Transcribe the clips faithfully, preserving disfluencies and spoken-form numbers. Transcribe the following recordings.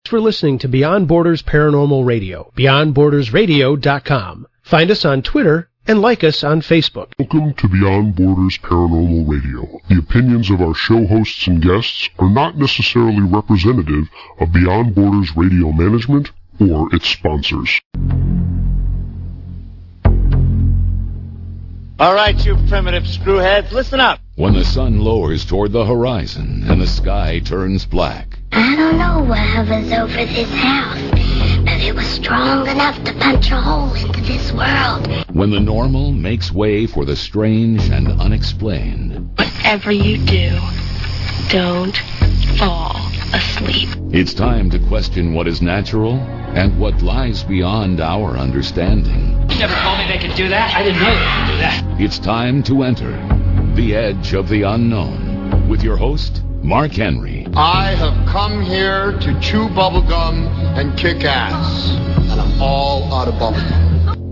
For listening to Beyond Borders Paranormal Radio, beyond borders radio dot com. Find us on Twitter and like us on Facebook. Welcome to Beyond Borders Paranormal Radio. The opinions of our show hosts and guests are not necessarily representative of Beyond Borders Radio management or its sponsors. All right, you primitive screwheads, listen up. When the sun lowers toward the horizon and the sky turns black. I don't know what hovers over this house, but it was strong enough to punch a hole into this world. When the normal makes way for the strange and unexplained. Whatever you do, don't fall asleep. It's time to question what is natural and what lies beyond our understanding. You never told me they could do that. I didn't know they could do that. It's time to enter the edge of the unknown with your host, Mark Henry. I have come here to chew bubblegum and kick ass, and I'm all out of bubblegum.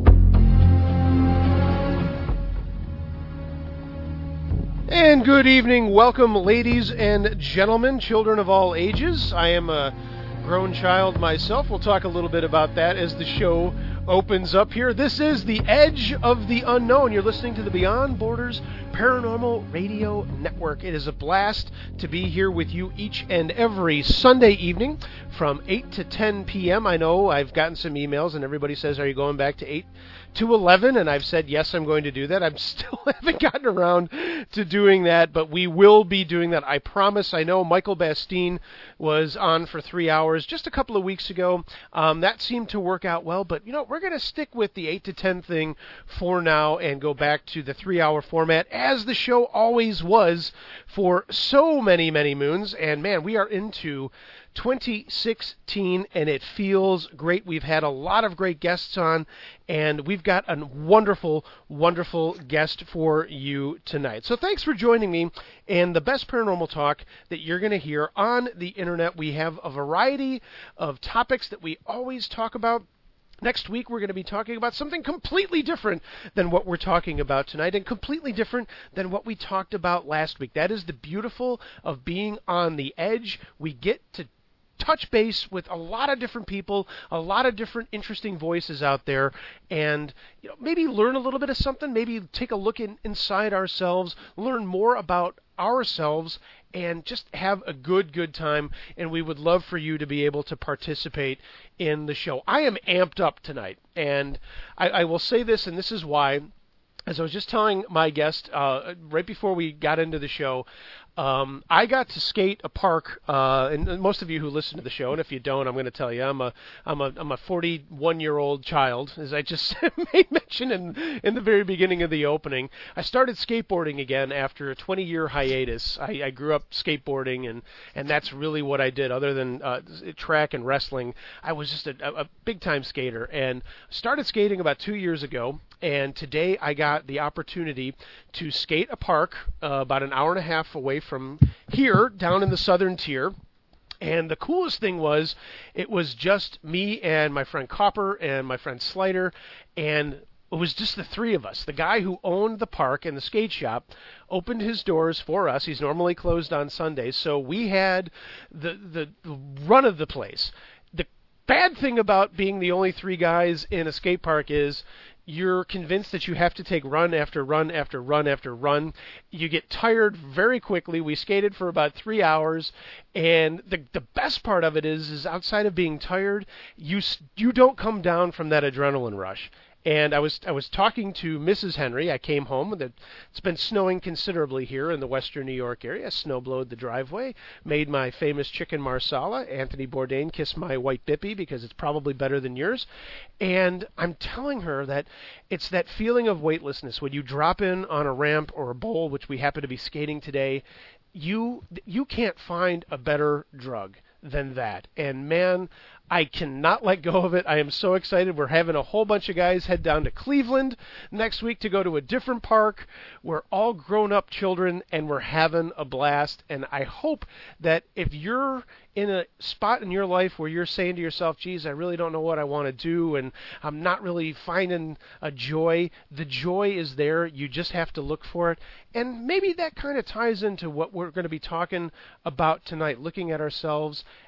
And good evening, welcome ladies and gentlemen, children of all ages. I am a grown child myself. We'll talk a little bit about that as the show opens up here. This is the Edge of the Unknown. You're listening to the Beyond Borders Paranormal Radio Network. It is a blast to be here with you each and every Sunday evening from eight to ten p.m. I know I've gotten some emails and everybody says, are you going back to eight to eleven? And I've said, yes, I'm going to do that. I still haven't gotten around to doing that, but we will be doing that. I promise. I know Michael Bastine was on for three hours just a couple of weeks ago. Um, that seemed to work out well, but, you know, we're going to stick with the eight to ten thing for now and go back to the three-hour format, as the show always was for so many, many moons. And, man, we are into twenty sixteen, and it feels great. We've had a lot of great guests on, and we've got a wonderful, wonderful guest for you tonight. So thanks for joining me, and the best paranormal talk that you're going to hear on the internet. We have a variety of topics that we always talk about. Next week, we're going to be talking about something completely different than what we're talking about tonight, and completely different than what we talked about last week. That is the beautiful of being on the edge. We get to touch base with a lot of different people, a lot of different interesting voices out there, and you know, maybe learn a little bit of something, maybe take a look in, inside ourselves, learn more about ourselves, and just have a good, good time. And we would love for you to be able to participate in the show. I am amped up tonight, and I, I will say this, and this is why. As I was just telling my guest uh, right before we got into the show, um, I got to skate a park, uh, and most of you who listen to the show, and if you don't, I'm going to tell you, I'm a I'm a I'm a forty-one-year-old child, as I just made mention in in the very beginning of the opening. I started skateboarding again after a twenty-year hiatus. I, I grew up skateboarding, and, and that's really what I did. Other than uh, track and wrestling, I was just a, a big-time skater, and started skating about two years ago. And today I got the opportunity to skate a park uh, about an hour and a half away from here, down in the southern tier. And the coolest thing was, it was just me and my friend Copper and my friend Slider, and it was just the three of us. The guy who owned the park and the skate shop opened his doors for us. He's normally closed on Sundays, so we had the the, the run of the place. The bad thing about being the only three guys in a skate park is you're convinced that you have to take run after run after run after run. You get tired very quickly. We skated for about three hours, and the the best part of it is, is outside of being tired, you you don't come down from that adrenaline rush. And I was I was talking to Missus Henry. I came home, and it's been snowing considerably here in the western New York area. I snowblowed the driveway, made my famous chicken marsala. Anthony Bourdain kissed my white bippy because it's probably better than yours. And I'm telling her that it's that feeling of weightlessness when you drop in on a ramp or a bowl, which we happen to be skating today. You you can't find a better drug than that. And man, I cannot let go of it. I am so excited. We're having a whole bunch of guys head down to Cleveland next week to go to a different park. We're all grown-up children, and we're having a blast. And I hope that if you're in a spot in your life where you're saying to yourself, geez, I really don't know what I want to do, and I'm not really finding a joy, the joy is there. You just have to look for it. And maybe that kind of ties into what we're going to be talking about tonight, looking at ourselves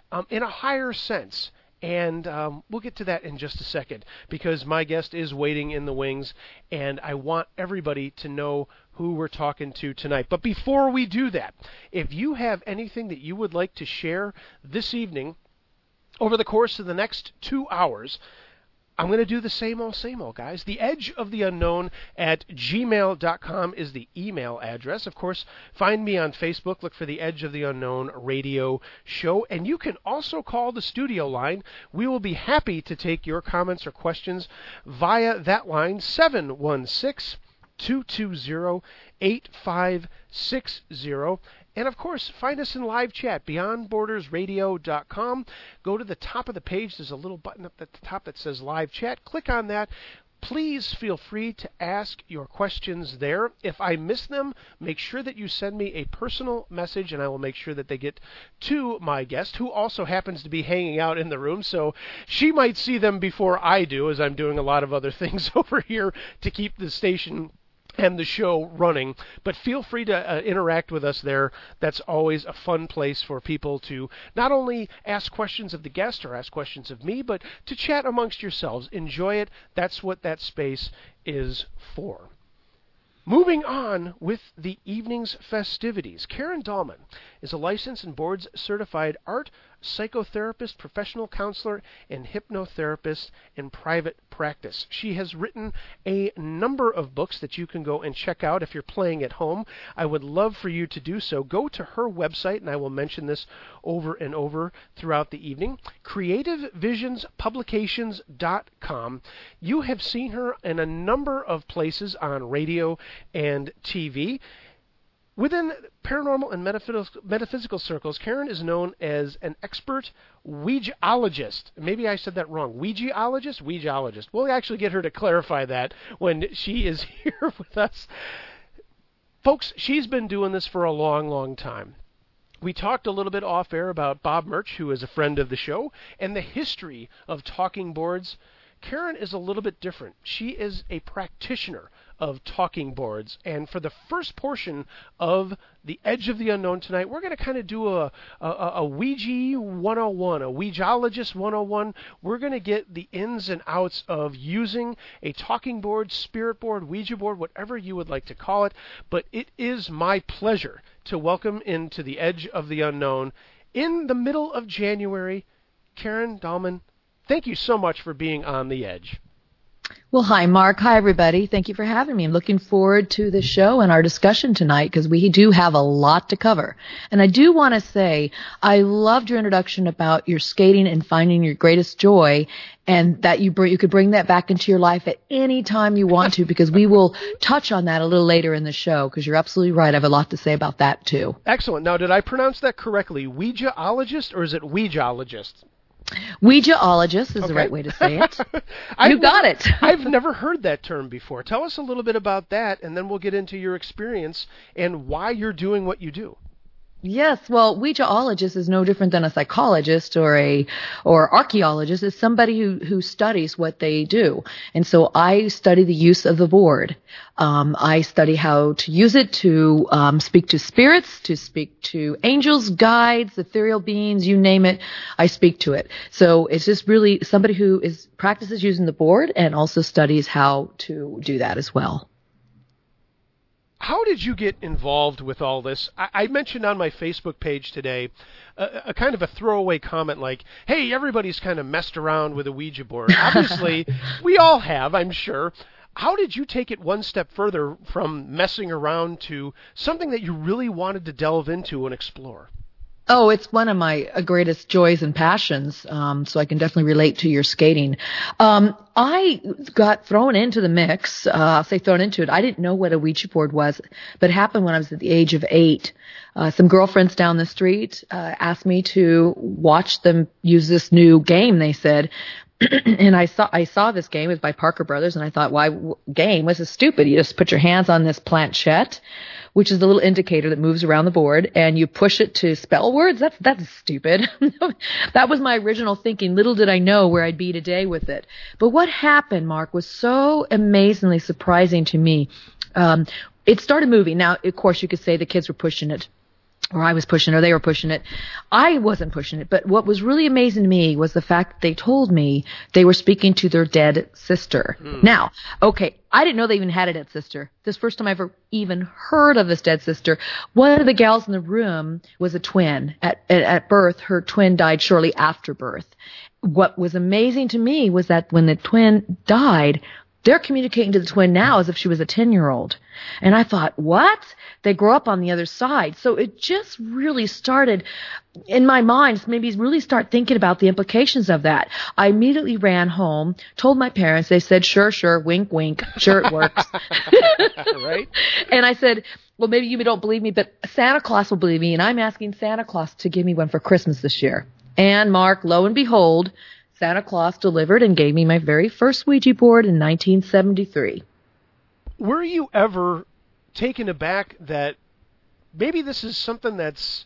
um, in a higher sense. And um, we'll get to that in just a second, because my guest is waiting in the wings, and I want everybody to know who we're talking to tonight. But before we do that, if you have anything that you would like to share this evening over the course of the next two hours, I'm going to do the same old, same old, guys. The Edge of the Unknown at gmail dot com is the email address. Of course, find me on Facebook. Look for the Edge of the Unknown radio show. And you can also call the studio line. We will be happy to take your comments or questions via that line, seven one six, two two zero, eight five six zero. And, of course, find us in live chat, beyond borders radio dot com. Go to the top of the page. There's a little button up at the top that says live chat. Click on that. Please feel free to ask your questions there. If I miss them, make sure that you send me a personal message, and I will make sure that they get to my guest, who also happens to be hanging out in the room. So she might see them before I do, as I'm doing a lot of other things over here to keep the station and the show running. But feel free to uh, interact with us there. That's always a fun place for people to not only ask questions of the guest or ask questions of me, but to chat amongst yourselves. Enjoy it. That's what that space is for. Moving on with the evening's festivities, Karen Dahlman is a licensed and board-certified art psychotherapist, professional counselor, and hypnotherapist in private practice. She has written a number of books that you can go and check out if you're playing at home. I would love for you to do so. Go to her website, and I will mention this over and over throughout the evening, creative visions publications dot com. You have seen her in a number of places on radio and T V. Within paranormal and metaphysical, metaphysical circles, Karen is known as an expert Ouijaologist. Maybe I said that wrong. Ouijaologist? Ouijaologist. We'll actually get her to clarify that when she is here with us. Folks, she's been doing this for a long, long time. We talked a little bit off air about Bob Murch, who is a friend of the show, and the history of talking boards. Karen is a little bit different. She is a practitioner of talking boards, and for the first portion of the Edge of the Unknown tonight, we're going to kind of do a, a, a Ouija one oh one, a Ouijaologist one oh one. We're going to get the ins and outs of using a talking board, spirit board, Ouija board, whatever you would like to call it, but it is my pleasure to welcome into the Edge of the Unknown, in the middle of January, Karen Dahlman. Thank you so much for being on the Edge. Well, hi, Mark. Hi, everybody. Thank you for having me. I'm looking forward to the show and our discussion tonight, because we do have a lot to cover. And I do want to say I loved your introduction about your skating and finding your greatest joy, and that you bring, you could bring that back into your life at any time you want to, because we will touch on that a little later in the show, because you're absolutely right. I have a lot to say about that, too. Excellent. Now, did I pronounce that correctly? Ouijaologist, or is it Ouijaologist? Ouijaologist is okay. The right way to say it. You got it. I've never heard that term before. Tell us a little bit about that, and then we'll get into your experience and why you're doing what you do. Yes, well, Ouijaologist is no different than a psychologist or a or archaeologist. It's somebody who, who studies what they do. And so I study the use of the board. Um, I study how to use it to um, speak to spirits, to speak to angels, guides, ethereal beings, you name it, I speak to it. So it's just really somebody who is practices using the board and also studies how to do that as well. How did you get involved with all this? I, I mentioned on my Facebook page today a, a kind of a throwaway comment like, hey, everybody's kind of messed around with a Ouija board. Obviously, we all have, I'm sure. How did you take it one step further from messing around to something that you really wanted to delve into and explore? Oh, it's one of my greatest joys and passions, um, so I can definitely relate to your skating. Um, I got thrown into the mix. Uh, I'll say thrown into it. I didn't know what a Ouija board was, but it happened when I was at the age of eight. Uh, some girlfriends down the street uh, asked me to watch them use this new game, they said. And I saw I saw this game. It was by Parker Brothers, and I thought, why w- game? This is stupid. You just put your hands on this planchette, which is the little indicator that moves around the board, and you push it to spell words. That's that's stupid. That was my original thinking. Little did I know where I'd be today with it. But what happened, Mark, was so amazingly surprising to me. Um, it started moving. Now, of course, you could say the kids were pushing it or I was pushing, or they were pushing it. I wasn't pushing it, but what was really amazing to me was the fact that they told me they were speaking to their dead sister. Hmm. Now, okay, I didn't know they even had a dead sister. This first time I ever even heard of this dead sister. One of the gals in the room was a twin. At, at, at birth, her twin died shortly after birth. What was amazing to me was that when the twin died, they're communicating to the twin now as if she was a ten-year-old. And I thought, what? They grow up on the other side. So it just really started in my mind, maybe really start thinking about the implications of that. I immediately ran home, told my parents. They said, sure, sure, wink, wink, sure it works. Right? And I said, well, maybe you don't believe me, but Santa Claus will believe me, and I'm asking Santa Claus to give me one for Christmas this year. And Mark, lo and behold, Santa Claus delivered and gave me my very first Ouija board in nineteen seventy-three. Were you ever taken aback that maybe this is something that's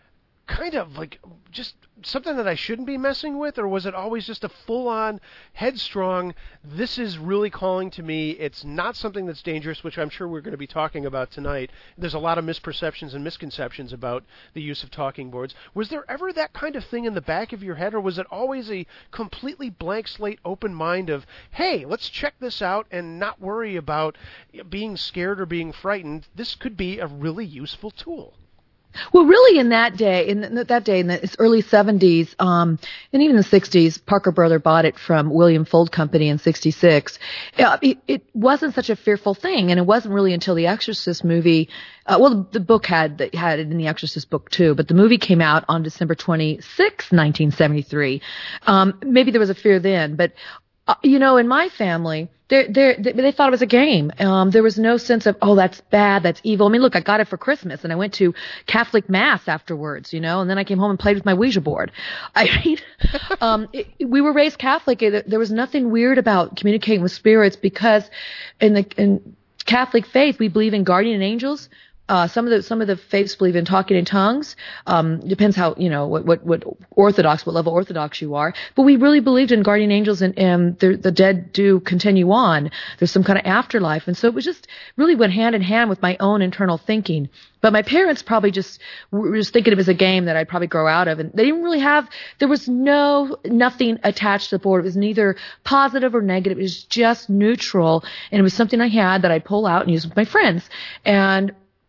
kind of like just something that I shouldn't be messing with, or was it always just a full-on headstrong, this is really calling to me, it's not something that's dangerous, which I'm sure we're going to be talking about tonight. There's a lot of misperceptions and misconceptions about the use of talking boards. Was there ever that kind of thing in the back of your head, or was it always a completely blank slate, open mind of, hey, let's check this out and not worry about being scared or being frightened? This could be a really useful tool. Well, really, in that day, in that day, in the early seventies, um, and even the sixties, Parker Brother bought it from William Fold Company in sixty-six. Uh, it, it wasn't such a fearful thing, and it wasn't really until the Exorcist movie. Uh, well, the, the book had had it in the Exorcist book too, but the movie came out on December twenty-sixth, nineteen seventy-three. Um, maybe there was a fear then, but. Uh, you know, in my family, they they they thought it was a game. Um, there was no sense of, oh, that's bad, that's evil. I mean, look, I got it for Christmas, and I went to Catholic Mass afterwards, you know, and then I came home and played with my Ouija board. I mean, um, it, we were raised Catholic. It, there was nothing weird about communicating with spirits because in the in Catholic faith, we believe in guardian angels. Uh, some of the some of the faiths believe in talking in tongues. Um, depends how you know what, what what Orthodox, what level Orthodox you are. But we really believed in guardian angels, and, and the, the dead do continue on. There's some kind of afterlife, and so it was just really went hand in hand with my own internal thinking. But my parents probably just were just thinking it was a game that I'd probably grow out of, and they didn't really have. There was no nothing attached to the board. It was neither positive or negative. It was just neutral, and it was something I had that I'd pull out and use with my friends, and.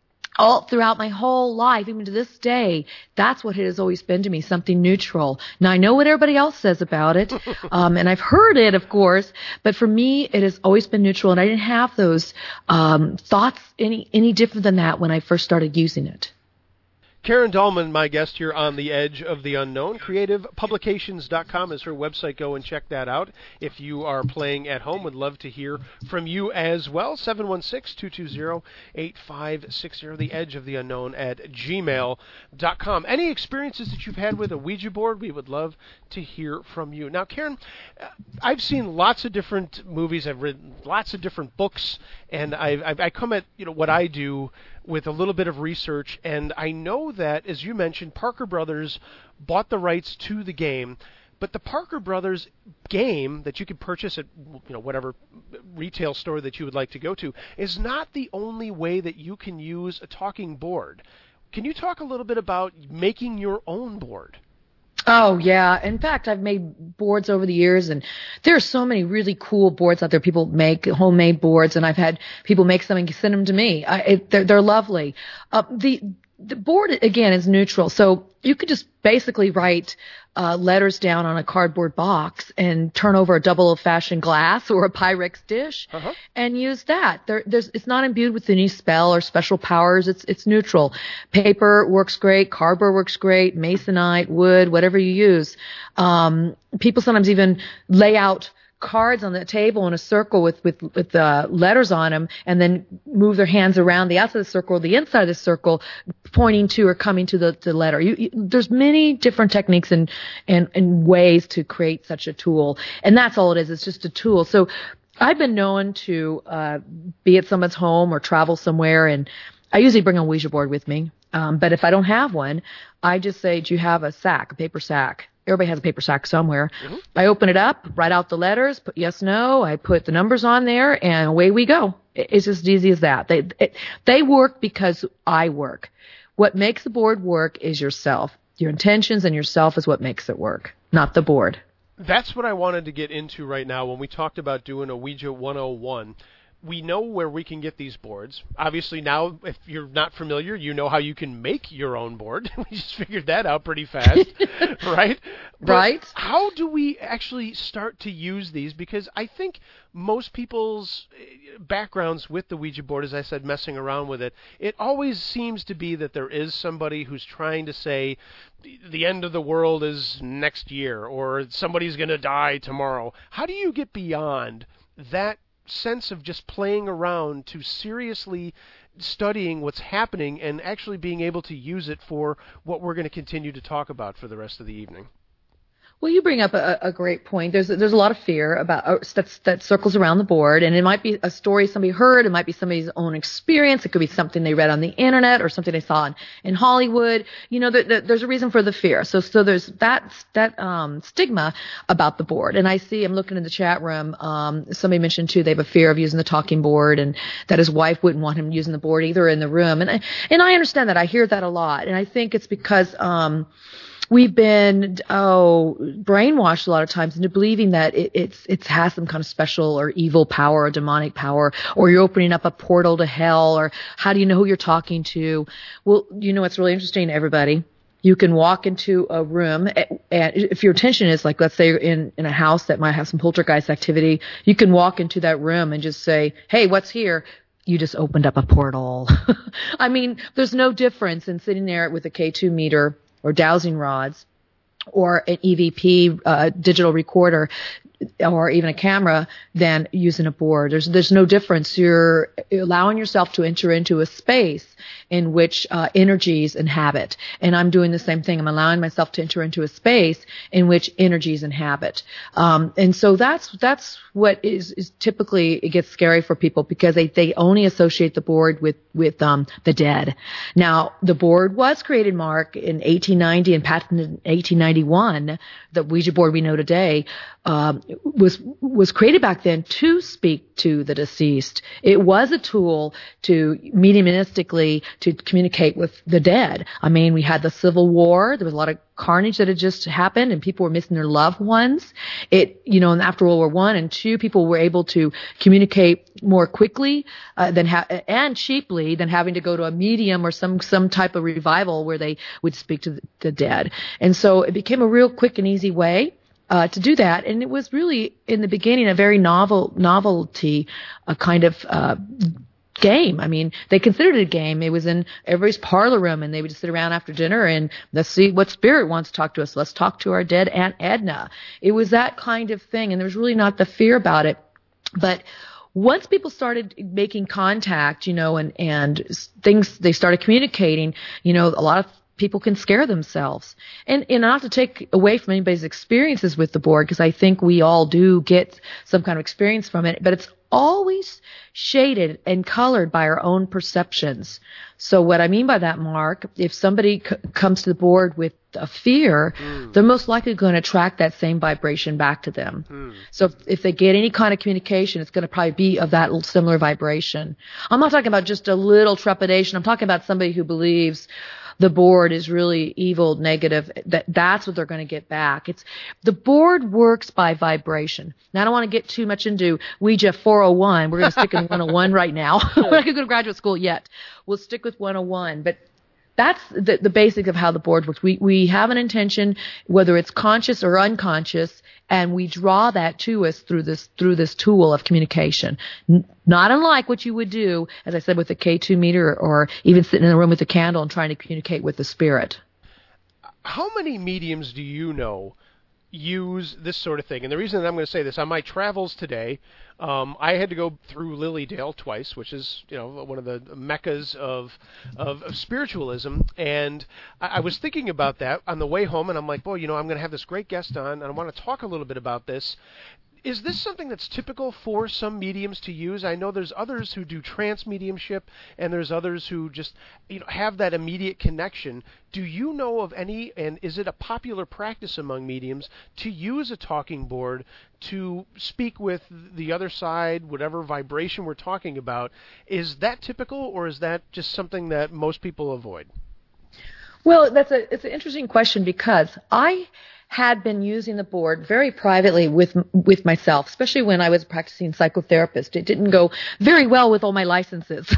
All throughout my whole life, even to this day, that's what it has always been to me, something neutral. Now, I know what everybody else says about it, um, and I've heard it, of course, but for me, it has always been neutral, and I didn't have those um, thoughts any any different than that when I first started using it. Karen Dahlman, my guest here on The Edge of the Unknown. creative publications dot com is her website. Go and check that out. If you are playing at home, would love to hear from you as well. seven one six, two two zero, eight five six zero, The Edge of the Unknown at gmail dot com. Any experiences that you've had with a Ouija board, we would love to hear from you. Now, Karen, I've seen lots of different movies. I've read lots of different books, and I've, I've, I come at you know what I do with a little bit of research, and I know that, as you mentioned, Parker Brothers bought the rights to the game, but the Parker Brothers game that you could purchase at you know whatever retail store that you would like to go to is not the only way that you can use a talking board. Can you talk a little bit about making your own board? Oh, yeah. In fact, I've made boards over the years, and there are so many really cool boards out there. People make homemade boards, and I've had people make some and send them to me. I, it, they're, they're lovely. Uh, the the board, again, is neutral. So you could just basically write uh, letters down on a cardboard box and turn over a double old-fashioned glass or a Pyrex dish uh-huh. and use that. There, there's, it's not imbued with any spell or special powers. It's it's neutral. Paper works great. Cardboard works great. Masonite, wood, whatever you use. Um, people sometimes even lay out cards on the table in a circle with with with uh, letters on them, and then move their hands around the outside of the circle or the inside of the circle, pointing to or coming to the, the letter. You, you, there's many different techniques and, and and ways to create such a tool, and that's all it is. It's just a tool. So I've been known to uh, be at someone's home or travel somewhere, and I usually bring a Ouija board with me. Um, but if I don't have one, I just say, "Do you have a sack, a paper sack?" Everybody has a paper sack somewhere. Mm-hmm. I open it up, write out the letters, put yes, no. I put the numbers on there, and away we go. It's just as easy as that. They it, they work because I work. what makes the board work is yourself. Your intentions and yourself is what makes it work, not the board. That's what I wanted to get into right now when we talked about doing a Ouija one oh one. We know where we can get these boards. Obviously, now, if you're not familiar, you know how you can make your own board. We just figured that out pretty fast, right? But right. How do we actually start to use these? Because I think most people's backgrounds with the Ouija board, as I said, messing around with it, it always seems to be that there is somebody who's trying to say the end of the world is next year or somebody's going to die tomorrow. How do you get beyond that sense of just playing around to seriously studying what's happening and actually being able to use it for what we're going to continue to talk about for the rest of the evening? Well, you bring up a, a great point. There's there's a lot of fear about uh, that's, that circles around the board, and it might be a story somebody heard. It might be somebody's own experience. It could be something they read on the internet or something they saw in, in Hollywood. You know, the, the, there's a reason for the fear. So so there's that that um, stigma about the board. And I see, I'm looking in the chat room. Um, somebody mentioned too they have a fear of using the talking board, and that his wife wouldn't want him using the board either in the room. And I, and I understand that. I hear that a lot, and I think it's because. Um, We've been oh brainwashed a lot of times into believing that it, it's it has some kind of special or evil power or demonic power, or you're opening up a portal to hell, or how do you know who you're talking to? Well, you know what's really interesting, everybody? You can walk into a room, and if your intention is like, let's say you're in, in a house that might have some poltergeist activity, you can walk into that room and just say, hey, what's here? You just opened up a portal. I mean, there's no difference in sitting there with a K two meter or dowsing rods, or an E V P uh, digital recorder, or even a camera, than using a board. There's there's no difference. You're allowing yourself to enter into a space in which uh, energies inhabit. And I'm doing the same thing. I'm allowing myself to enter into a space in which energies inhabit. Um, and so that's that's what is, is typically, it gets scary for people because they, they only associate the board with, with um, the dead. Now, the board was created, Mark, in eighteen ninety and patented in eighteen ninety-one. The Ouija board we know today um, was was created back then to speak to the deceased. It was a tool to mediumistically to communicate with the dead. I mean, we had the Civil War. There was a lot of carnage that had just happened, and people were missing their loved ones. It, you know, and after World War One and Two, people were able to communicate more quickly uh, than ha- and cheaply than having to go to a medium or some some type of revival where they would speak to the, the dead. And so it became a real quick and easy way Uh, to do that, and it was really in the beginning a very novel novelty, a kind of uh, game. I mean, they considered it a game. It was in everybody's parlor room, and they would just sit around after dinner and let's see what spirit wants to talk to us. Let's talk to our dead Aunt Edna. It was that kind of thing, and there was really not the fear about it. But once people started making contact, you know, and and things, they started communicating. You know, a lot of people can scare themselves. And, and not to take away from anybody's experiences with the board, because I think we all do get some kind of experience from it, but it's always shaded and colored by our own perceptions. So what I mean by that, Mark, if somebody c- comes to the board with a fear, mm. they're most likely going to attract that same vibration back to them. Mm. So if, if they get any kind of communication, it's going to probably be of that similar vibration. I'm not talking about just a little trepidation. I'm talking about somebody who believes the board is really evil, negative, that that's what they're going to get back. It's the board works by vibration. Now, I don't want to get too much into Ouija four oh one. We're going to stick in one oh one right now. We're not going to go to graduate school yet. We'll stick with one oh one. But that's the, the basic of how the board works. We we have an intention, whether it's conscious or unconscious, and we draw that to us through this through this tool of communication. N- not unlike what you would do, as I said, with the K two meter, or even sitting in a room with a candle and trying to communicate with the spirit. How many mediums do you know use this sort of thing? And the reason that I'm going to say this, on my travels today, um, I had to go through Lilydale twice, which is, you know, one of the meccas of of, of spiritualism. And I, I was thinking about that on the way home, and I'm like, boy, you know, I'm going to have this great guest on, and I want to talk a little bit about this. Is this something that's typical for some mediums to use? I know there's others who do trance mediumship, and there's others who just, you know, have that immediate connection. Do you know of any, and is it a popular practice among mediums to use a talking board to speak with the other side, whatever vibration we're talking about? Is that typical, or is that just something that most people avoid? Well, that's a it's an interesting question because I had been using the board very privately with with myself, especially when I was a practicing psychotherapist. It didn't go very well with all my licenses.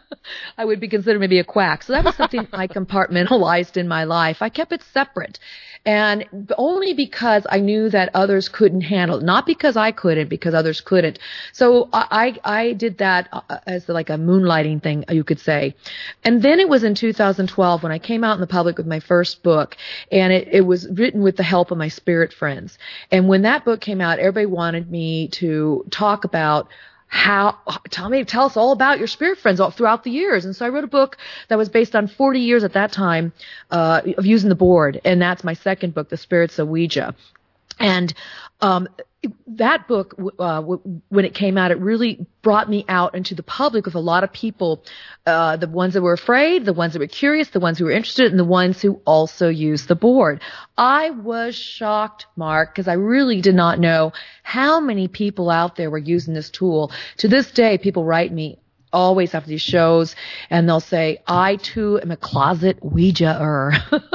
I would be considered maybe a quack. So that was something I compartmentalized in my life. I kept it separate. And only because I knew that others couldn't handle it, not because I couldn't, because others couldn't. So I, I did that as like a moonlighting thing, you could say. And then it was in two thousand twelve when I came out in the public with my first book, and it, it was written with the help of my spirit friends. And when that book came out, everybody wanted me to talk about How, tell me, tell us all about your spirit friends all throughout the years. And so I wrote a book that was based on forty years at that time, uh, of using the board. And that's my second book, The Spirits of Ouija. And, um, that book, uh, w- when it came out, it really brought me out into the public with a lot of people, uh, the ones that were afraid, the ones that were curious, the ones who were interested, and the ones who also used the board. I was shocked, Mark, because I really did not know how many people out there were using this tool. To this day, people write me always after these shows, and they'll say, I too am a closet Ouija-er.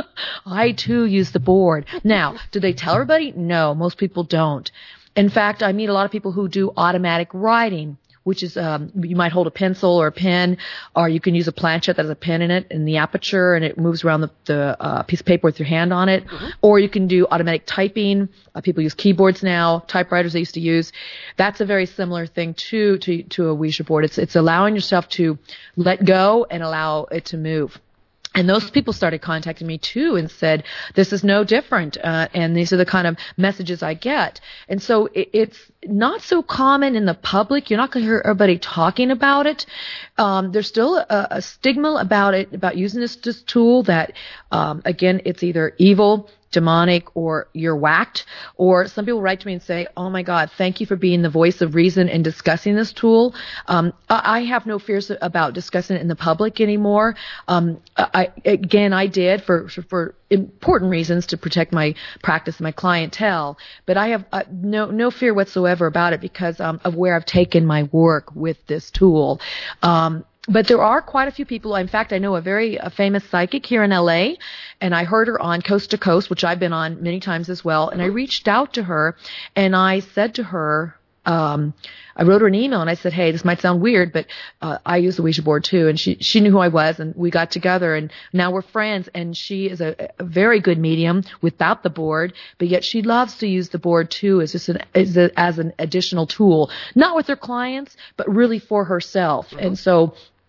I too use the board. Now, do they tell everybody? No, most people don't. In fact, I meet a lot of people who do automatic writing, which is, um, you might hold a pencil or a pen, or you can use a planchette that has a pen in it in the aperture and it moves around the, the uh, piece of paper with your hand on it. Mm-hmm. Or you can do automatic typing. Uh, people use keyboards now, typewriters they used to use. That's a very similar thing too, to, to a Ouija board. It's, it's allowing yourself to let go and allow it to move. And those people started contacting me too and said, this is no different. Uh, and these are the kind of messages I get. And so it, it's not so common in the public. You're not going to hear everybody talking about it. Um, there's still a, a stigma about it, about using this, this tool that, um, again, it's either evil, demonic, or you're whacked. Or some people write to me and say, oh my God, thank you for being the voice of reason in discussing this tool. Um, I have no fears about discussing it in the public anymore. Um, I, again, I did for, for important reasons to protect my practice and my clientele, but I have uh, no, no fear whatsoever about it because um, of where I've taken my work with this tool. Um, But there are quite a few people. In fact, I know a very a famous psychic here in L A, and I heard her on Coast to Coast, which I've been on many times as well. And I reached out to her, and I said to her, um, I wrote her an email, and I said, hey, this might sound weird, but uh, I use the Ouija board too. And she she knew who I was, and we got together, and now we're friends. And she is a, a very good medium without the board, but yet she loves to use the board too as just an as, a, as an additional tool, not with her clients, but really for herself. Mm-hmm. And so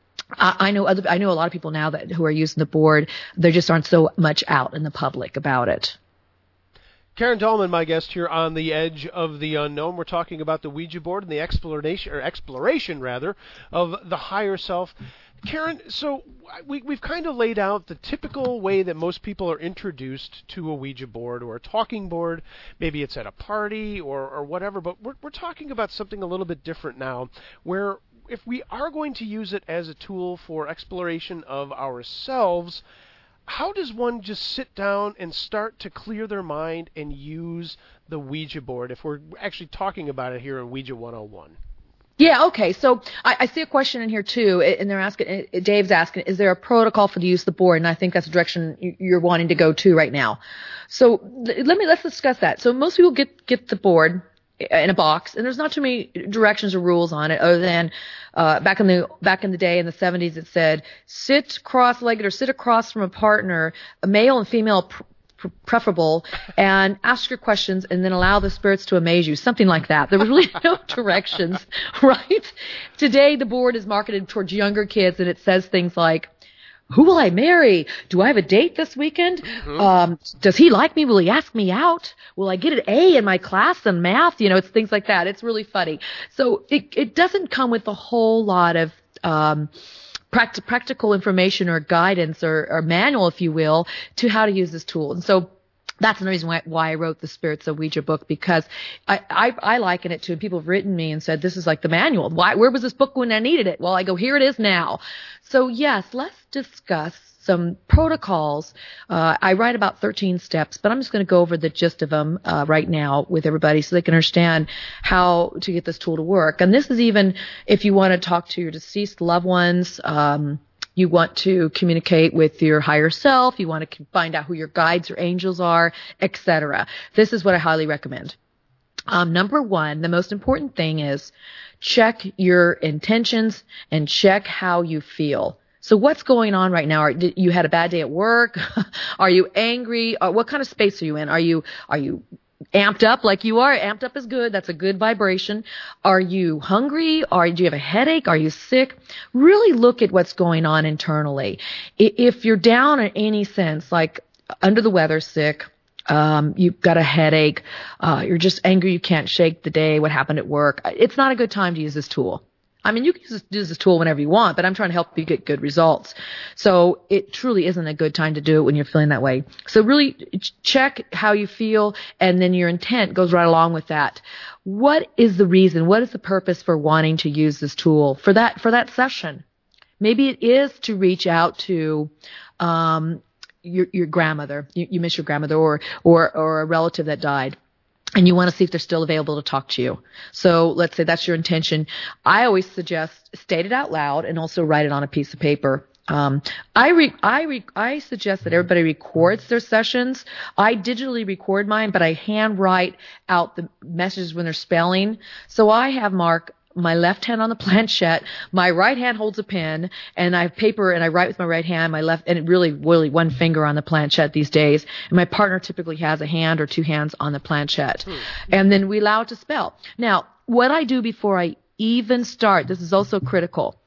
I know other, I know a lot of people now that who are using the board. They just aren't so much out in the public about it. Karen Dahlman, my guest here on The Edge of the Unknown. We're talking about the Ouija board and the exploration, or exploration rather, of the higher self. Karen, so we, we've kind of laid out the typical way that most people are introduced to a Ouija board or a talking board. Maybe it's at a party or, or whatever, but we're, we're talking about something a little bit different now, where if we are going to use it as a tool for exploration of ourselves, how does one just sit down and start to clear their mind and use the Ouija board if we're actually talking about it here in Ouija one oh one? Yeah, okay. So I, I see a question in here too, and they're asking, Dave's asking, is there a protocol for the use of the board? And I think that's the direction you're wanting to go to right now. So let me, let's discuss that. So most people get, get the board in a box, and there's not too many directions or rules on it other than uh back in the back in the day in the seventies it said sit cross-legged or sit across from a partner, a male and female pr- pr- preferable, and ask your questions and then allow the spirits to amaze you, something like that. There was really no directions, right? Today the board is marketed towards younger kids, and it says things like, who will I marry? Do I have a date this weekend? Mm-hmm. Um, does he like me? Will he ask me out? Will I get an A in my class in math? You know, it's things like that. It's really funny. So it, it doesn't come with a whole lot of um, practi- practical information or guidance or, or manual, if you will, to how to use this tool. And so that's the reason why, why I wrote the Spirits of Ouija book, because I, I, I liken it to, and people have written me and said, this is like the manual. Why, where was this book when I needed it? Well, I go, here it is now. So yes, let's discuss some protocols. Uh, I write about thirteen steps, but I'm just going to go over the gist of them uh, right now with everybody so they can understand how to get this tool to work. And this is even if you want to talk to your deceased loved ones, um, You want to communicate with your higher self. You want to find out who your guides or angels are, et cetera. This is what I highly recommend. Um, number one, the most important thing is check your intentions and check how you feel. So what's going on right now? Are, did, you had a bad day at work? Are you angry? Or what kind of space are you in? Are you are you amped up like you are? Amped up is good. That's a good vibration. Are you hungry? Or do you have a headache? Are you sick? Really look at what's going on internally. If you're down in any sense, like under the weather, sick, Um, you've got a headache, uh, you're just angry, you can't shake the day, what happened at work, it's not a good time to use this tool. I mean, you can use, use this tool whenever you want, but I'm trying to help you get good results. So it truly isn't a good time to do it when you're feeling that way. So really check how you feel, and then your intent goes right along with that. What is the reason? What is the purpose for wanting to use this tool for that, for that session? Maybe it is to reach out to, um, Your, your grandmother, you, you miss your grandmother, or, or, or a relative that died, and you want to see if they're still available to talk to you. So let's say that's your intention. I always suggest state it out loud and also write it on a piece of paper. Um, I re, I re, I suggest that everybody records their sessions. I digitally record mine, but I hand write out the messages when they're spelling. So I have Mark my left hand on the planchette, my right hand holds a pen, and I have paper and I write with my right hand, my left, and it really, really one finger on the planchette these days. And my partner typically has a hand or two hands on the planchette. Hmm. And then we allow it to spell. Now, what I do before I even start, this is also critical.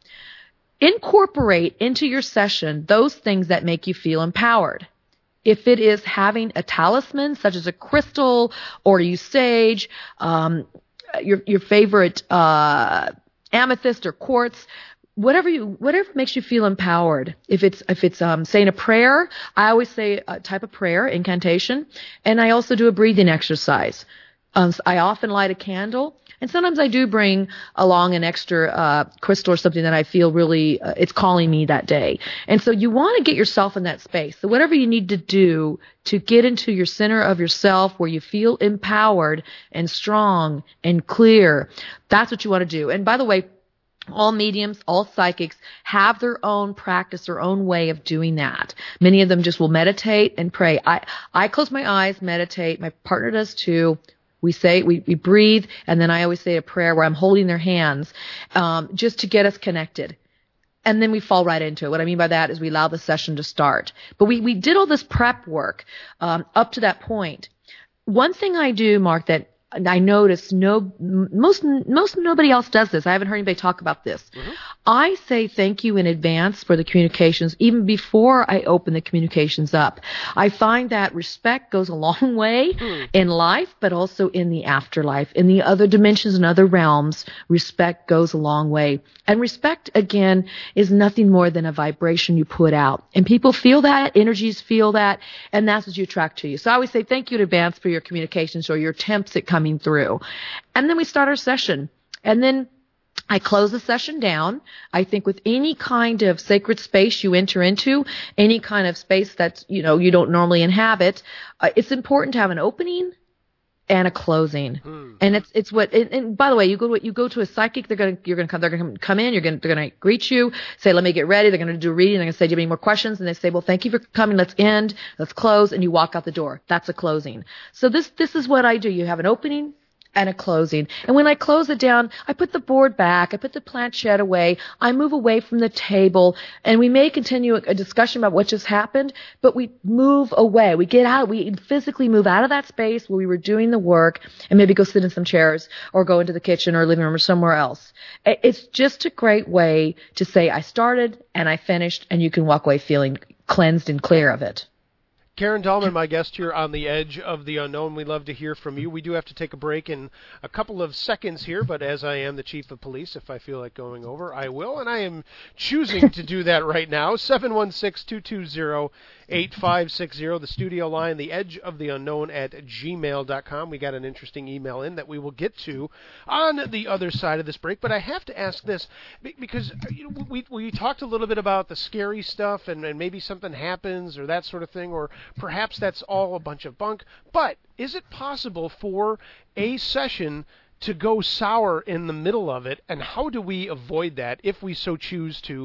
Incorporate into your session those things that make you feel empowered. If it is having a talisman, such as a crystal, or you sage, um, your your favorite uh, amethyst or quartz, whatever you whatever makes you feel empowered. If it's if it's um, saying a prayer, I always say a type of prayer, incantation, and I also do a breathing exercise. Um, so I often light a candle, and sometimes I do bring along an extra uh, crystal or something that I feel really uh, it's calling me that day. And so you want to get yourself in that space. So whatever you need to do to get into your center of yourself where you feel empowered and strong and clear, that's what you want to do. And by the way, all mediums, all psychics have their own practice, their own way of doing that. Many of them just will meditate and pray. I, I close my eyes, meditate. My partner does too. We say, we, we breathe, and then I always say a prayer where I'm holding their hands, um, just to get us connected. And then we fall right into it. What I mean by that is we allow the session to start. But we, we did all this prep work, um, up to that point. One thing I do, Mark, that I notice no, most, most nobody else does this. I haven't heard anybody talk about this. Mm-hmm. I say thank you in advance for the communications, even before I open the communications up. I find that respect goes a long way mm. in life, but also in the afterlife. In the other dimensions and other realms, respect goes a long way. And respect, again, is nothing more than a vibration you put out. And people feel that, energies feel that, and that's what you attract to you. So I always say thank you in advance for your communications or your attempts at coming through. And then we start our session. And then I close the session down. I think with any kind of sacred space you enter into, any kind of space that, you know, you don't normally inhabit, uh, it's important to have an opening and a closing. Hmm. And it's it's what and, and by the way, you go to you go to a psychic, they're gonna you're gonna come they're gonna come in, you're gonna they're gonna greet you, say, let me get ready, they're gonna do a reading, they're gonna say, do you have any more questions? And they say, well, thank you for coming, let's end, let's close, and you walk out the door. That's a closing. So this this is what I do. You have an opening and a closing. And when I close it down, I put the board back, I put the planchette away, I move away from the table, and we may continue a discussion about what just happened, but we move away. We get out, we physically move out of that space where we were doing the work and maybe go sit in some chairs or go into the kitchen or living room or somewhere else. It's just a great way to say I started and I finished, and you can walk away feeling cleansed and clear of it. Karen Dahlman, my guest here on The Edge of the Unknown. We love to hear from you. We do have to take a break in a couple of seconds here, but as I am the chief of police, if I feel like going over, I will, and I am choosing to do that right now. seven one six, two two zero, eight five six zero, the studio line, the edge of the unknown at gmail dot com. We got an interesting email in that we will get to on the other side of this break, but I have to ask this, because you know, we, we talked a little bit about the scary stuff and, and maybe something happens or that sort of thing, or perhaps that's all a bunch of bunk, but is it possible for a session to go sour in the middle of it, and how do we avoid that if we so choose to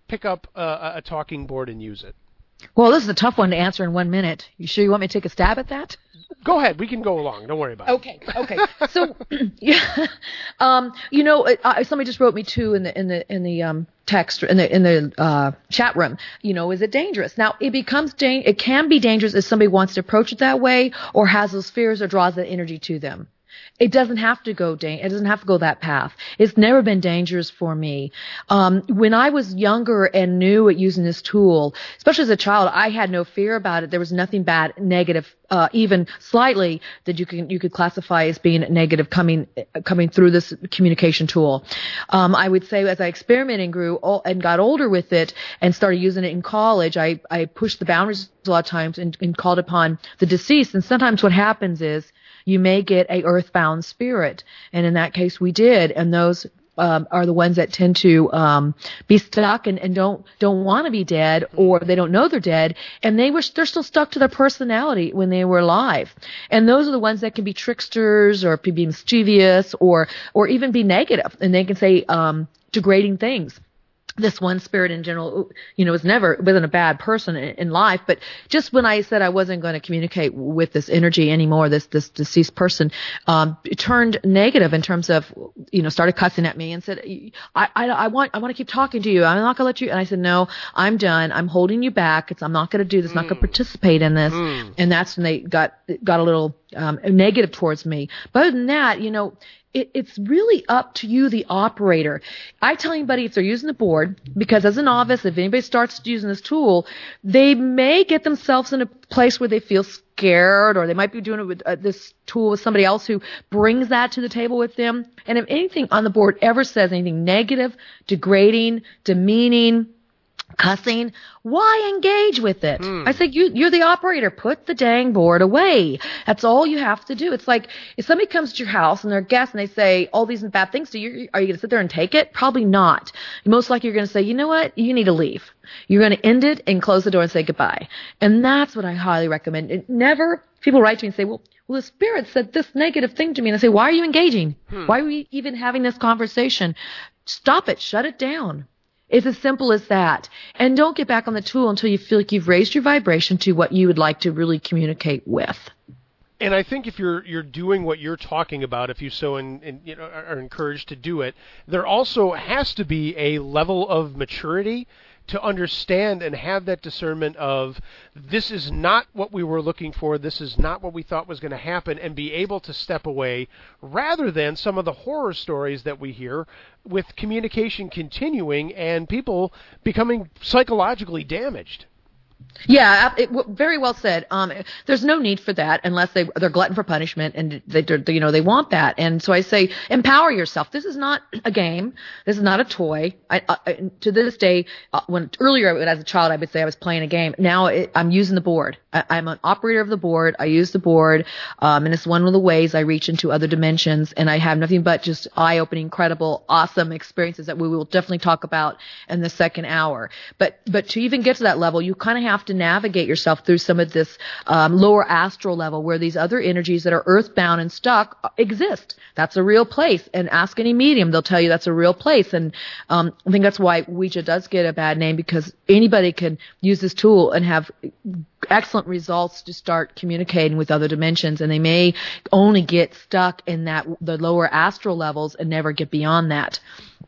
pick up a, a talking board and use it? Well, this is a tough one to answer in one minute. You sure you want me to take a stab at that? Go ahead. We can go along. Don't worry about okay, it. Okay. Okay. So, yeah, um, you know, uh, somebody just wrote me too in the in the in the um, text in the in the uh, chat room. You know, is it dangerous? Now, it becomes da- It can be dangerous if somebody wants to approach it that way, or has those fears, or draws that energy to them. It doesn't have to go. Da- it doesn't have to go that path. It's never been dangerous for me. Um, when I was younger and new at using this tool, especially as a child, I had no fear about it. There was nothing bad, negative, uh, even slightly that you can you could classify as being negative coming coming through this communication tool. Um, I would say as I experimented and grew old, and got older with it and started using it in college, I I pushed the boundaries a lot of times and, and called upon the deceased. And sometimes what happens is you may get a earthbound spirit. And in that case, we did. And those um, are the ones that tend to um, be stuck and, and don't don't want to be dead, or they don't know they're dead. And they wish they're still stuck to their personality when they were alive. And those are the ones that can be tricksters or be mischievous or, or even be negative. And they can say um, degrading things. This one spirit in general, you know, was never, wasn't a bad person in, in life, but just when I said I wasn't going to communicate with this energy anymore, this, this deceased person, um, it turned negative in terms of, you know, started cussing at me and said, I, I, I want, I want to keep talking to you. I'm not going to let you. And I said, no, I'm done. I'm holding you back. It's, I'm not going to do this. Mm. I'm not going to participate in this. Mm. And that's when they got, got a little, um, negative towards me. But other than that, you know, It, it's really up to you, the operator. I tell anybody if they're using the board, because as a novice, if anybody starts using this tool, they may get themselves in a place where they feel scared, or they might be doing it with uh, this tool with somebody else who brings that to the table with them. And if anything on the board ever says anything negative, degrading, demeaning, cussing, why engage with it? Mm. I say, you, you're the operator. Put the dang board away. That's all you have to do. It's like if somebody comes to your house and they're a guest and they say all these bad things to you, are you going to sit there and take it? Probably not. Most likely you're going to say, you know what? You need to leave. You're going to end it and close the door and say goodbye. And that's what I highly recommend. It never, people write to me and say, well, well, the spirit said this negative thing to me. And I say, why are you engaging? Hmm. Why are we even having this conversation? Stop it. Shut it down. It's as simple as that. And don't get back on the tool until you feel like you've raised your vibration to what you would like to really communicate with. And I think if you're you're doing what you're talking about, if you so in, in, you know, are encouraged to do it, there also has to be a level of maturity to understand and have that discernment of this is not what we were looking for, this is not what we thought was going to happen, and be able to step away rather than some of the horror stories that we hear with communication continuing and people becoming psychologically damaged. Yeah, it, very well said. Um, there's no need for that unless they, they're glutton for punishment and they, you know, they want that. And so I say, empower yourself. This is not a game. This is not a toy. I, I, to this day, uh, when earlier as a child, I would say I was playing a game. Now it, I'm using the board. I, I'm an operator of the board. I use the board, um, and it's one of the ways I reach into other dimensions. And I have nothing but just eye-opening, incredible, awesome experiences that we will definitely talk about in the second hour. But but to even get to that level, you kind of have to navigate yourself through some of this um, lower astral level where these other energies that are earthbound and stuck exist. That's a real place. And ask any medium, they'll tell you that's a real place. And um, I think that's why Ouija does get a bad name, because anybody can use this tool and have excellent results to start communicating with other dimensions, and they may only get stuck in that the lower astral levels and never get beyond that.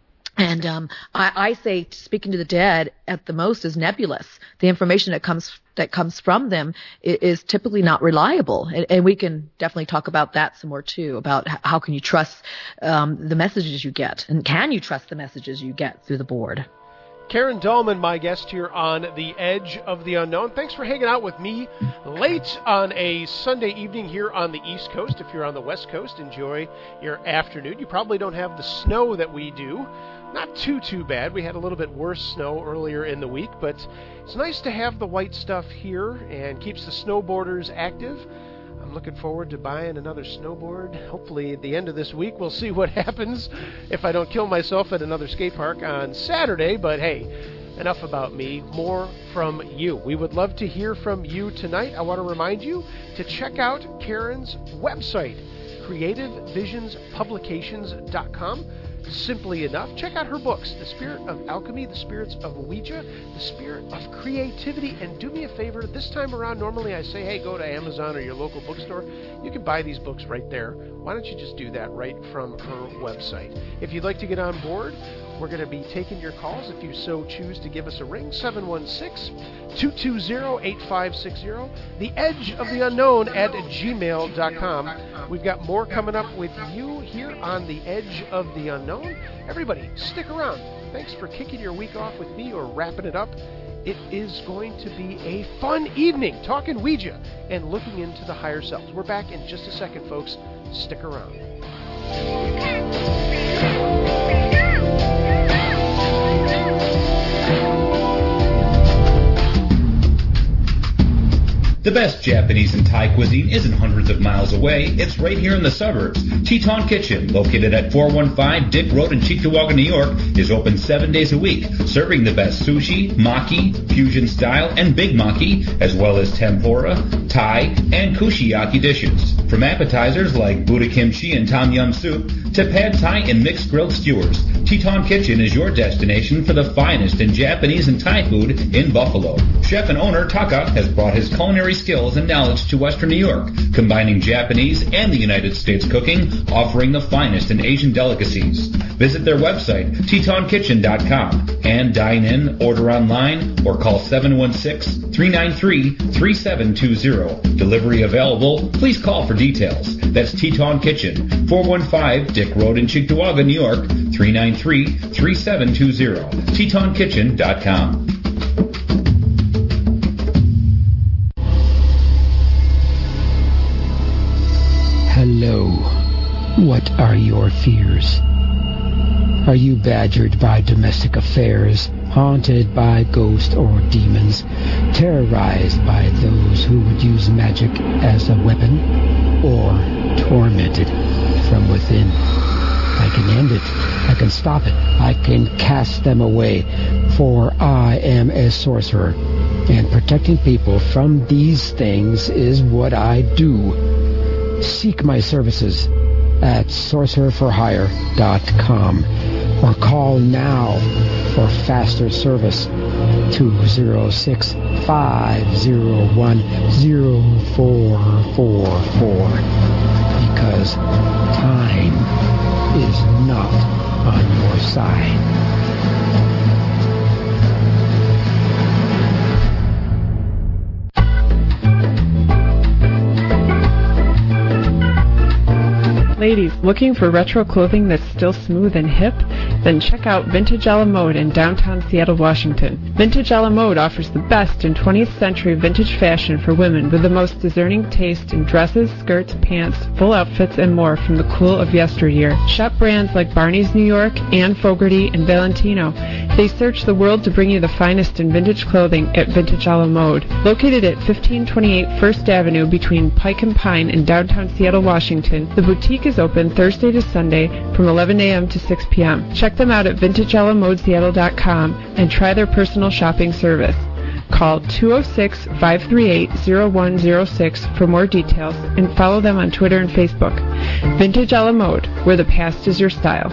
And um, I, I say speaking to the dead at the most is nebulous. The information that comes that comes from them is, is typically not reliable, and, and we can definitely talk about that some more too. About how can you trust um, the messages you get, and can you trust the messages you get through the board? Karen Dahlman, my guest here on The Edge of the Unknown. Thanks for hanging out with me late on a Sunday evening here on the East Coast. If you're on the West Coast, enjoy your afternoon. You probably don't have the snow that we do. Not too, too bad. We had a little bit worse snow earlier in the week, but it's nice to have the white stuff here and keeps the snowboarders active. I'm looking forward to buying another snowboard. Hopefully at the end of this week we'll see what happens if I don't kill myself at another skate park on Saturday. But hey, enough about me, more from you. We would love to hear from you tonight. I want to remind you to check out Karen's website, creative visions publications dot com. simply enough. Check out her books, The Spirit of Alchemy, The Spirits of Ouija, The Spirit of Creativity, and do me a favor, this time around, normally I say, hey, go to Amazon or your local bookstore. You can buy these books right there. Why don't you just do that right from her website? If you'd like to get on board, we're going to be taking your calls if you so choose to give us a ring, seven one six, two two zero, eight five six zero, the edge of the unknown at gmail dot com. We've got more coming up with you here on the Edge of the Unknown. Everybody, stick around. Thanks for kicking your week off with me or wrapping it up. It is going to be a fun evening talking Ouija and looking into the higher selves. We're back in just a second, folks. Stick around. The best Japanese and Thai cuisine isn't hundreds of miles away. It's right here in the suburbs. Teton Kitchen, located at four one five Dick Road in Cheektowaga, New York, is open seven days a week, serving the best sushi, maki, fusion style, and big maki, as well as tempura, Thai, and kushiyaki dishes. From appetizers like Buddha kimchi and tom yum soup to pad Thai and mixed grilled skewers, Teton Kitchen is your destination for the finest in Japanese and Thai food in Buffalo. Chef and owner Taka has brought his culinary skills and knowledge to Western New York, combining Japanese and the United States cooking, offering the finest in Asian delicacies. Visit their website, teton kitchen dot com, and dine in, order online, or call seven one six, three nine three, three seven two zero. Delivery available. Please call for details. That's Teton Kitchen, four one five Dick Road in Cheektowaga, New York, three nine three, three seven two zero. teton kitchen dot com. Hello. What are your fears? Are you badgered by domestic affairs, haunted by ghosts or demons, terrorized by those who would use magic as a weapon, or tormented from within? I can end it. I can stop it. I can cast them away, for I am a sorcerer, and protecting people from these things is what I do. Seek my services at sorcerer for hire dot com or call now for faster service two oh six, five oh one, oh four four four, because time is not on your side. Ladies, looking for retro clothing that's still smooth and hip? Then check out Vintage a la Mode in downtown Seattle, Washington. Vintage a la Mode offers the best in twentieth century vintage fashion for women with the most discerning taste in dresses, skirts, pants, full outfits, and more from the cool of yesteryear. Shop brands like Barney's New York, Anne Fogarty, and Valentino. They search the world to bring you the finest in vintage clothing at Vintage a la Mode. Located at fifteen twenty-eight First Avenue between Pike and Pine in downtown Seattle, Washington, the boutique is open Thursday to Sunday from eleven a.m. to six p.m. Check them out at vintage a la mode seattle dot com and try their personal shopping service. Call two oh six, five three eight, oh one oh six for more details and follow them on Twitter and Facebook. Vintage a la Mode, where the past is your style.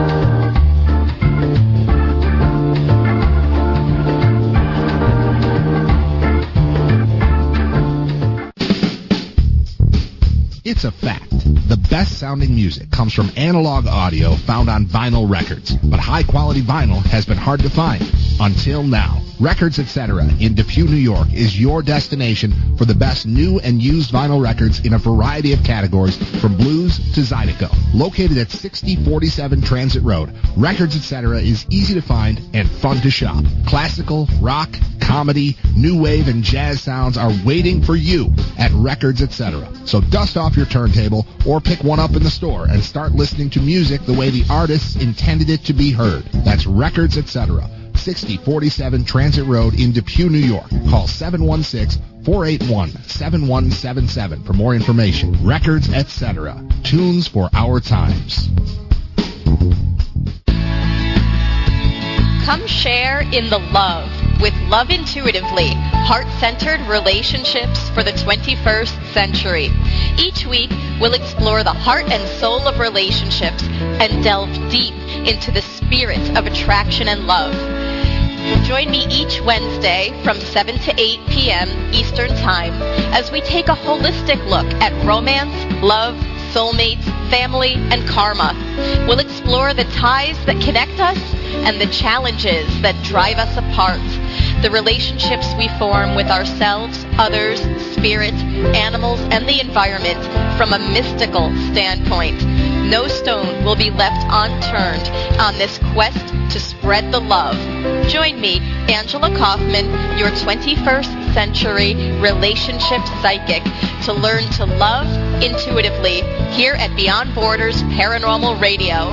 It's a fact. The best sounding music comes from analog audio found on vinyl records, but high quality vinyl has been hard to find until now. Records Etc. in Depew, New York is your destination for the best new and used vinyl records in a variety of categories from blues to Zydeco. Located at sixty forty-seven Transit Road, Records Etc. is easy to find and fun to shop. Classical, rock, comedy, new wave, and jazz sounds are waiting for you at Records Etc. So dust off your turntable or pick one up in the store and start listening to music the way the artists intended it to be heard. That's Records Etc. sixty forty-seven Transit Road in Depew, New York. Call seven one six, four eight one, seven one seven seven for more information. Records Etc. Tunes for our times. Come share in the love with Love Intuitively, heart-centered relationships for the twenty-first century. Each week, We'll explore the heart and soul of relationships and delve deep into the spirit of attraction and love. Join me each Wednesday from seven to eight p.m. Eastern Time as we take a holistic look at romance, love, soulmates, family, and karma. We'll explore the ties that connect us and the challenges that drive us apart. The relationships we form with ourselves, others, spirit, animals, and the environment from a mystical standpoint. No stone will be left unturned on this quest to spread the love. Join me, Angela Kaufman, your twenty-first century relationship psychic, to learn to love intuitively here at Beyond Borders Paranormal Radio.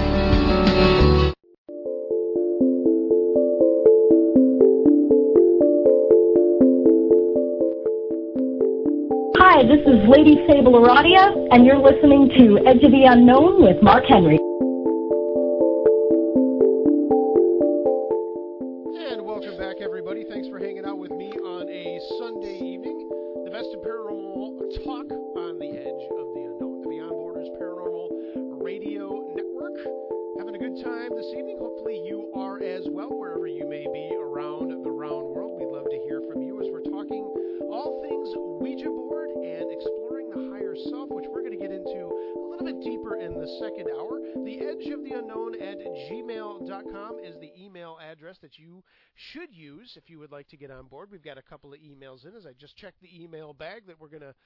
Hi, this is Lady Sable Aradia, and you're listening to Edge of the Unknown with Mark Henry. And welcome back, everybody. Thanks for hanging out with me on a Sunday evening. The best of paranormal talk on the Edge of the Unknown, the Beyond Borders Paranormal Radio Network. Having a good time this evening. Hopefully you are as well, wherever you may be around the round world. We'd love to hear from you as we're talking all things Ouija board and exploring the higher self, which we're going to get into a little bit deeper in the second hour. The Edge of the Unknown at gmail dot com is the email address that you should use if you would like to get on board. We've got a couple of emails in as I just checked the email bag that we're going to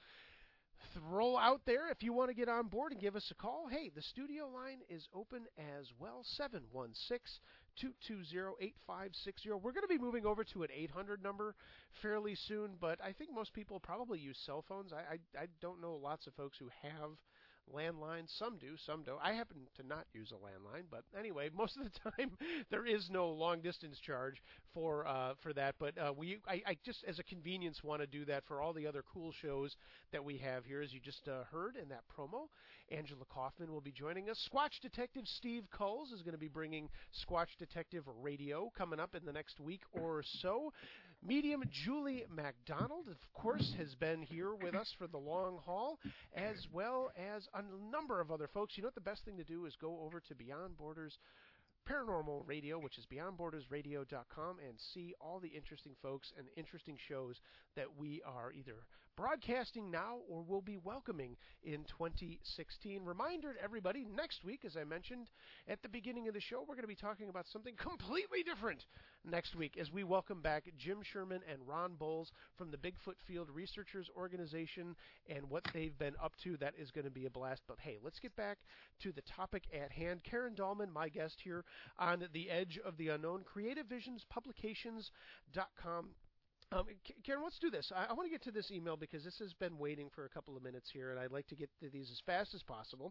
throw out there. If you want to get on board and give us a call, hey, the studio line is open as well, seven one six, two two zero, eight five six zero. We're going to be moving over to an eight hundred number fairly soon, but I think most people probably use cell phones. I, I, I don't know lots of folks who have landlines. Some do, some don't. I happen to not use a landline, but anyway, most of the time there is no long distance charge for uh, for that. But uh, we, I, I just as a convenience want to do that for all the other cool shows that we have here, as you just uh, heard in that promo. Angela Kaufman will be joining us. Squatch Detective Steve Kulls is going to be bringing Squatch Detective Radio coming up in the next week or so. Medium Julie MacDonald, of course, has been here with us for the long haul, as well as a number of other folks. You know what the best thing to do is go over to Beyond Borders Paranormal Radio, which is beyond borders radio dot com, and see all the interesting folks and interesting shows that we are either broadcasting now or will be welcoming in twenty sixteen. Reminder to everybody, next week, as I mentioned at the beginning of the show, we're going to be talking about something completely different next week as we welcome back Jim Sherman and Ron Bowles from the Bigfoot Field Researchers Organization and what they've been up to. That is going to be a blast. But hey, let's get back to the topic at hand. Karen Dahlman, my guest here on The Edge of the Unknown, creative visions publications dot com. Um, Karen, let's do this. I, I want to get to this email because this has been waiting for a couple of minutes here, and I'd like to get to these as fast as possible.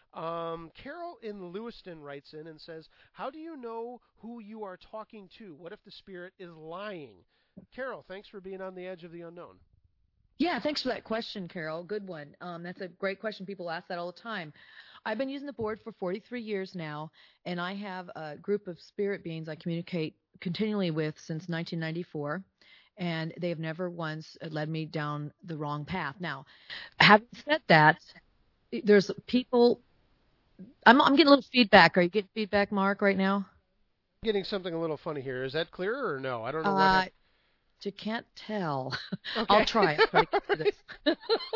Um, Carol in Lewiston writes in and says, how do you know who you are talking to? What if the spirit is lying? Carol, thanks for being on The Edge of the Unknown. Yeah, thanks for that question, Carol. Good one. Um, that's a great question. People ask that all the time. I've been using the board for forty-three years now, and I have a group of spirit beings I communicate continually with since nineteen ninety-four. And they have never once led me down the wrong path. Now, having said that, there's people. I'm, I'm getting a little feedback. Are you getting feedback, Mark, right now? I'm getting something a little funny here. Is that clear or no? I don't know. Uh, what happened. You can't tell. Okay. I'll try it. Try to get through this.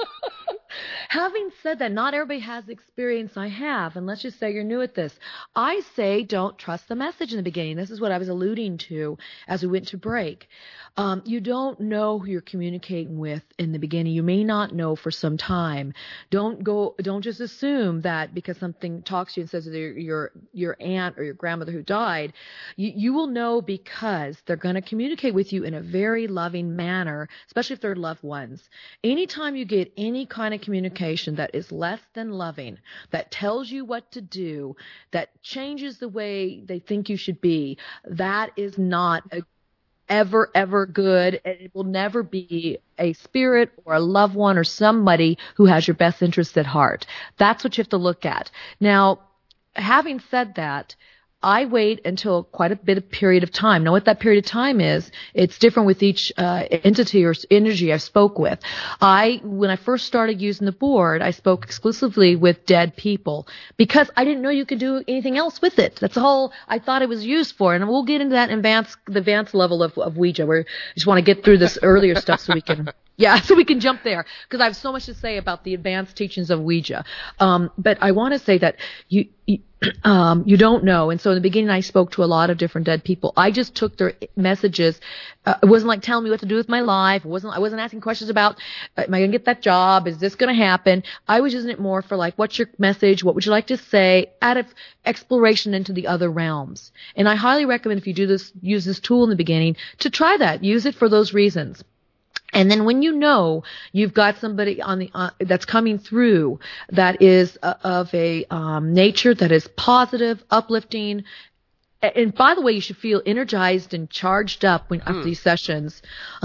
Having said that, not everybody has the experience I have, and let's just say you're new at this. I say don't trust the message in the beginning. This is what I was alluding to as we went to break. Um, you don't know who you're communicating with in the beginning. You may not know for some time. Don't go. Don't just assume that because something talks to you and says your your your aunt or your grandmother who died, you, you will know because they're going to communicate with you in a very loving manner, especially if they're loved ones. Anytime you get any kind of communication that is less than loving, that tells you what to do, that changes the way they think you should be, that is not a ever, ever good, and it will never be a spirit or a loved one or somebody who has your best interests at heart. That's what you have to look at. Now, having said that, I wait until quite a bit of period of time. Now, what that period of time is, it's different with each uh, entity or energy I spoke with. I, when I first started using the board, I spoke exclusively with dead people because I didn't know you could do anything else with it. That's all I thought it was used for. And we'll get into that advanced, the advanced level of, of Ouija. We just want to get through this earlier stuff so we can, yeah, so we can jump there because I have so much to say about the advanced teachings of Ouija. Um, but I want to say that you, you Um, you don't know. And so in the beginning, I spoke to a lot of different dead people. I just took their messages. Uh, it wasn't like telling me what to do with my life. It wasn't, I wasn't asking questions about, uh, am I going to get that job? Is this going to happen? I was using it more for like, what's your message? What would you like to say? Out of exploration into the other realms. And I highly recommend if you do this, use this tool in the beginning to try that. Use it for those reasons. And then when you know you've got somebody on the uh, that's coming through that is uh, of a um, nature that is positive, uplifting. And by the way, you should feel energized and charged up when after mm. these sessions,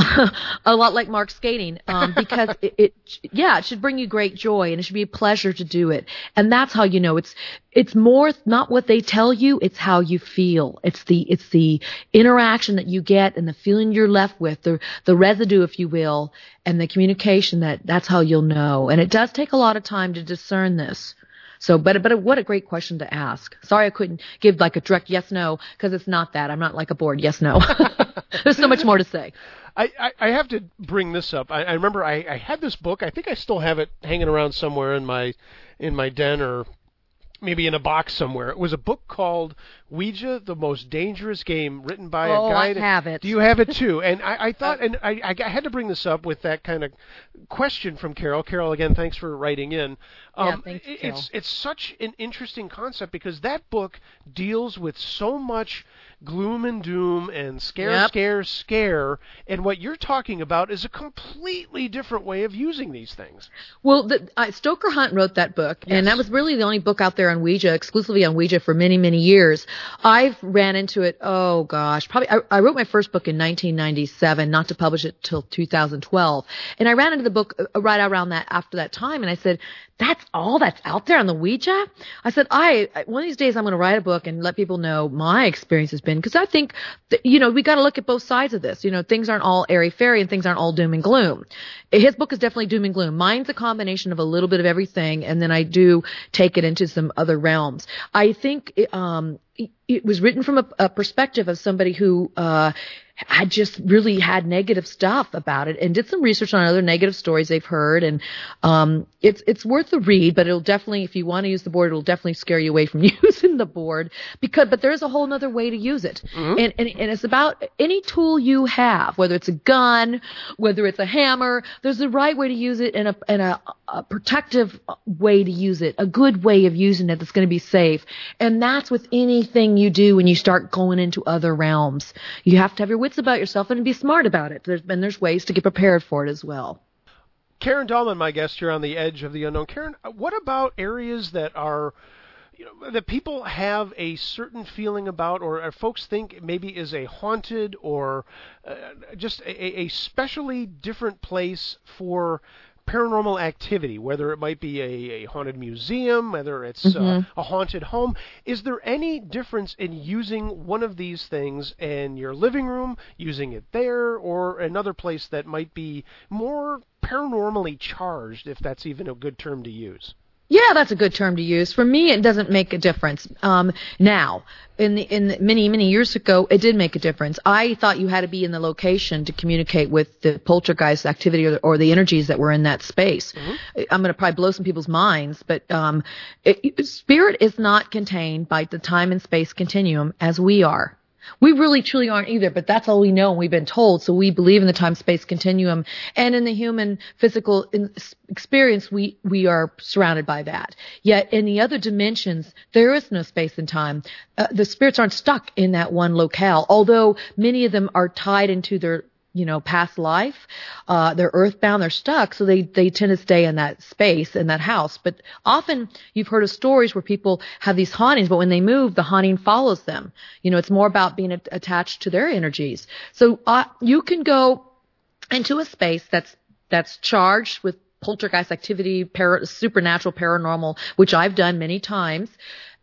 a lot like Mark skating, um, because it, it, yeah, it should bring you great joy and it should be a pleasure to do it. And that's how you know it's, it's more not what they tell you, it's how you feel. It's the, it's the interaction that you get and the feeling you're left with, the, the residue, if you will, and the communication that that's how you'll know. And it does take a lot of time to discern this. So, but, but what a great question to ask. Sorry I couldn't give like a direct yes, no, because it's not that. I'm not like a board yes, no. There's so much more to say. I, I, I have to bring this up. I, I remember I, I had this book. I think I still have it hanging around somewhere in my in my den or maybe in a box somewhere. It was a book called Ouija, the Most Dangerous Game, written by oh, a guy. I have it. Do you have it too? And I, I thought, and I, I had to bring this up with that kind of question from Carol. Carol, again, thanks for writing in. Um, yeah, thanks, it, Carol. It's it's such an interesting concept because that book deals with so much gloom and doom and scare, yep. scare, scare, and what you're talking about is a completely different way of using these things. Well, the, uh, Stoker Hunt wrote that book, yes. and that was really the only book out there on Ouija, exclusively on Ouija for many, many years. I've ran into it, oh gosh, probably, I, I wrote my first book in nineteen ninety-seven, not to publish it till two thousand twelve, and I ran into the book right around that, after that time, and I said, that's all that's out there on the Ouija? I said, I, one of these days I'm going to write a book and let people know my experience has been, because I think, that, you know, we got to look at both sides of this. You know, things aren't all airy-fairy and things aren't all doom and gloom. His book is definitely doom and gloom. Mine's a combination of a little bit of everything, and then I do take it into some other realms. I think it, um, it, it was written from a, a perspective of somebody who uh had just really had negative stuff about it and did some research on other negative stories they've heard. And um, it's it's worth a read, but it'll definitely, if you want to use the board, it'll definitely scare you away from using the board. Because, but there's a whole other way to use it. Mm-hmm. And, and, and it's about any tool you have, whether it's a gun, whether it's a hammer, there's the right way to use it and a, and a, a protective way to use it, a good way of using it that's going to be safe. And that's with anything you do when you start going into other realms. You have to have your wits about yourself and be smart about it. There's, and there's ways to get prepared for it as well. Karen Dahlman, my guest here on The Edge of the Unknown. Karen, what about areas that are, you know, that people have a certain feeling about, or, or folks think maybe is a haunted or uh, just a, a specially different place for paranormal activity, whether it might be a, a haunted museum, whether it's mm-hmm. uh, a haunted home? Is there any difference in using one of these things in your living room, using it there, or another place that might be more paranormally charged, if that's even a good term to use? Yeah, that's a good term to use. For me, it doesn't make a difference. Um, now, in the, in the many, many years ago, it did make a difference. I thought you had to be in the location to communicate with the poltergeist activity or the, or the energies that were in that space. Mm-hmm. I'm going to probably blow some people's minds, but um, it, spirit is not contained by the time and space continuum as we are. We really truly aren't either, but that's all we know and we've been told. So we believe in the time-space continuum, and in the human physical experience, we, we are surrounded by that. Yet in the other dimensions, there is no space and time. Uh, the spirits aren't stuck in that one locale, although many of them are tied into their you know, past life, uh, they're earthbound, they're stuck, so they, they tend to stay in that space, in that house. But often you've heard of stories where people have these hauntings, but when they move, the haunting follows them. You know, it's more about being a- attached to their energies. So, uh, you can go into a space that's, that's charged with poltergeist activity, para- supernatural, paranormal, which I've done many times.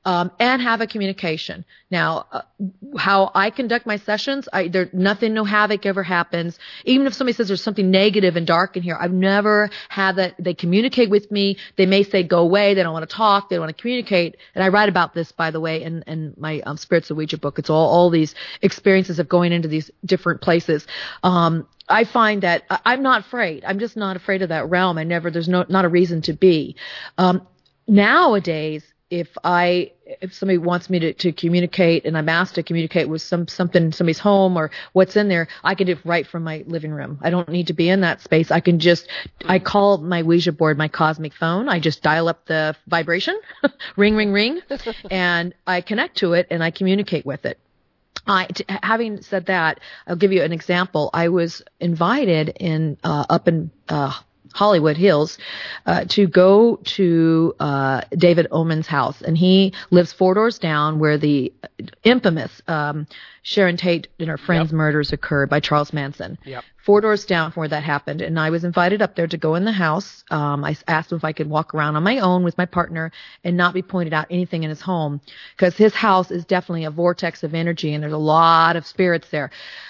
Um, and have a communication. Now, uh, how I conduct my sessions, I, there, nothing, no havoc ever happens. Even if somebody says there's something negative and dark in here, I've never had that. They communicate with me. They may say, go away. They don't want to talk. They don't want to communicate. And I write about this, by the way, in, in my um, Spirits of Ouija book. It's all, all these experiences of going into these different places. Um, I find that I'm not afraid. I'm just not afraid of that realm. I never, there's no, not a reason to be. Um, nowadays, If I, if somebody wants me to, to communicate and I'm asked to communicate with some, something, somebody's home or what's in there, I can do it right from my living room. I don't need to be in that space. I can just, I call my Ouija board my cosmic phone. I just dial up the vibration, ring, ring, ring, and I connect to it and I communicate with it. I, t- having said that, I'll give you an example. I was invited in, uh, up in, uh, Hollywood Hills, uh, to go to, uh, David Oman's house. And he lives four doors down where the infamous, um, Sharon Tate and her friends' yep. murders occurred by Charles Manson. Yep. Four doors down from where that happened. And I was invited up there to go in the house. Um, I asked him if I could walk around on my own with my partner and not be pointed out anything in his home. Because his house is definitely a vortex of energy and there's a lot of spirits there.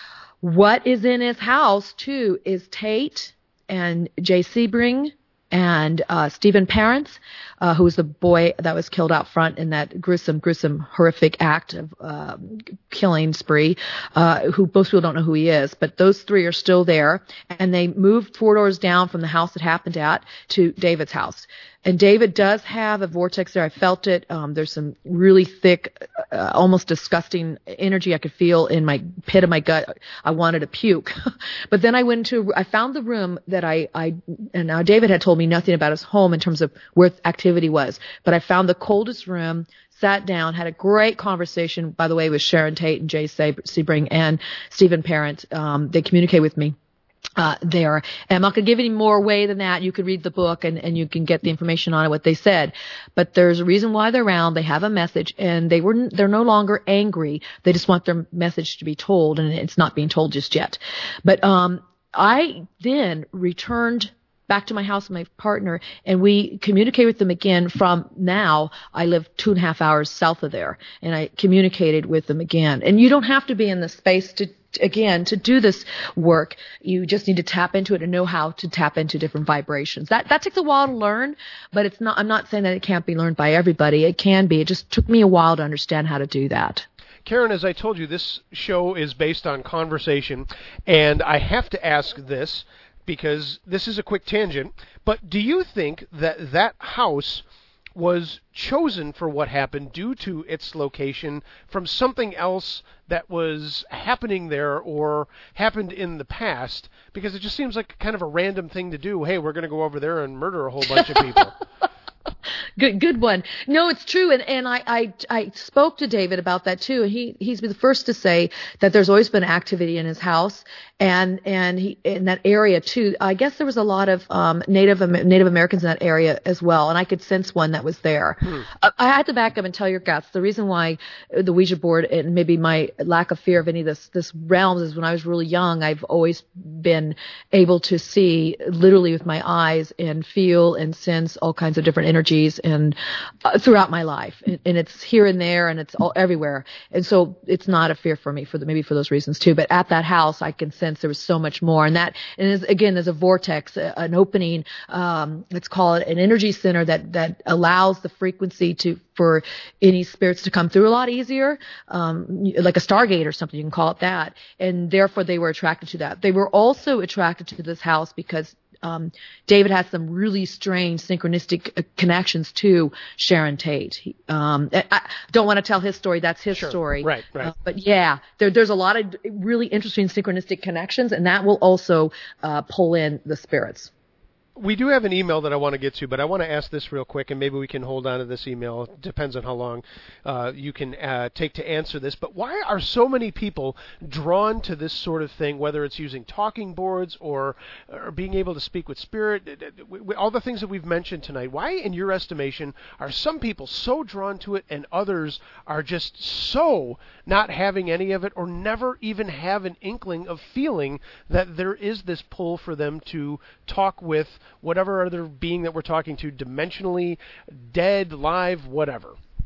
What is in his house, too, is Tate and Jay Sebring and uh, Stephen Parents, uh, who was the boy that was killed out front in that gruesome, gruesome, horrific act of uh, killing spree, uh, who most people don't know who he is. But those three are still there, and they moved four doors down from the house it happened at to David's house. And David does have a vortex there. I felt it. Um, there's some really thick, uh, almost disgusting energy I could feel in my pit of my gut. I wanted to puke. But then I went to, I found the room that I, I, and now David had told me nothing about his home in terms of where activity was. But I found the coldest room, sat down, had a great conversation, by the way, with Sharon Tate and Jay Sebring and Stephen Parent. Um, they communicate with me. Uh, there. And I'm not going to give any more away than that. You could read the book and, and you can get the information on it, what they said. But there's a reason why they're around. They have a message and they were, they're no longer angry. They just want their message to be told and it's not being told just yet. But, um, I then returned back to my house with my partner and we communicate with them again from now. I live two and a half hours south of there and I communicated with them again. And you don't have to be in the space to, again, to do this work. You just need to tap into it and know how to tap into different vibrations. That, that takes a while to learn, but it's not, I'm not saying that it can't be learned by everybody. It can be. It just took me a while to understand how to do that. Karen, as I told you, this show is based on conversation, and I have to ask this because this is a quick tangent, but do you think that that house was chosen for what happened due to its location from something else that was happening there or happened in the past? Because it just seems like kind of a random thing to do. Hey, we're going to go over there and murder a whole bunch of people. Good, good one. No, it's true, and and I, I I spoke to David about that too. He he's been the first to say that there's always been activity in his house, and and he in that area too. I guess there was a lot of um, Native Native Americans in that area as well, and I could sense one that was there. Hmm. I, I had to back up and tell your guests the reason why the Ouija board and maybe my lack of fear of any of this this realms is when I was really young, I've always been able to see literally with my eyes and feel and sense all kinds of different energies and uh, throughout my life, and, and it's here and there and it's all everywhere, and so it's not a fear for me for the, maybe for those reasons too. But at that house, I can sense there was so much more, and that and is, again, there's a vortex, a, an opening. Um, let's call it an energy center that that allows the frequency to for any spirits to come through a lot easier, um, like a Stargate or something. You can call it that, and therefore they were attracted to that. They were also attracted to this house because Um, David has some really strange synchronistic uh, connections to Sharon Tate. He, um, I, I don't want to tell his story. That's his sure. story. Right, right. Uh, but yeah, there, there's a lot of really interesting synchronistic connections, and that will also uh, pull in the spirits. We do have an email that I want to get to, but I want to ask this real quick, and maybe we can hold on to this email. It depends on how long uh, you can uh, take to answer this. But why are so many people drawn to this sort of thing, whether it's using talking boards or, or being able to speak with spirit, all the things that we've mentioned tonight? Why, in your estimation, are some people so drawn to it and others are just so not having any of it or never even have an inkling of feeling that there is this pull for them to talk with whatever other being that we're talking to, dimensionally, dead, live, whatever?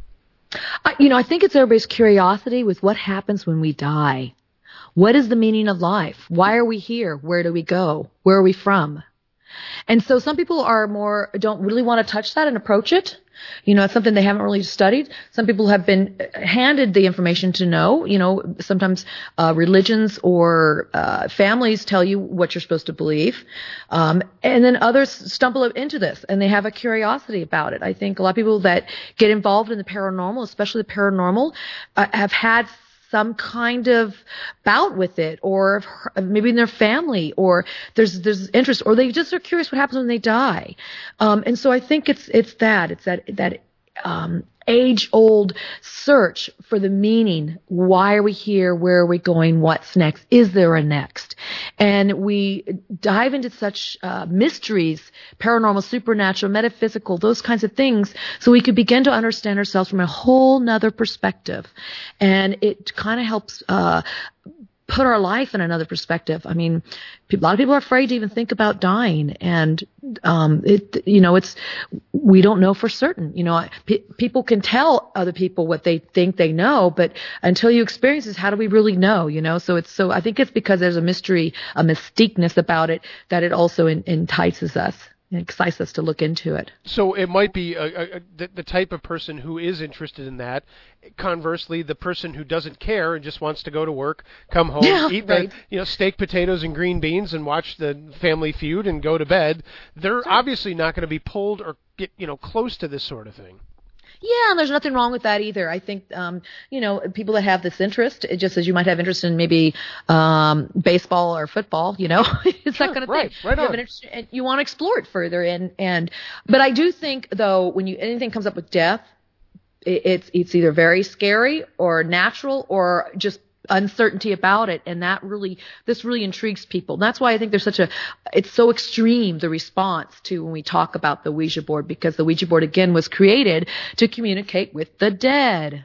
I, you know, I think it's everybody's curiosity with what happens when we die. What is the meaning of life? Why are we here? Where do we go? Where are we from? And so some people are more, don't really want to touch that and approach it. You know, it's something they haven't really studied. Some people have been handed the information to know. You know, sometimes uh, religions or uh, families tell you what you're supposed to believe. Um, and then others stumble into this and they have a curiosity about it. I think a lot of people that get involved in the paranormal, especially the paranormal, uh, have had some kind of bout with it, or maybe in their family, or there's there's interest, or they just are curious what happens when they die. Um, and so I think it's it's that it's that that um, age-old search for the meaning. Why are we here? Where are we going? What's next? Is there a next? And we dive into such uh, mysteries, paranormal, supernatural, metaphysical, those kinds of things, so we could begin to understand ourselves from a whole nother perspective. And it kind of helps uh, put our life in another perspective. I mean, a lot of people are afraid to even think about dying, and um, it, you know, it's we don't know for certain. You know, p- people can tell other people what they think they know, but until you experience this, how do we really know? You know, so it's so. I think it's because there's a mystery, a mystiqueness about it that it also in, entices us. It excites us to look into it. So it might be a, a, a, the, the type of person who is interested in that. Conversely, the person who doesn't care and just wants to go to work, come home, yeah, eat right. the you know steak, potatoes, and green beans, and watch the Family Feud and go to bed. They're sure. obviously not going to be pulled or get you know close to this sort of thing. Yeah, and there's nothing wrong with that either. I think, um, you know, people that have this interest, it just as you might have interest in maybe um, baseball or football, you know, it's sure, that kind of right, thing. Right you on. have an interest, and you want to explore it further. And, and but I do think, though, when you anything comes up with death, it, it's it's either very scary or natural or just uncertainty about it, and that really this really intrigues people. And that's why I think there's such a it's so extreme, the response to when we talk about the Ouija board, because the Ouija board again was created to communicate with the dead.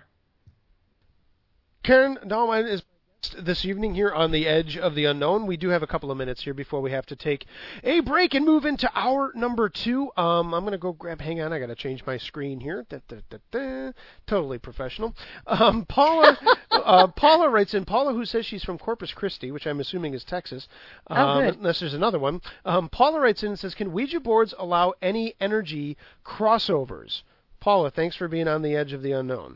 Karen Dahlman is this evening here on the Edge of the Unknown. We do have a couple of minutes here before we have to take a break and move into hour number two. Um, I'm going to go grab, hang on, I got to change my screen here. Da, da, da, da. Totally professional. Um, Paula uh, Paula writes in, Paula who says she's from Corpus Christi, which I'm assuming is Texas, um, oh, good. unless there's another one. Um, Paula writes in and says, can Ouija boards allow any energy crossovers? Paula, thanks for being on the Edge of the Unknown.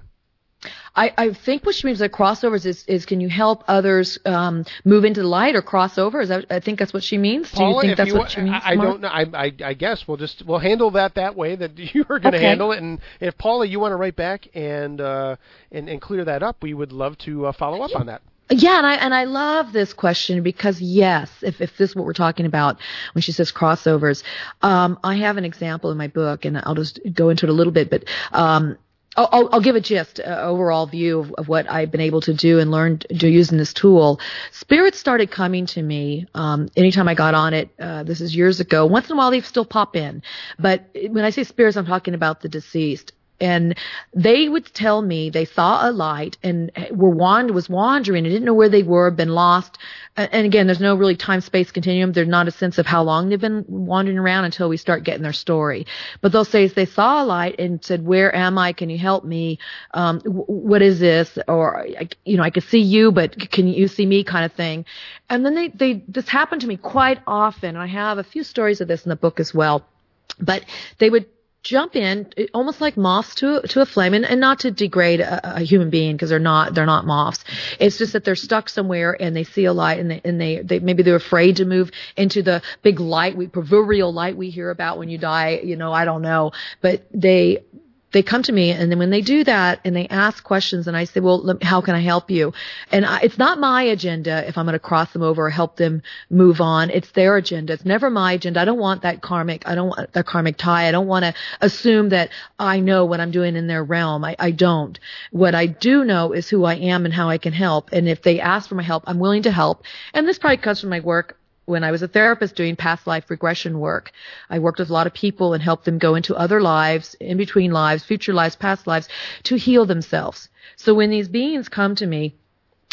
I, I think what she means by crossovers is, is can you help others um, move into the light or cross over? Is that, I think that's what she means. Do Paula, you think if that's you, what she means? I, I Mark? don't know. I, I, I guess we'll just we'll handle that that way that you are going to okay. handle it. And if Paula, you want to write back and uh, and, and clear that up, we would love to uh, follow up on that. Yeah, and I and I love this question because yes, if if this is what we're talking about when she says crossovers, um, I have an example in my book, and I'll just go into it a little bit, but. Um, I'll, I'll give a gist, uh, overall view of, of what I've been able to do and learn to do using this tool. Spirits started coming to me um, anytime I got on it. Uh, this is years ago. Once in a while, they still pop in. But when I say spirits, I'm talking about the deceased. And they would tell me they saw a light and were wand- was wandering and didn't know where they were, been lost. And again, there's no really time-space continuum. There's not a sense of how long they've been wandering around until we start getting their story. But they'll say they saw a light and said, where am I? Can you help me? Um, w- what is this? Or, you know, I could see you, but can you see me kind of thing. And then they, they, this happened to me quite often. I have a few stories of this in the book as well. But they would jump in almost like moths to to a flame, and, and not to degrade a, a human being, because they're not they're not moths. It's just that they're stuck somewhere and they see a light, and they and they, they maybe they're afraid to move into the big light, we proverbial light we hear about when you die. You know, I don't know, but they. They come to me, and then when they do that and they ask questions, and I say, well, let, how can I help you? And I, it's not my agenda if I'm going to cross them over or help them move on. It's their agenda. It's never my agenda. I don't want that karmic, I don't want that karmic tie. I don't want to assume that I know what I'm doing in their realm. I, I don't. What I do know is who I am and how I can help. And if they ask for my help, I'm willing to help. And this probably comes from my work when I was a therapist doing past life regression work. I worked with a lot of people and helped them go into other lives, in between lives, future lives, past lives, to heal themselves. So when these beings come to me,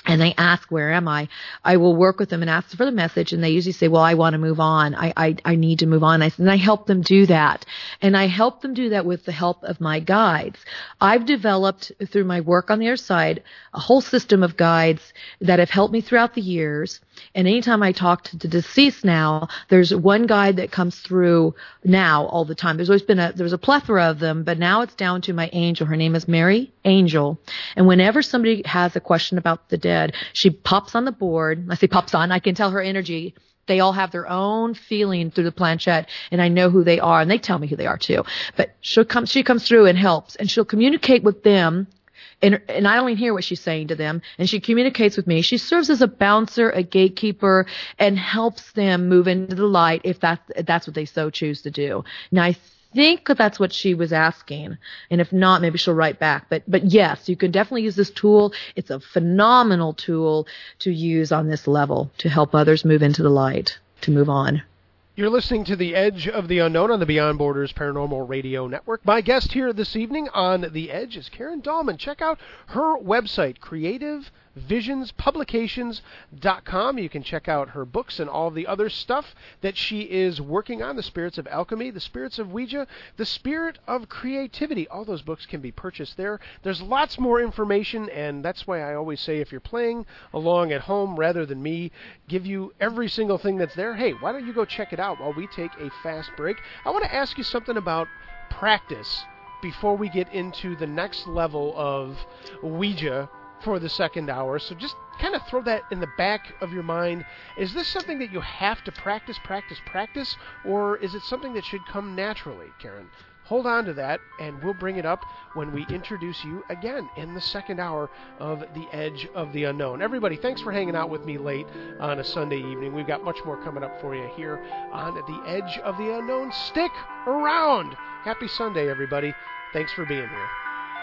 and they ask, where am I? I will work with them and ask for the message, and they usually say, well, I want to move on. I, I, I need to move on. I, and I help them do that. And I help them do that with the help of my guides. I've developed, through my work on the other side, a whole system of guides that have helped me throughout the years. And anytime I talk to the deceased now, there's one guide that comes through now all the time. There's always been a, there was a plethora of them, but now it's down to my angel. Her name is Mary Angel. And whenever somebody has a question about the dead, she pops on the board. I say pops on. I can tell her energy. They all have their own feeling through the planchette, and I know who they are, and they tell me who they are too. But she'll come, she comes through and helps, and she'll communicate with them. And, and I only hear what she's saying to them, and she communicates with me. She serves as a bouncer, a gatekeeper, and helps them move into the light if that's, if that's what they so choose to do. Now, I think that's what she was asking, and if not, maybe she'll write back. But but yes, you can definitely use this tool. It's a phenomenal tool to use on this level to help others move into the light, to move on. You're listening to The Edge of the Unknown on the Beyond Borders Paranormal Radio Network. My guest here this evening on The Edge is Karen Dahlman. Check out her website, creative visions publications dot com. You can check out her books and all the other stuff that she is working on, The Spirits of Alchemy, The Spirits of Ouija, The Spirit of Creativity. All those books can be purchased there. There's lots more information, and that's why I always say if you're playing along at home rather than me give you every single thing that's there, hey, why don't you go check it out while we take a fast break. I want to ask you something about practice before we get into the next level of Ouija for the second hour. So just kind of throw that in the back of your mind. Is this something that you have to practice, practice, practice, or is it something that should come naturally, Karen? Hold on to that, and we'll bring it up when we introduce you again in the second hour of The Edge of the Unknown. Everybody, thanks for hanging out with me late on a Sunday evening. We've got much more coming up for you here on The Edge of the Unknown. Stick around. Happy Sunday, everybody. Thanks for being here.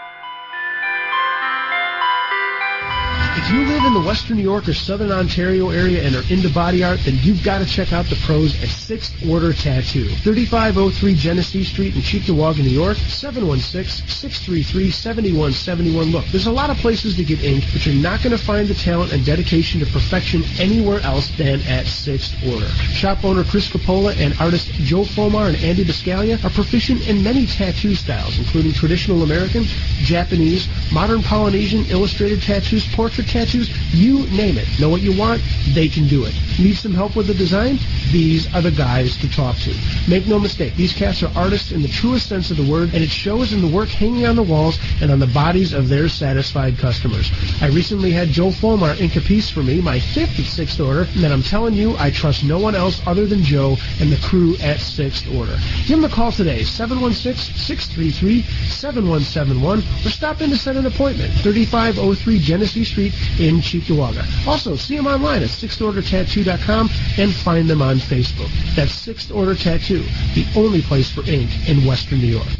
If you live in the Western New York or Southern Ontario area and are into body art, then you've got to check out the pros at Sixth Order Tattoo. thirty-five oh three Genesee Street in Cheektowaga, New York, seven one six, six three three, seven one seven one. Look, there's a lot of places to get inked, but you're not going to find the talent and dedication to perfection anywhere else than at Sixth Order. Shop owner Chris Coppola and artists Joe Fomar and Andy Biscaglia are proficient in many tattoo styles, including traditional American, Japanese, modern Polynesian, illustrated tattoos, portrait tattoos, you name it. Know what you want? They can do it. Need some help with the design? These are the guys to talk to. Make no mistake, these cats are artists in the truest sense of the word, and it shows in the work hanging on the walls and on the bodies of their satisfied customers. I recently had Joe Fomar ink a piece for me, my fifth at Sixth Order, and I'm telling you, I trust no one else other than Joe and the crew at Sixth Order. Give them a call today, seven one six, six three three, seven one seven one, or stop in to set an appointment, thirty-five oh three Genesee Street in Cheektowaga. Also, see them online at sixth order tattoo dot com and find them on Facebook. That's Sixth Order Tattoo, the only place for ink in Western New York.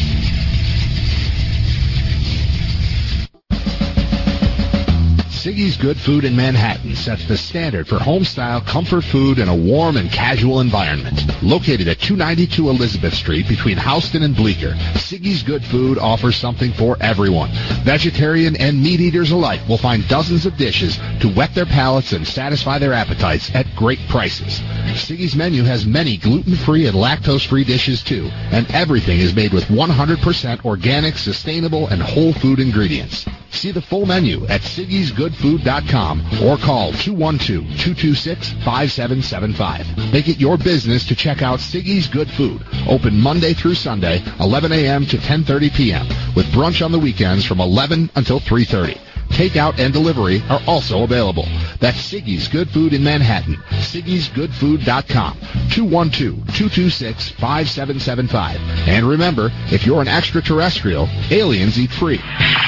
Siggy's Good Food in Manhattan sets the standard for home-style comfort food in a warm and casual environment. Located at two ninety-two Elizabeth Street between Houston and Bleecker, Siggy's Good Food offers something for everyone. Vegetarian and meat eaters alike will find dozens of dishes to whet their palates and satisfy their appetites at great prices. Siggy's menu has many gluten-free and lactose-free dishes too, and everything is made with one hundred percent organic, sustainable, and whole food ingredients. See the full menu at Siggy's Good Food dot com or call two one two, two two six, five seven seven five. Make it your business to check out Siggy's Good Food. Open Monday through Sunday, eleven a.m. to ten thirty p.m. with brunch on the weekends from eleven until three thirty. Takeout and delivery are also available. That's Siggy's Good Food in Manhattan. Siggy's Good Food dot com. two one two, two two six, five seven seven five. And remember, if you're an extraterrestrial, aliens eat free.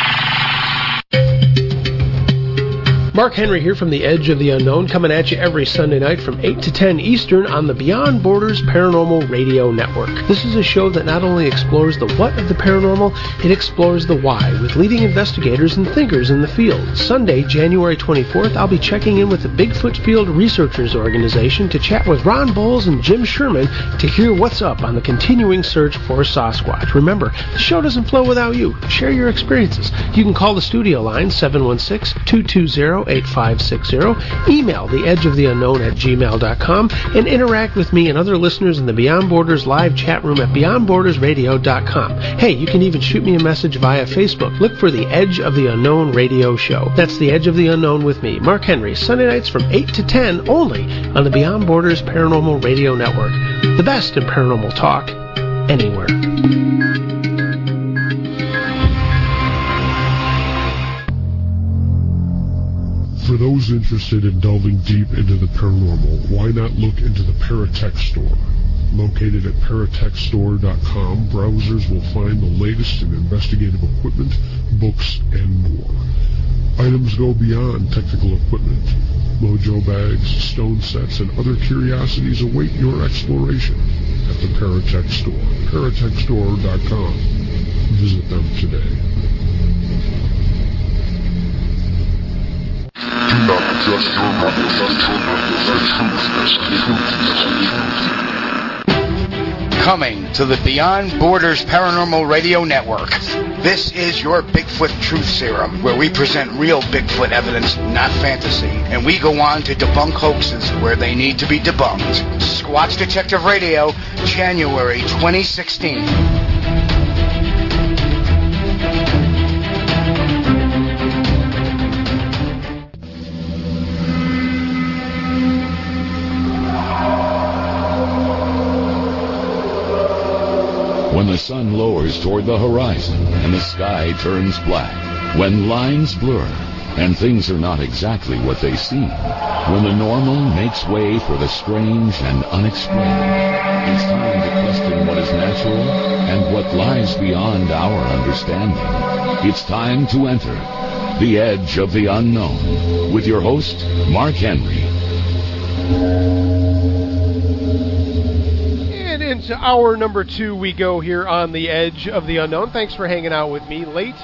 Mark Henry here from The Edge of the Unknown, coming at you every Sunday night from eight to ten Eastern on the Beyond Borders Paranormal Radio Network. This is a show that not only explores the what of the paranormal, it explores the why with leading investigators and thinkers in the field. Sunday, January twenty-fourth, I'll be checking in with the Bigfoot Field Researchers Organization to chat with Ron Bowles and Jim Sherman to hear what's up on the continuing search for Sasquatch. Remember, the show doesn't flow without you. Share your experiences. You can call the studio line, seven one six, two two zero, zero, eight five six zero. Email theedgeoftheunknown at gmail dot com and interact with me and other listeners in the Beyond Borders live chat room at beyond borders radio dot com. Hey, you can even shoot me a message via Facebook. Look for the Edge of the Unknown radio show. That's the Edge of the Unknown with me, Mark Henry, Sunday nights from eight to ten only on the Beyond Borders Paranormal Radio Network. The best in paranormal talk anywhere. For those interested in delving deep into the paranormal, why not look into the Paratech Store? Located at paratech store dot com, browsers will find the latest in investigative equipment, books, and more. Items go beyond technical equipment. Mojo bags, stone sets, and other curiosities await your exploration at the Paratech Store. paratech store dot com. Visit them today. Do not adjust your radio. Coming to the Beyond Borders Paranormal Radio Network. This is your Bigfoot Truth Serum, where we present real Bigfoot evidence, not fantasy. And we go on to debunk hoaxes where they need to be debunked. Squatch Detective Radio, January twenty sixteen. When the sun lowers toward the horizon and the sky turns black, when lines blur and things are not exactly what they seem, when the normal makes way for the strange and unexplained, it's time to question what is natural and what lies beyond our understanding. It's time to enter the Edge of the Unknown with your host, Mark Henry. Into hour number two we go here on the Edge of the Unknown. Thanks for hanging out with me late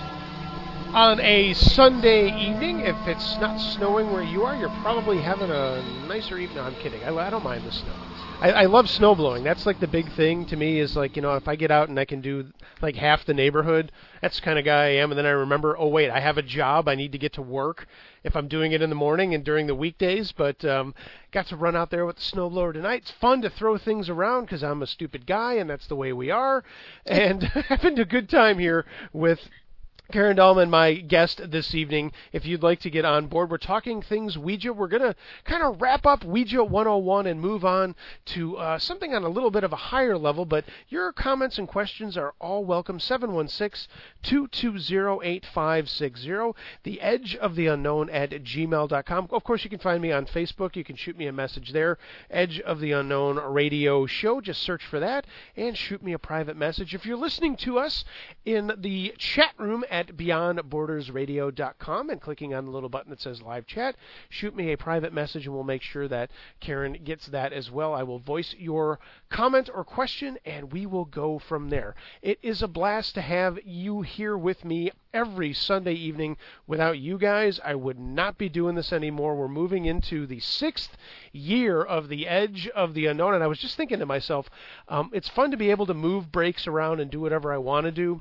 on a Sunday evening. If it's not snowing where you are, you're probably having a nicer evening. No, I'm kidding. I, I don't mind the snow. I, I love snow blowing. That's like the big thing to me is like, you know, if I get out and I can do like half the neighborhood, that's the kind of guy I am. And then I remember, oh, wait, I have a job. I need to get to work if I'm doing it in the morning and during the weekdays. But um, got to run out there with the snowblower tonight. It's fun to throw things around because I'm a stupid guy and that's the way we are. And having a good time here with Karen Dahlman, my guest this evening. If you'd like to get on board, we're talking things Ouija. We're going to kind of wrap up Ouija one oh one and move on to uh, something on a little bit of a higher level, but your comments and questions are all welcome. seven one six, two two zero, eight five six zero, the edge of the unknown at gmail dot com. Of course, you can find me on Facebook. You can shoot me a message there, Edge of the Unknown Radio Show. Just search for that and shoot me a private message. If you're listening to us in the chat room at at beyond borders radio dot com and clicking on the little button that says live chat, shoot me a private message and we'll make sure that Karen gets that as well. I will voice your comment or question and we will go from there. It is a blast to have you here with me every Sunday evening. Without you guys, I would not be doing this anymore. We're moving into the sixth year of the Edge of the Unknown, and I was just thinking to myself, um, it's fun to be able to move breaks around and do whatever I want to do,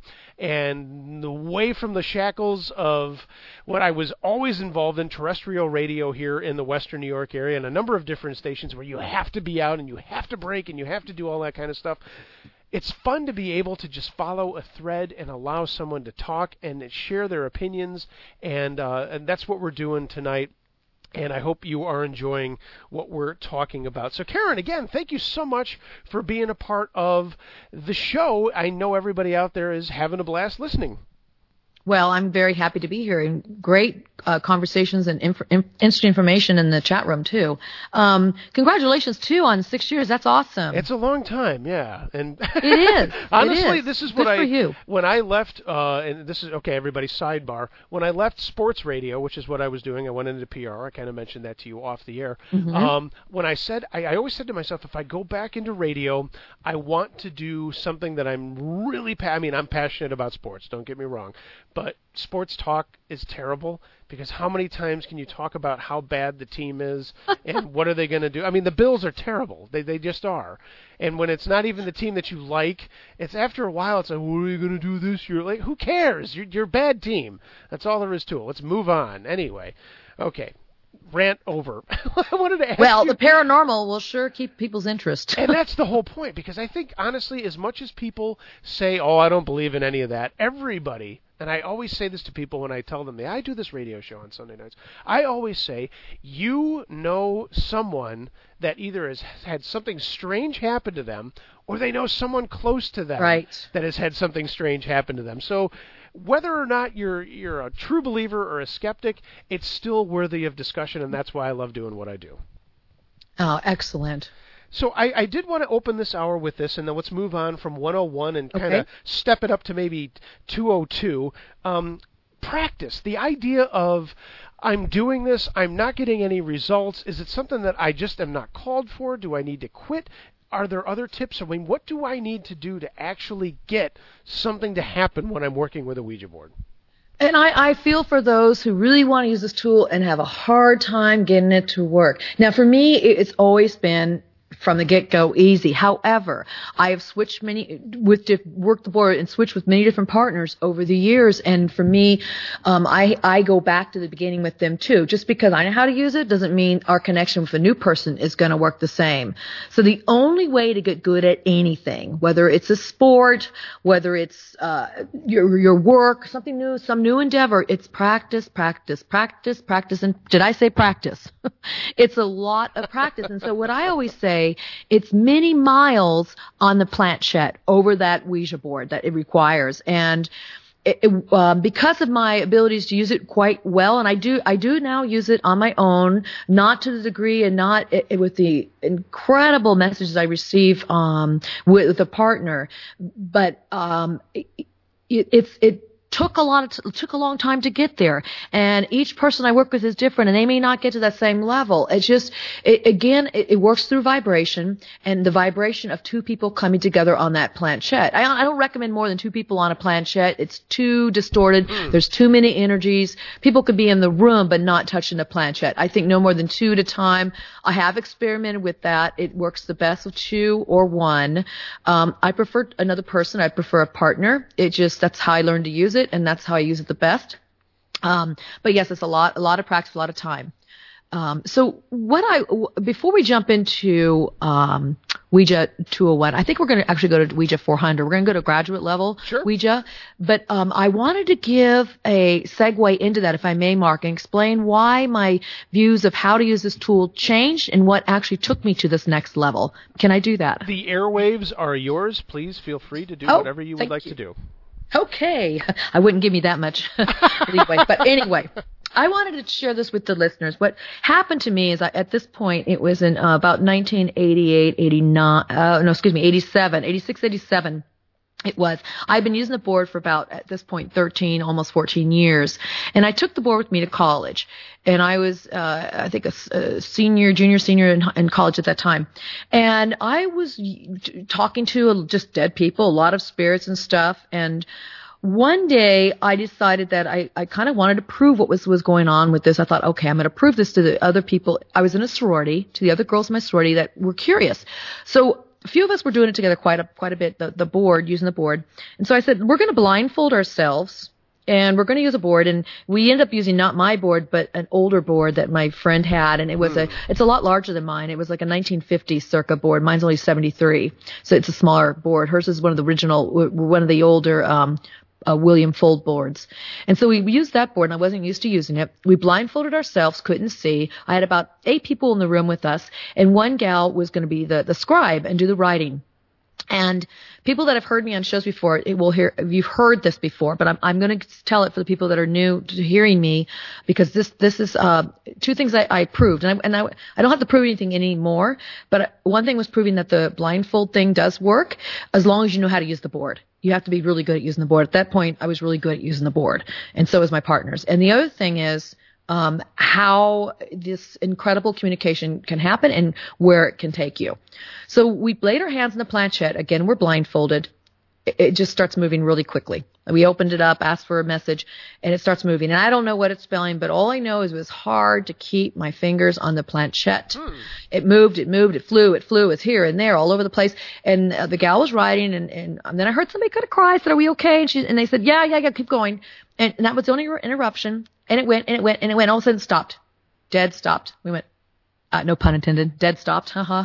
and away from the shackles of what I was always involved in, terrestrial radio here in the Western New York area, and a number of different stations where you have to be out and you have to break and you have to do all that kind of stuff. It's fun to be able to just follow a thread and allow someone to talk and share their opinions, and uh, and that's what we're doing tonight. And I hope you are enjoying what we're talking about. So, Karen, again, thank you so much for being a part of the show. I know everybody out there is having a blast listening. Well, I'm very happy to be here, and great uh, conversations and inf- in- interesting information in the chat room, too. Um, congratulations, too, on six years. That's awesome. It's a long time, yeah. And it is. Honestly, it is. this is Good what I, for you. when I left, uh, and this is, okay, everybody, sidebar. When I left sports radio, which is what I was doing, I went into P R. I kind of mentioned that to you off the air. Mm-hmm. Um, when I said, I, I always said to myself, if I go back into radio, I want to do something that I'm really, pa- I mean, I'm passionate about sports, don't get me wrong. but sports talk is terrible because how many times can you talk about how bad the team is and what are they going to do? I mean, the Bills are terrible. They they just are. And when it's not even the team that you like, it's after a while it's like, what are you going to do this year? Like, who cares? You're, you're a bad team. That's all there is to it. Let's move on. Anyway, okay. Rant over. I wanted to ask Well, you, the paranormal will sure keep people's interest. and that's the whole point, because I think, honestly, as much as people say, oh, I don't believe in any of that, everybody, and I always say this to people when I tell them, I do this radio show on Sunday nights, I always say, you know someone that either has had something strange happen to them, or they know someone close to them right. that has had something strange happen to them. So whether or not you're you're a true believer or a skeptic, it's still worthy of discussion, and that's why I love doing what I do. Oh, excellent. So I, I did want to open this hour with this, and then let's move on from one oh one and kind of Okay. step it up to maybe two oh two. Um, practice, the idea of I'm doing this, I'm not getting any results. Is it something that I just am not called for? Do I need to quit? Are there other tips? I mean, what do I need to do to actually get something to happen when I'm working with a Ouija board? And I, I feel for those who really want to use this tool and have a hard time getting it to work. Now, for me, it's always been from the get-go easy. However, I have switched many, with diff, worked the board and switched with many different partners over the years. And for me, um, I, I go back to the beginning with them too. Just because I know how to use it doesn't mean our connection with a new person is going to work the same. So the only way to get good at anything, whether it's a sport, whether it's, uh, your, your work, something new, some new endeavor, it's practice, practice, practice, practice. And did I say practice? It's a lot of practice. And so what I always say, it's many miles on the planchette over that Ouija board that it requires. And it, it, um, because of my abilities to use it quite well, and I do, I do now use it on my own, not to the degree and not it, it, with the incredible messages I receive um, with, with a partner, but um, it, it, it's it. took a lot of t- took a long time to get there, and each person I work with is different, and they may not get to that same level. It's just it, again, it, it works through vibration, and the vibration of two people coming together on that planchette. I, I don't recommend more than two people on a planchette. It's too distorted. Mm. There's too many energies. People could be in the room but not touching the planchette. I think no more than two at a time. I have experimented with that. It works the best with two or one. Um, I prefer another person. I prefer a partner. It just that's how I learned to use it. And that's how I use it the best. Um, but yes, it's a lot, a lot of practice, a lot of time. Um, so what I, w- before we jump into, um, Ouija two oh one, I think we're going to actually go to Ouija four hundred. We're going to go to graduate level sure. Ouija. But, um, I wanted to give a segue into that, if I may, Mark, and explain why my views of how to use this tool changed and what actually took me to this next level. Can I do that? The airwaves are yours. Please feel free to do oh, whatever you would like you. to do. Okay. I wouldn't give me that much leeway. But anyway, I wanted to share this with the listeners. What happened to me is I, at this point, it was in uh, about nineteen eighty-eight, eighty-nine, uh, no, excuse me, eighty-seven, eighty-six, eighty-seven. It was. I've been using the board for about, at this point, thirteen, almost fourteen years. And I took the board with me to college. And I was, uh, I think, a, a senior, junior, senior in, in college at that time. And I was talking to just dead people, a lot of spirits and stuff. And one day I decided that I, I kind of wanted to prove what was, was going on with this. I thought, okay, I'm going to prove this to the other people. I was in a sorority, to the other girls in my sorority that were curious. So a few of us were doing it together quite a, quite a bit, the, the board, using the board. And so I said, we're going to blindfold ourselves and we're going to use a board. And we ended up using not my board, but an older board that my friend had. And it was mm. a, it's a lot larger than mine. It was like a nineteen fifties circa board. Mine's only seventy-three. So it's a smaller board. Hers is one of the original, one of the older, um, Uh, William Fold boards. And so we used that board, and I wasn't used to using it. We blindfolded ourselves, couldn't see. I had about eight people in the room with us, and one gal was going to be the, the scribe and do the writing. And people that have heard me on shows before, it will hear, you've heard this before, but I'm, I'm going to tell it for the people that are new to hearing me, because this, this is, uh, two things I, I proved. And I, and I, I don't have to prove anything anymore, but one thing was proving that the blindfold thing does work as long as you know how to use the board. You have to be really good at using the board. At that point, I was really good at using the board, and so was my partners. And the other thing is, um, how this incredible communication can happen and where it can take you. So we laid our hands on the planchette. Again, we're blindfolded. it, it just starts moving really quickly. We opened it up, asked for a message, and it starts moving. And I don't know what it's spelling, but all I know is it was hard to keep my fingers on the planchette. Hmm. It moved, it moved, it flew, it flew, it's here and there, all over the place. And uh, the gal was writing, and, and, and then I heard somebody kind of cry. I said, "Are we okay?" And she and they said, "Yeah, yeah, yeah, keep going." And, and that was the only interruption. And it went, and it went, and it went. All of a sudden, stopped, dead stopped. We went, uh, no pun intended, dead stopped. Haha.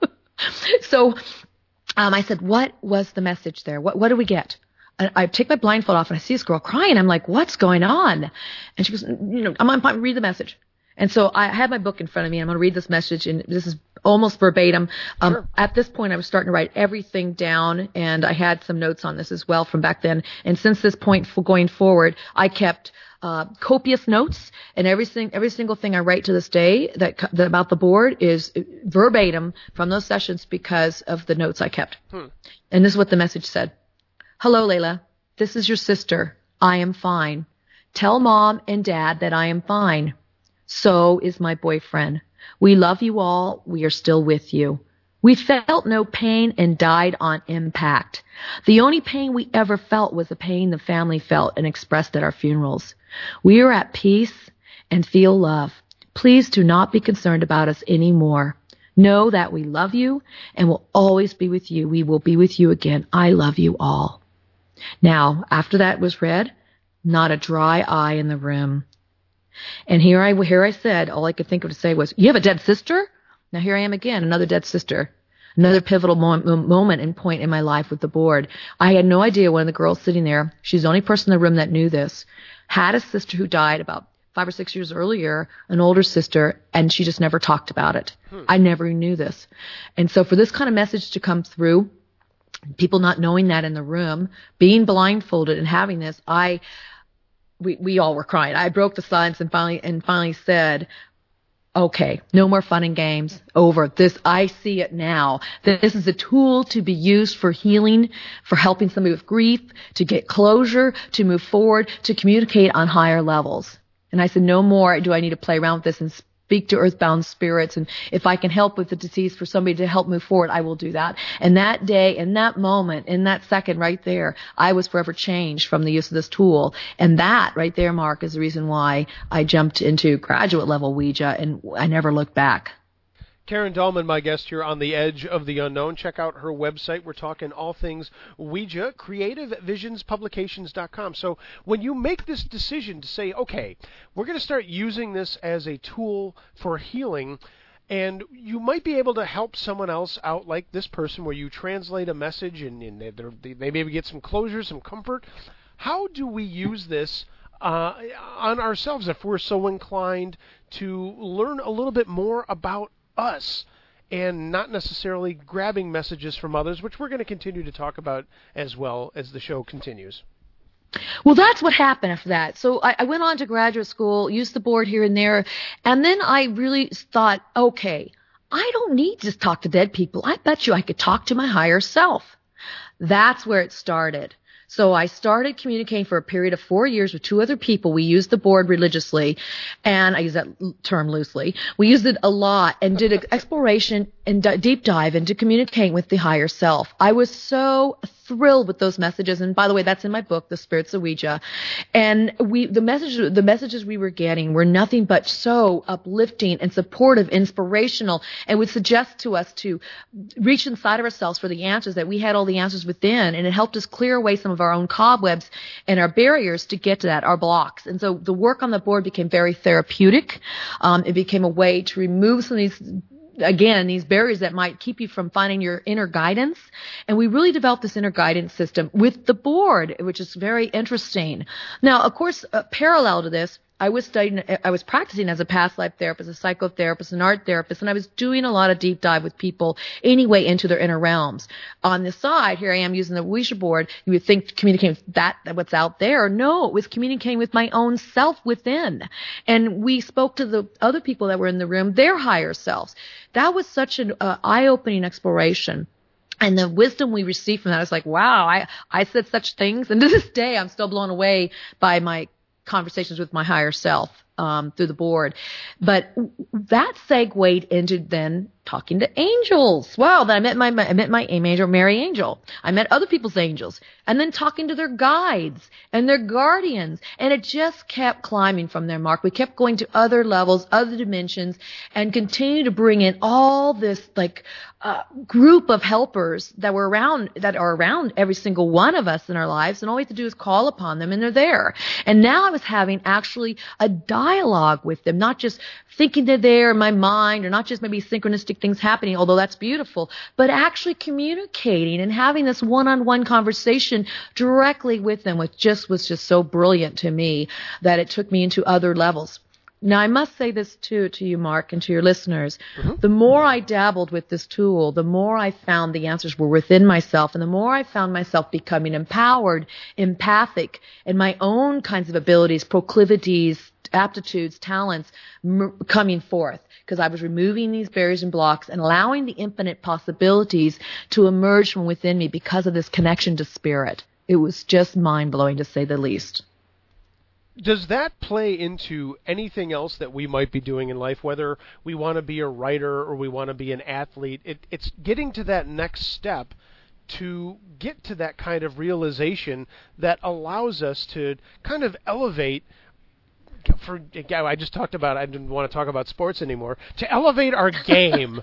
So. Um, I said, "What was the message there? What, what did we get?" I, I take my blindfold off and I see this girl crying. I'm like, "What's going on?" And she goes, "You know, I'm going to read the message." And so I had my book in front of me. And I'm going to read this message, and this is almost verbatim. Um, sure. At this point, I was starting to write everything down, and I had some notes on this as well from back then. And since this point for going forward, I kept uh, copious notes, and every, sing, every single thing I write to this day that, that about the board is verbatim from those sessions because of the notes I kept. Hmm. And this is what the message said. "Hello, Layla. This is your sister. I am fine. Tell Mom and Dad that I am fine. So is my boyfriend. We love you all. We are still with you. We felt no pain and died on impact. The only pain we ever felt was the pain the family felt and expressed at our funerals. We are at peace and feel love. Please do not be concerned about us anymore. Know that we love you and will always be with you. We will be with you again. I love you all." Now, after that was read, not a dry eye in the room. And here I, here I said, all I could think of to say was, "You have a dead sister?" Now here I am again, another dead sister, another pivotal moment, moment and point in my life with the board. I had no idea one of the girls sitting there, she's the only person in the room that knew this, had a sister who died about five or six years earlier, an older sister, and she just never talked about it. Hmm. I never knew this. And so for this kind of message to come through, people not knowing that in the room, being blindfolded and having this, I... We we all were crying. I broke the silence and finally and finally said, "Okay, no more fun and games. Over. This, I see it now. This is a tool to be used for healing, for helping somebody with grief, to get closure, to move forward, to communicate on higher levels." And I said, "No more do I need to play around with this and speak to earthbound spirits. And if I can help with the disease for somebody to help move forward, I will do that." And that day, in that moment, in that second right there, I was forever changed from the use of this tool. And that right there, Mark, is the reason why I jumped into graduate level Ouija, and I never looked back. Karen Dahlman, my guest here on The Edge of the Unknown. Check out her website. We're talking all things Ouija, creative visions publications dot com. So when you make this decision to say, okay, we're going to start using this as a tool for healing, and you might be able to help someone else out like this person where you translate a message and, and they, they maybe get some closure, some comfort. How do we use this uh, on ourselves if we're so inclined to learn a little bit more about us and not necessarily grabbing messages from others, which we're going to continue to talk about as well as the show continues? Well, that's what happened after that. So I, I went on to graduate school, used the board here and there, and then I really thought, okay, I don't need to just talk to dead people. I bet you I could talk to my higher self. That's where it started. So I started communicating for a period of four years with two other people. We used the board religiously, and I use that term loosely. We used it a lot and did an exploration and d- deep dive into communicating with the higher self. I was so thrilled with those messages. And by the way, that's in my book, The Spirits of Ouija. And we, the message, the messages we were getting were nothing but so uplifting and supportive, inspirational, and would suggest to us to reach inside of ourselves for the answers, that we had all the answers within. And it helped us clear away some of our own cobwebs and our barriers to get to that, our blocks. And so the work on the board became very therapeutic. Um, it became a way to remove some of these, again, these barriers that might keep you from finding your inner guidance. And we really developed this inner guidance system with the board, which is very interesting. Now, of course, uh, parallel to this, I was studying, I was practicing as a past life therapist, a psychotherapist, an art therapist, and I was doing a lot of deep dive with people anyway into their inner realms. On the side, here I am using the Ouija board. You would think communicating with that, what's out there. No, it was communicating with my own self within. And we spoke to the other people that were in the room, their higher selves. That was such an uh, eye-opening exploration. And the wisdom we received from that, I was like, wow, I, I said such things. And to this day, I'm still blown away by my conversations with my higher self um, through the board. But that segued into then talking to angels. Wow, then I met my, I met my angel, Mary Angel. I met other people's angels. And then talking to their guides and their guardians. And it just kept climbing from there, Mark. We kept going to other levels, other dimensions, and continue to bring in all this, like, uh, group of helpers that were around, that are around every single one of us in our lives. And all we have to do is call upon them, and they're there. And now I was having actually a dialogue with them, not just thinking they're there in my mind, or not just maybe synchronistic things happening, although that's beautiful, but actually communicating and having this one-on-one conversation directly with them, which just was just so brilliant to me that it took me into other levels. Now, I must say this too to you, Mark, and to your listeners. Mm-hmm. The more I dabbled with this tool, the more I found the answers were within myself, and the more I found myself becoming empowered, empathic, and my own kinds of abilities, proclivities, aptitudes, talents m- coming forth, because I was removing these barriers and blocks and allowing the infinite possibilities to emerge from within me because of this connection to spirit. It was just mind-blowing, to say the least. Does that play into anything else that we might be doing in life, whether we want to be a writer or we want to be an athlete? It, it's getting to that next step to get to that kind of realization that allows us to kind of elevate. For I just talked about, I didn't want to talk about sports anymore, to elevate our game.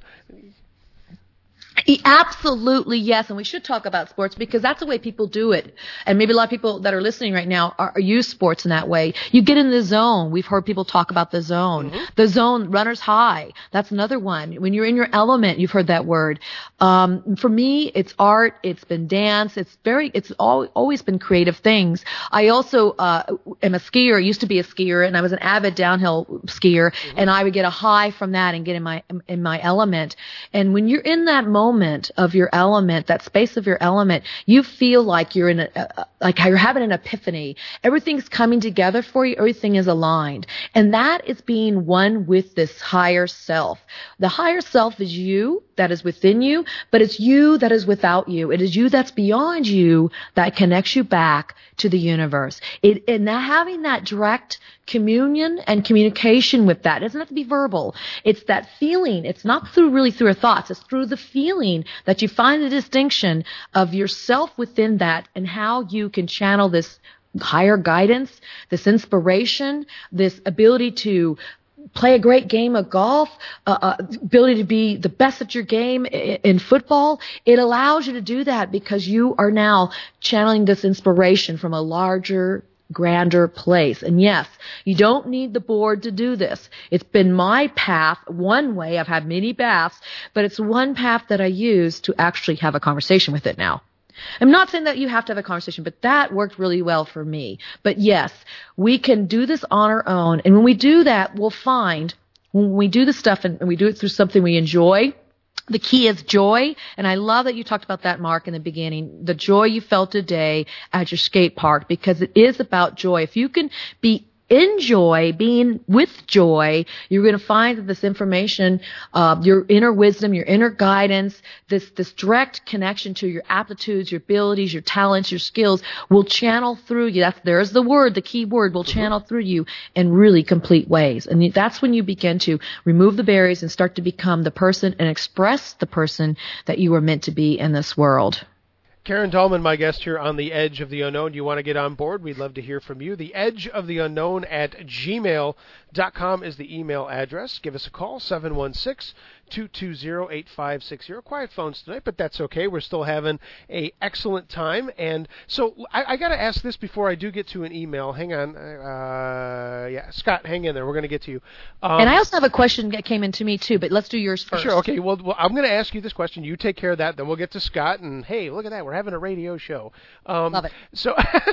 Absolutely, yes, and we should talk about sports because that's the way people do it. And maybe a lot of people that are listening right now are, are use sports in that way. You get in the zone. We've heard people talk about the zone. Mm-hmm. The zone, runner's high. That's another one. When you're in your element, you've heard that word. Um, for me, it's art. It's been dance. It's very. It's all, always been creative things. I also uh, am a skier. I used to be a skier, and I was an avid downhill skier, mm-hmm. and I would get a high from that and get in my in my element. And when you're in that moment, moment of your element, that space of your element, you feel like you're in a, a like you're having an epiphany. Everything's coming together for you. Everything is aligned. And that is being one with this higher self. The higher self is you, that is within you, but it's you that is without you. It is you that's beyond you that connects you back to the universe. It, and that having that direct communion and communication with that, it doesn't have to be verbal. It's that feeling. It's not through really through your thoughts. It's through the feeling that you find the distinction of yourself within that and how you can channel this higher guidance, this inspiration, this ability to play a great game of golf, uh, uh, ability to be the best at your game in, in football. It allows you to do that because you are now channeling this inspiration from a larger, grander place. And yes, you don't need the board to do this. It's been my path, one way. I've had many paths, but it's one path that I use to actually have a conversation with it now. I'm not saying that you have to have a conversation, but that worked really well for me. But yes, we can do this on our own. And when we do that, we'll find when we do the stuff and we do it through something we enjoy, the key is joy. And I love that you talked about that, Mark, in the beginning, the joy you felt today at your skate park, because it is about joy. If you can be in joy, being with joy, you're going to find that this information, uh, your inner wisdom, your inner guidance, this, this direct connection to your aptitudes, your abilities, your talents, your skills will channel through you. That's, there's the word, the key word will channel through you in really complete ways. And that's when you begin to remove the barriers and start to become the person and express the person that you were meant to be in this world. Karen Dahlman, my guest here on The Edge of the Unknown. You want to get on board? We'd love to hear from you. The Edge of the Unknown at gmail dot com is the email address. Give us a call, seven one six, two two zero, eight five six zero. Quiet phones tonight, but that's okay. We're still having a excellent time. And so I, I got to ask this before I do get to an email. Hang on. Uh, yeah, Scott, hang in there. We're going to get to you. Um, and I also have a question that came in to me, too, but let's do yours first. Sure, okay. Well, well I'm going to ask you this question. You take care of that. Then we'll get to Scott. And, hey, look at that. We're having a radio show. Um, Love it. So,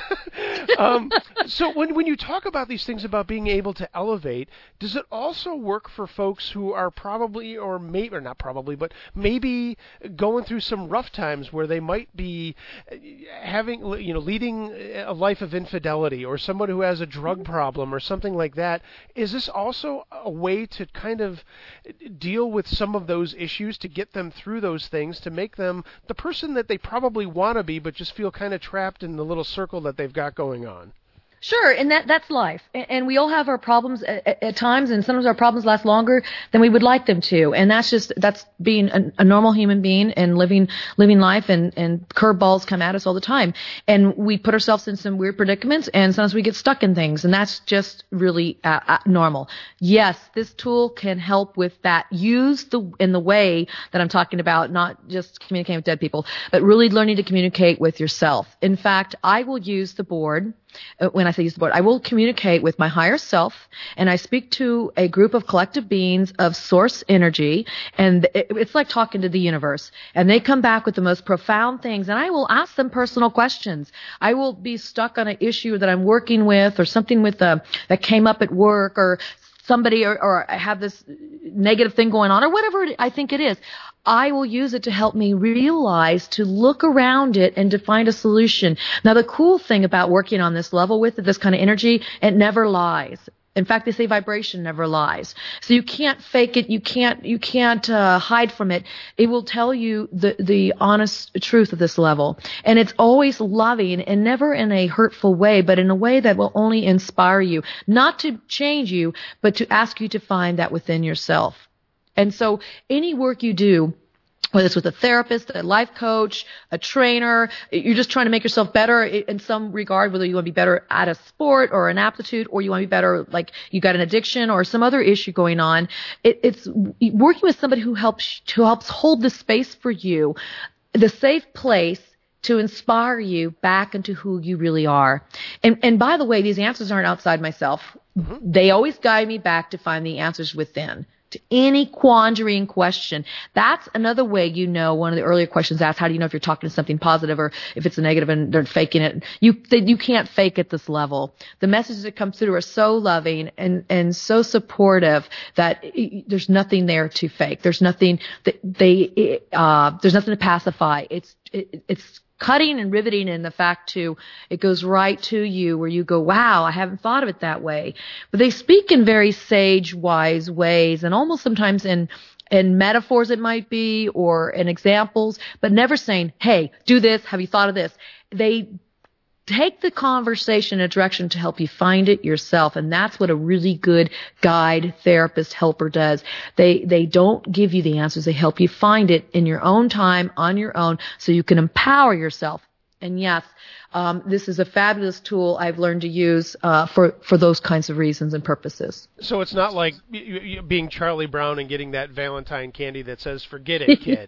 um, so when, when you talk about these things about being able to elevate, does it also work for folks who are probably, or maybe, or not probably, but maybe going through some rough times where they might be having, you know, leading a life of infidelity, or someone who has a drug problem or something like that? Is this also a way to kind of deal with some of those issues, to get them through those things, to make them the person that they probably want to be, but just feel kind of trapped in the little circle that they've got going on? Sure, and that that's life. And, and we all have our problems at, at times, and sometimes our problems last longer than we would like them to. And that's just that's being a, a normal human being and living living life, and, and curveballs come at us all the time. And we put ourselves in some weird predicaments, and sometimes we get stuck in things, and that's just really uh, uh, normal. Yes, this tool can help with that. Use the in the way that I'm talking about, not just communicating with dead people, but really learning to communicate with yourself. In fact, I will use the board. When I say use the board, I will communicate with my higher self, and I speak to a group of collective beings of source energy, and it's like talking to the universe, and they come back with the most profound things, and I will ask them personal questions. I will be stuck on an issue that I'm working with, or something with a, that came up at work, or somebody, or, or I have this negative thing going on, or whatever I think it is. I will use it to help me realize, to look around it and to find a solution. Now, the cool thing about working on this level with it, this kind of energy, it never lies. In fact, they say vibration never lies. So you can't fake it. You can't, you can't uh, hide from it. It will tell you the, the honest truth of this level. And it's always loving, and never in a hurtful way, but in a way that will only inspire you, not to change you, but to ask you to find that within yourself. And so any work you do, whether it's with a therapist, a life coach, a trainer, you're just trying to make yourself better in some regard, whether you want to be better at a sport or an aptitude, or you want to be better, like you got an addiction or some other issue going on. It, it's working with somebody who helps, who helps hold the space for you, the safe place to inspire you back into who you really are. And, and by the way, these answers aren't outside myself. Mm-hmm. They always guide me back to find the answers within. To any quandary and question. That's another way you know. One of the earlier questions asked, how do you know if you're talking to something positive or if it's a negative and they're faking it? You they, you can't fake at this level. The messages that come through are so loving and, and so supportive that it, there's nothing there to fake. There's nothing that they uh, there's nothing to pacify. It's it, it's cutting and riveting in the fact too, it goes right to you where you go, wow, I haven't thought of it that way. But they speak in very sage, wise ways, and almost sometimes in in metaphors it might be, or in examples, but never saying, hey, do this, have you thought of this? They take the conversation in a direction to help you find it yourself, and that's what a really good guide, therapist, helper does. They they don't give you the answers. They help you find it in your own time, on your own, so you can empower yourself. And yes, um, this is a fabulous tool I've learned to use uh, for, for those kinds of reasons and purposes. So it's not like being Charlie Brown and getting that Valentine candy that says, forget it, kid.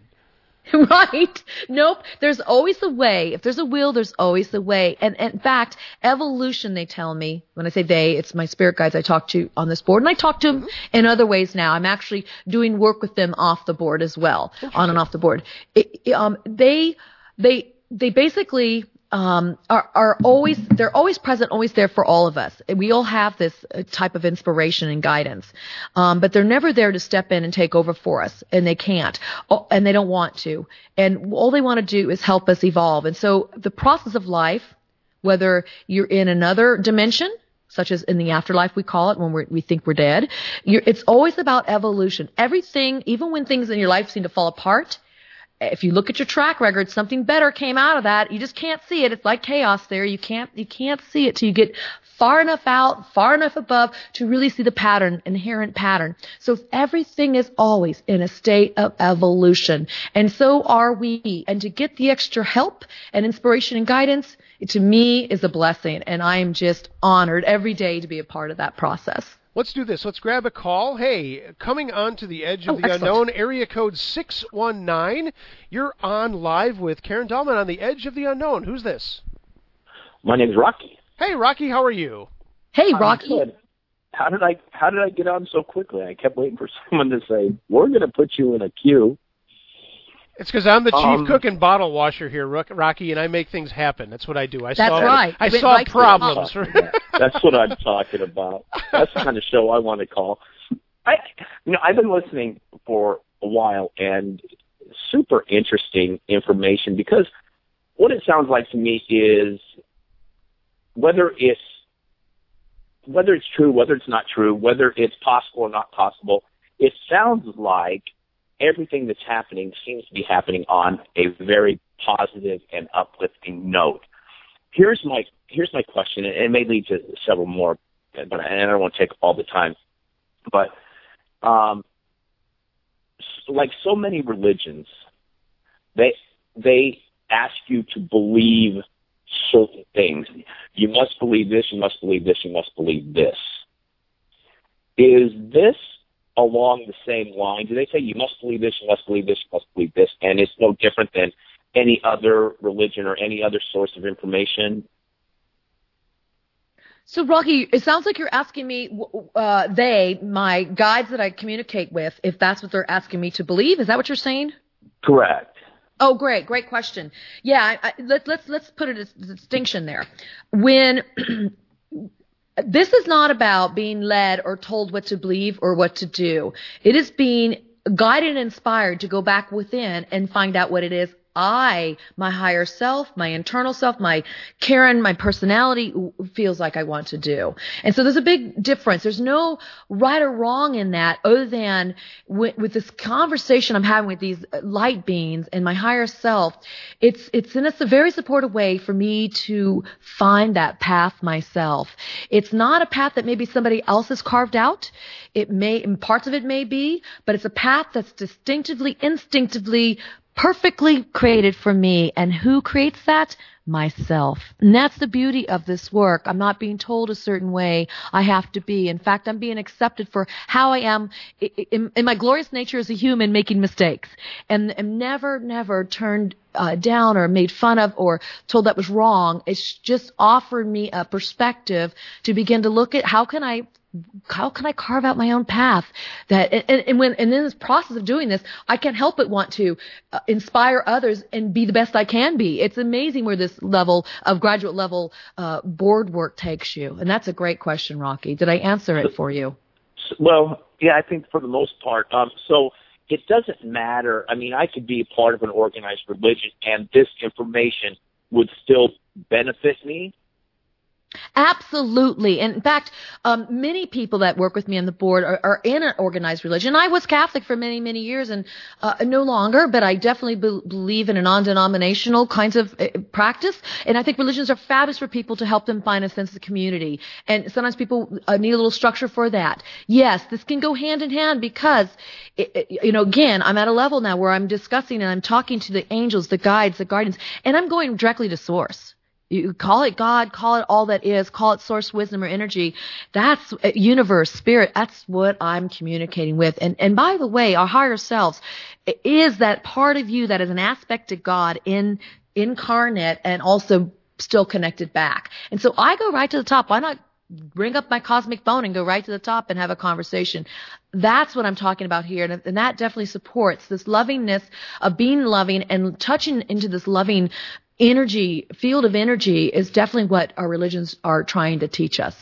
Right? Nope. There's always a way. If there's a will, there's always a way. And, and in fact, evolution, they tell me, when I say they, it's my spirit guides I talk to on this board, and I talk to them mm-hmm. in other ways now. I'm actually doing work with them off the board as well, on and off the board. It, um, they, they, they basically um, are, are always, they're always present, always there for all of us. We all have this type of inspiration and guidance, um, but they're never there to step in and take over for us, and they can't, and they don't want to. And all they want to do is help us evolve. And so the process of life, whether you're in another dimension, such as in the afterlife we call it, when we're, we think we're dead, you're, it's always about evolution. Everything, even when things in your life seem to fall apart, if you look at your track record, something better came out of that. You just can't see it. It's like chaos there. You can't, you can't see it till you get far enough out, far enough above to really see the pattern, inherent pattern. So everything is always in a state of evolution. And so are we. And to get the extra help and inspiration and guidance, it, to me, is a blessing. And I am just honored every day to be a part of that process. Let's do this. Let's grab a call. Hey, coming on to the edge of oh, the excellent. unknown, area code six one nine. You're on live with Karen Dahlman on the edge of the unknown. Who's this? My name's Rocky. Hey, Rocky, how are you? Hey, Rocky. I'm good. How did I how did I get on so quickly? I kept waiting for someone to say, we're going to put you in a queue. It's because I'm the chief um, cook and bottle washer here, Rocky, and I make things happen. That's what I do. I That's solve, right. I solve problems. Yeah, that's what I'm talking about. That's the kind of show I want to call. I, you know, I've been listening for a while, and super interesting information, because what it sounds like to me is whether it's whether it's true, whether it's not true, whether it's possible or not possible, it sounds like everything that's happening seems to be happening on a very positive and uplifting note. Here's my here's my question, and it may lead to several more, but I, and I don't want to take all the time. But um, like so many religions, they they ask you to believe certain things. You must believe this, you must believe this, you must believe this. Is this along the same line? Do they say you must believe this, you must believe this, you must believe this, and it's no different than any other religion or any other source of information? So, Rocky, it sounds like you're asking me, uh, they, my guides that I communicate with, if that's what they're asking me to believe. Is that what you're saying? Correct. Oh, great, great question. Yeah, I, I, let, let's let's put a distinction there. When this is not about being led or told what to believe or what to do. It is being guided and inspired to go back within and find out what it is I, my higher self, my internal self, my Karen, my personality feels like I want to do. And so there's a big difference. There's no right or wrong in that other than with, with this conversation I'm having with these light beings and my higher self. It's, it's in a very supportive way for me to find that path myself. It's not a path that maybe somebody else has carved out. It may, parts of it may be, but it's a path that's distinctively, instinctively perfectly created for me. And who creates that? Myself. And that's the beauty of this work. I'm not being told a certain way I have to be. In fact, I'm being accepted for how I am in, in my glorious nature as a human making mistakes. And am never, never turned uh, down or made fun of or told that was wrong. It's just offered me a perspective to begin to look at how can I How can I carve out my own path? That and, and when and in this process of doing this, I can't help but want to uh, inspire others and be the best I can be. It's amazing where this level of graduate level uh, board work takes you. And that's a great question, Rocky. Did I answer it for you? Well, yeah, I think for the most part. Um, so it doesn't matter. I mean, I could be a part of an organized religion, and this information would still benefit me. Absolutely. In fact, um, many people that work with me on the board are, are in an organized religion. I was Catholic for many, many years and uh, no longer, but I definitely be- believe in a non-denominational kinds of uh, practice. And I think religions are fabulous for people to help them find a sense of community. And sometimes people uh, need a little structure for that. Yes, this can go hand in hand because, it, it, you know, again, I'm at a level now where I'm discussing and I'm talking to the angels, the guides, the guardians, and I'm going directly to source. You call it God, call it all that is, call it source wisdom or energy. That's universe, spirit. That's what I'm communicating with. And, and by the way, our higher selves is that part of you that is an aspect of God in incarnate and also still connected back. And so I go right to the top. Why not bring up my cosmic phone and go right to the top and have a conversation? That's what I'm talking about here. And, and that definitely supports this lovingness of being loving and touching into this loving energy, field of energy is definitely what our religions are trying to teach us.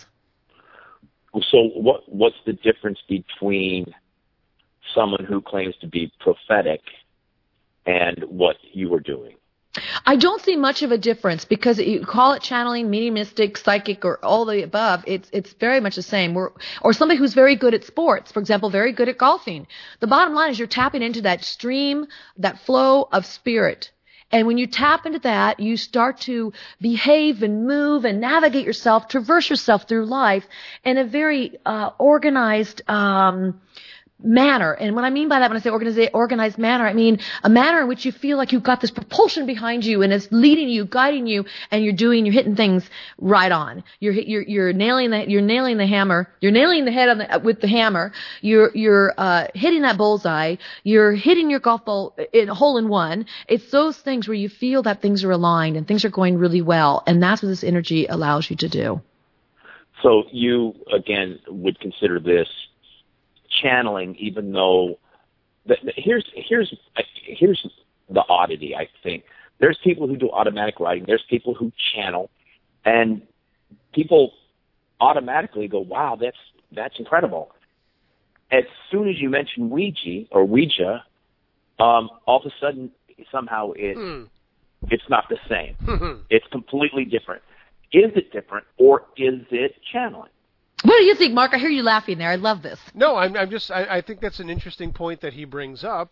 So what what's the difference between someone who claims to be prophetic and what you are doing? I don't see much of a difference because you call it channeling, mediumistic, psychic, or all the above. It's it's very much the same. We're, or somebody who's very good at sports, for example, very good at golfing. The bottom line is you're tapping into that stream, that flow of spirit. And when you tap into that, you start to behave and move and navigate yourself, traverse yourself through life in a very uh, organized um manner. And what I mean by that when I say organized, organized manner, I mean a manner in which you feel like you've got this propulsion behind you and it's leading you, guiding you, and you're doing, you're hitting things right on. You're you're you're nailing the you're nailing the hammer. You're nailing the head on the, with the hammer. You're you're uh, hitting that bullseye. You're hitting your golf ball in hole in one. It's those things where you feel that things are aligned and things are going really well, and that's what this energy allows you to do. So you again would consider this channeling, even though the, the, here's here's here's the oddity. I think there's people who do automatic writing. There's people who channel, and people automatically go, "Wow, that's that's incredible." As soon as you mention Ouija or Ouija, um, all of a sudden somehow it hmm. it's not the same. It's completely different. Is it different, or is it channeling? What do you think, Mark? I hear you laughing there. I love this. No, I'm, I'm just. I, I think that's an interesting point that he brings up.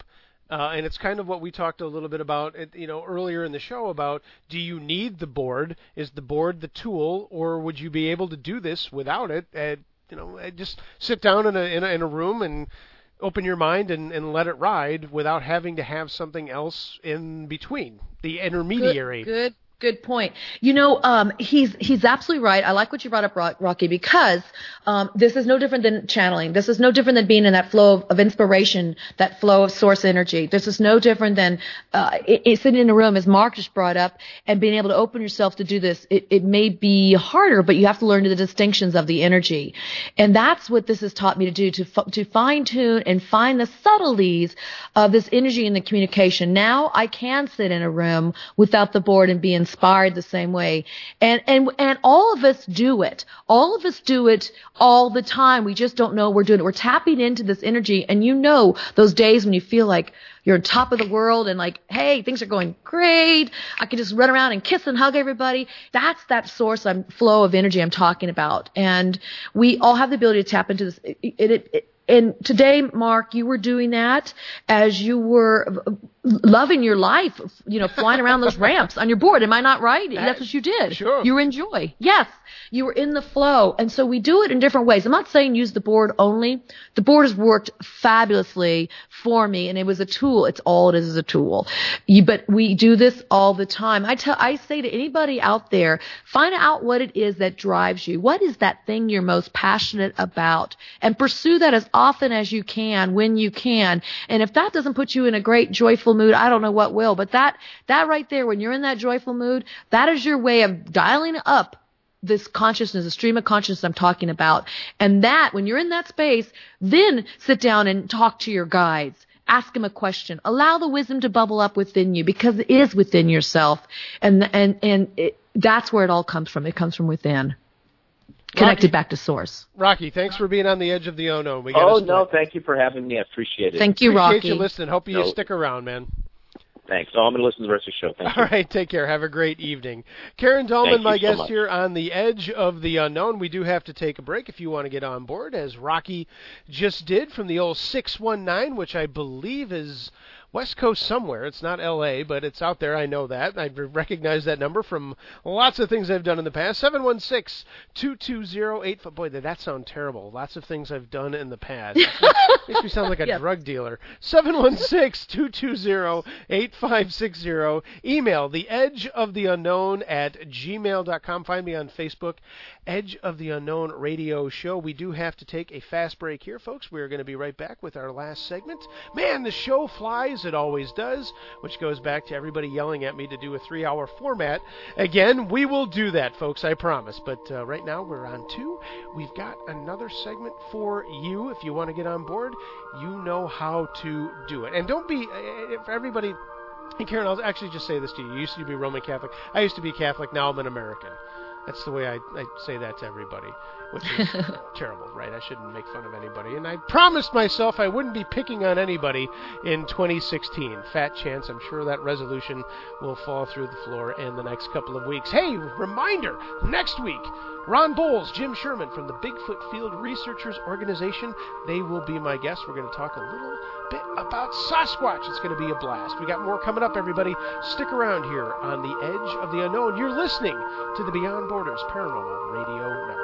Uh, and it's kind of what we talked a little bit about, you know, earlier in the show about, do you need the board? Is the board the tool, or would you be able to do this without it? And, you know, just sit down in a in a, in a room and open your mind and, and let it ride without having to have something else in between, the intermediary. Good. good. Good point. You know, um, he's he's absolutely right. I like what you brought up, Rocky, because um, this is no different than channeling. This is no different than being in that flow of, of inspiration, that flow of source energy. This is no different than uh, it, it, sitting in a room, as Mark just brought up, and being able to open yourself to do this. It, it may be harder, but you have to learn the distinctions of the energy, and that's what this has taught me to do, to to fine tune and find the subtleties of this energy in the communication. Now I can sit in a room without the board and be in inspired the same way. And, and, and all of us do it. All of us do it all the time. We just don't know we're doing it. We're tapping into this energy. And you know, those days when you feel like you're on top of the world and like, hey, things are going great. I can just run around and kiss and hug everybody. That's that source, um, flow of energy I'm talking about. And we all have the ability to tap into this. It, it, it, And today, Mark, you were doing that as you were loving your life, you know, flying around those ramps on your board. Am I not right? That, That's what you did. Sure. You were in joy. Yes. You were in the flow. And so we do it in different ways. I'm not saying use the board only. The board has worked fabulously for me, and it was a tool. It's all it is is a tool. You, but we do this all the time. I tell, I say to anybody out there, find out what it is that drives you. What is that thing you're most passionate about? And pursue that as often as you can, when you can. And if that doesn't put you in a great, joyful mood, I don't know what will. But that, that right there, when you're in that joyful mood, that is your way of dialing up this consciousness, the stream of consciousness I'm talking about. And that, when you're in that space, then sit down and talk to your guides. Ask them a question. Allow the wisdom to bubble up within you, because it is within yourself. And, and, and it, that's where it all comes from. It comes from within. Connected Rocky, back to source. Rocky, thanks for being on the edge of the unknown. We oh, no, thank you for having me. I appreciate it. Thank you, Appreciate Rocky. Appreciate you listening. Hope you no. stick around, man. Thanks. Oh, I'm going to listen to the rest of the show. Thank All you. right, take care. Have a great evening. Karen Dahlman, Thank my you so guest much. here on the edge of the unknown. We do have to take a break if you want to get on board, as Rocky just did from the old six one nine, which I believe is West Coast somewhere. It's not L A, but it's out there. I know that. I recognize that number from lots of things I've done in the past. seven one six, two two zero, eight five. Boy, did that sound terrible. Lots of things I've done in the past. Makes me sound like a Yes. drug dealer. seven one six, two two zero, eight five six zero. Email theedgeoftheunknown at gmail dot com. Find me on Facebook, Edge of the Unknown Radio Show. We do have to take a fast break here, folks. We're going to be right back with our last segment. Man, the show flies. It always does, which goes back to everybody yelling at me to do a three-hour format. Again, we will do that, folks, I promise. But uh, right now we're on two. We've got another segment for you. If you want to get on board, you know how to do it. And don't be, uh, for everybody, and Karen, I'll actually just say this to you. You used to be Roman Catholic. I used to be Catholic. Now I'm an American. That's the way I, I say that to everybody, which is terrible, right? I shouldn't make fun of anybody. And I promised myself I wouldn't be picking on anybody in twenty sixteen. Fat chance. I'm sure that resolution will fall through the floor in the next couple of weeks. Hey, reminder, next week, Ron Bowles, Jim Sherman from the Bigfoot Field Researchers Organization. They will be my guests. We're going to talk a little bit about Sasquatch. It's going to be a blast. We got more coming up, everybody. Stick around here on the Edge of the Unknown. You're listening to the Beyond Borders Paranormal Radio Network.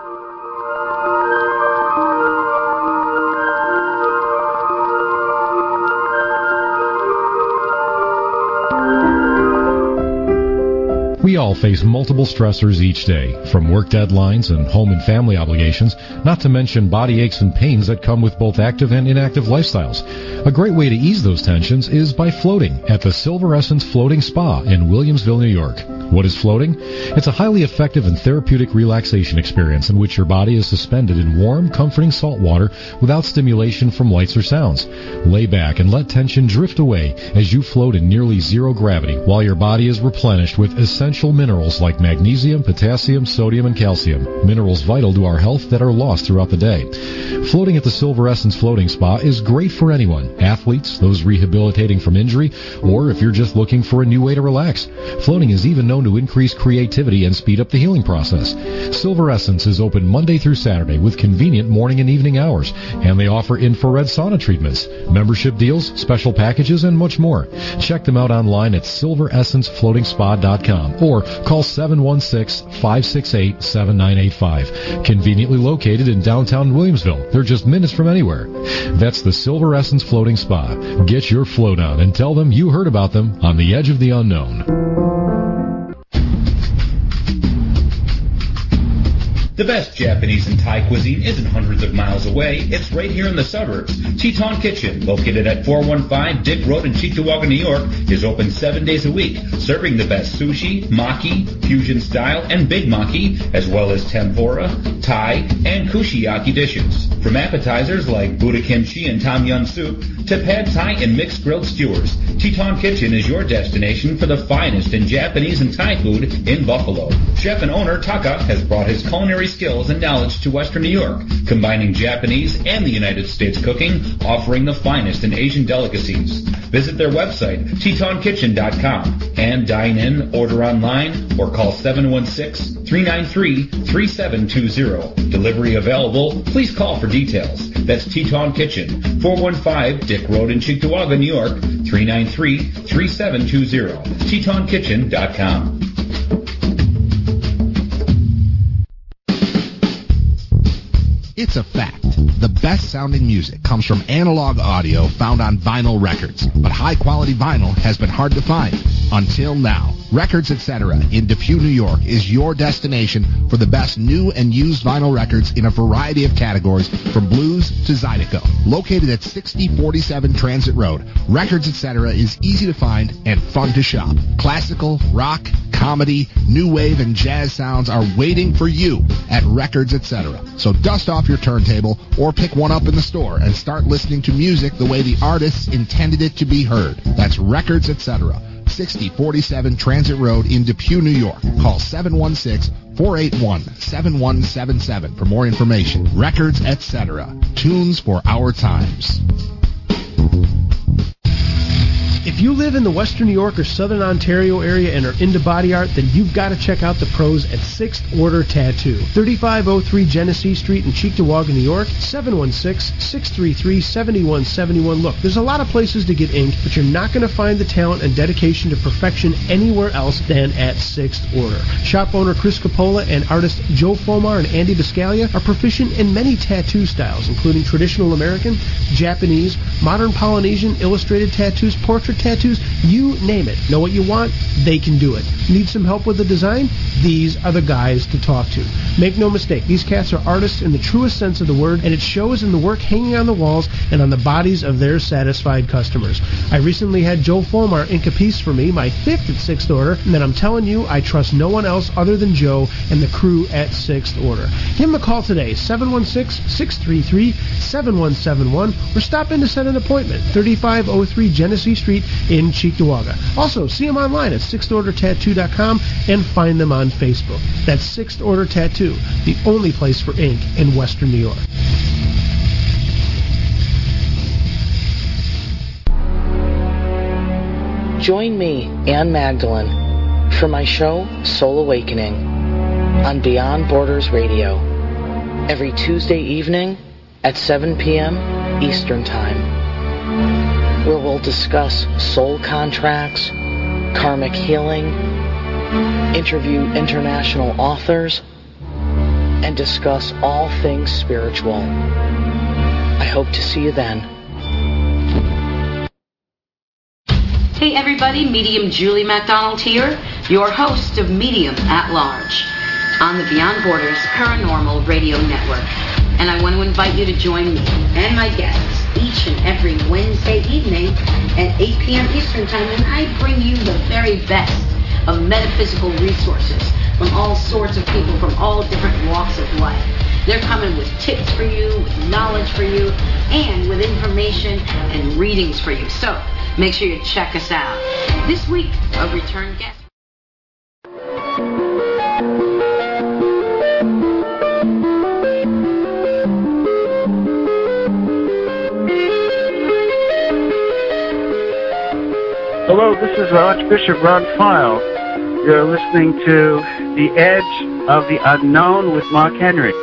We all face multiple stressors each day, from work deadlines and home and family obligations, not to mention body aches and pains that come with both active and inactive lifestyles. A great way to ease those tensions is by floating at the Silver Essence Floating Spa in Williamsville, New York. What is floating? It's a highly effective and therapeutic relaxation experience in which your body is suspended in warm, comforting salt water without stimulation from lights or sounds. Lay back and let tension drift away as you float in nearly zero gravity while your body is replenished with essential minerals like magnesium, potassium, sodium, and calcium, minerals vital to our health that are lost throughout the day. Floating at the Silver Essence Floating Spa is great for anyone, athletes, those rehabilitating from injury, or if you're just looking for a new way to relax. Floating is even known to increase creativity and speed up the healing process. Silver Essence is open Monday through Saturday with convenient morning and evening hours, and they offer infrared sauna treatments, membership deals, special packages, and much more. Check them out online at silver essence floating spa dot com or call seven one six, five six eight, seven nine eight five. Conveniently located in downtown Williamsville. They're just minutes from anywhere. That's the Silver Essence Floating Spa. Get your float on and tell them you heard about them on the Edge of the Unknown. The best Japanese and Thai cuisine isn't hundreds of miles away. It's right here in the suburbs. Teton Kitchen, located at four one five Dick Road in Cheektowaga, New York, is open seven days a week, serving the best sushi, maki, fusion style, and big maki, as well as tempura, Thai, and kushiyaki dishes. From appetizers like Buddha kimchi and tom yum soup to pad Thai and mixed grilled skewers, Teton Kitchen is your destination for the finest in Japanese and Thai food in Buffalo. Chef and owner Taka has brought his culinary skills and knowledge to Western New York, combining Japanese and the United States cooking, offering the finest in Asian delicacies. Visit their website, teton kitchen dot com, and dine in, order online, or call seven one six, three nine three, three seven two zero. Delivery available. Please call for details. That's Teton Kitchen, four one five Dick Road in Cheektowaga, New York, three nine three, three seven two zero. teton kitchen dot com. It's a fact. The best sounding music comes from analog audio found on vinyl records, but high quality vinyl has been hard to find. Until now. Records Etc. in Depew, New York is your destination for the best new and used vinyl records in a variety of categories from blues to Zydeco. Located at sixty forty-seven Transit Road, Records Etc. is easy to find and fun to shop. Classical, rock, comedy, new wave, and jazz sounds are waiting for you at Records Etc. So dust off your turntable or pick one up in the store and start listening to music the way the artists intended it to be heard. That's Records Etc. sixty forty-seven Transit Road in Depew, New York. Call seven one six, four eight one, seven one seven seven for more information. Records Etc. Tunes for our times. If you live in the Western New York or Southern Ontario area and are into body art, then you've got to check out the pros at Sixth Order Tattoo. thirty-five oh three Genesee Street in Cheektowaga, New York, seven one six, six three three, seven one seven one. Look, there's a lot of places to get ink, but you're not going to find the talent and dedication to perfection anywhere else than at Sixth Order. Shop owner Chris Coppola and artist Joe Fomar and Andy Biscaglia are proficient in many tattoo styles, including traditional American, Japanese, modern Polynesian, illustrated tattoos, portrait tattoos, you name it. Know what you want? They can do it. Need some help with the design? These are the guys to talk to. Make no mistake, these cats are artists in the truest sense of the word, and it shows in the work hanging on the walls and on the bodies of their satisfied customers. I recently had Joe Fomar ink a piece for me, my fifth at Sixth Order, and then I'm telling you, I trust no one else other than Joe and the crew at Sixth Order. Give him a call today, seven one six, six three three, seven one seven one, or stop in to set an appointment, thirty-five oh three Genesee Street in Cheektowaga. Also, see them online at sixth order tattoo dot com and find them on Facebook. That's Sixth Order Tattoo, the only place for ink in Western New York. Join me, Ann Magdalene, for my show Soul Awakening on Beyond Borders Radio every Tuesday evening at seven p.m. Eastern Time, where we'll discuss soul contracts, karmic healing, interview international authors, and discuss all things spiritual. I hope to see you then. Hey everybody, Medium Julie MacDonald here, your host of Medium at Large on the Beyond Borders Paranormal Radio Network. And I want to invite you to join me and my guests each and every Wednesday evening at eight p.m. Eastern Time, and I bring you the very best of metaphysical resources from all sorts of people from all different walks of life. They're coming with tips for you, with knowledge for you, and with information and readings for you. So make sure you check us out. This week, a return guest. Hello, this is Archbishop Ron File. You're listening to The Edge of the Unknown with Mark Henry.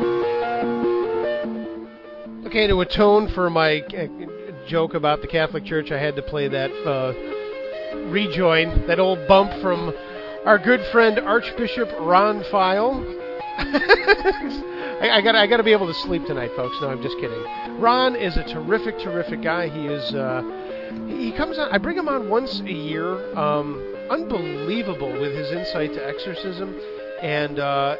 Okay, to atone for my uh, joke about the Catholic Church, I had to play that uh, rejoin, that old bump from our good friend Archbishop Ron File. I, I got I got to be able to sleep tonight, folks. No, I'm just kidding. Ron is a terrific, terrific guy. He is. Uh, he comes on. I bring him on once a year. Um, unbelievable with his insight to exorcism, and uh,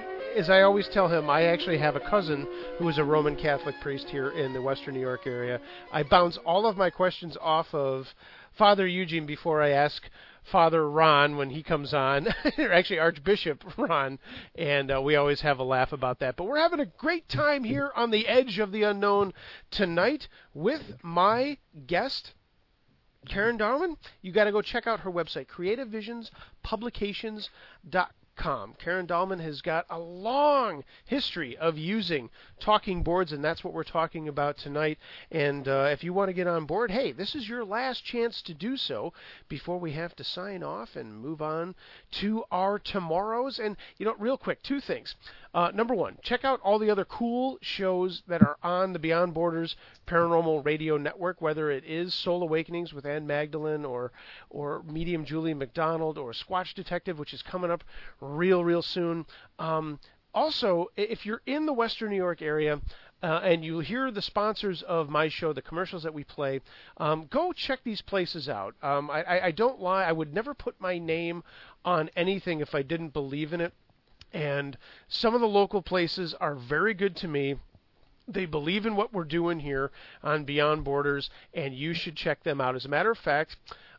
as I always tell him, I actually have a cousin who is a Roman Catholic priest here in the Western New York area. I bounce all of my questions off of Father Eugene before I ask Father Ron when he comes on, or actually Archbishop Ron, and uh, we always have a laugh about that. But we're having a great time here on the Edge of the Unknown tonight with my guest, Karen Dahlman. You got to go check out her website, creative visions publications dot com. Karen Dahlman has got a long history of using talking boards, and that's what we're talking about tonight. And uh, if you want to get on board, hey, this is your last chance to do so before we have to sign off and move on to our tomorrows. And, you know, real quick, two things. Uh, number one, check out all the other cool shows that are on the Beyond Borders Paranormal Radio Network, whether it is Soul Awakenings with Ann Magdalene or or Medium Julie McDonald or Squatch Detective, which is coming up real, real soon. Um, also, if you're in the Western New York area, Uh, and you hear the sponsors of my show, the commercials that we play, um, go check these places out. Um, I, I, I don't lie. I would never put my name on anything if I didn't believe in it. And some of the local places are very good to me. They believe in what we're doing here on Beyond Borders, and you should check them out. As a matter of fact,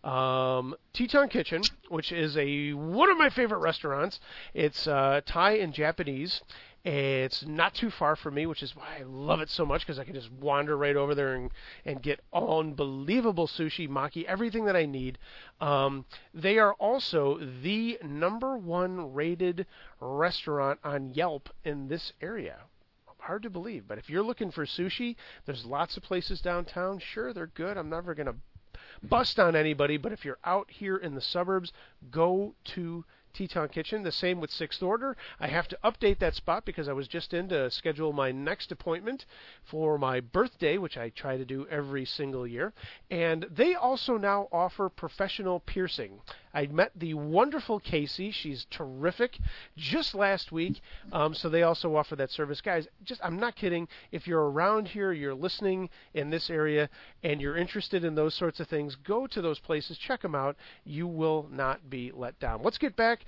um, Teton Kitchen, which is a one of my favorite restaurants, it's uh, Thai and Japanese. It's not too far from me, which is why I love it so much, because I can just wander right over there and, and get unbelievable sushi, maki, everything that I need. Um, they are also the number one rated restaurant on Yelp in this area. Hard to believe, but if you're looking for sushi, there's lots of places downtown. Sure, they're good. I'm never going to bust on anybody, but if you're out here in the suburbs, go to Teton Kitchen. The same with Sixth Order. I have to update that spot because I was just in to schedule my next appointment for my birthday, which I try to do every single year. And they also now offer professional piercing. I met the wonderful Casey. She's terrific just last week. Um, so they also offer that service. Guys, just I'm not kidding. If you're around here, you're listening in this area, and you're interested in those sorts of things, go to those places. Check them out. You will not be let down. Let's get back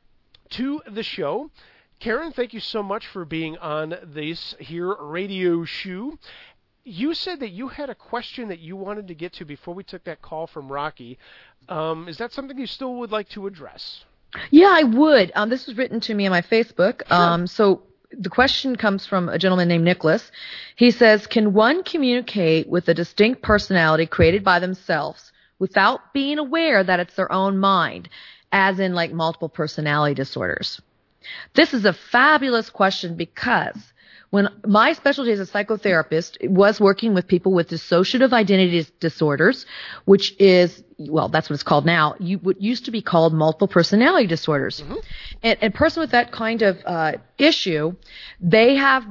to the show. Karen, thank you so much for being on this here radio show. You said that you had a question that you wanted to get to before we took that call from Rocky. Um, is that something you still would like to address? Yeah, I would. Um, this was written to me on my Facebook. Sure. Um, so the question comes from a gentleman named Nicholas. He says, can one communicate with a distinct personality created by themselves without being aware that it's their own mind, as in like multiple personality disorders? This is a fabulous question because when my specialty as a psychotherapist was working with people with dissociative identity disorders, which is, well, that's what it's called now, you, what used to be called multiple personality disorders. Mm-hmm. And a person with that kind of uh, issue, they have,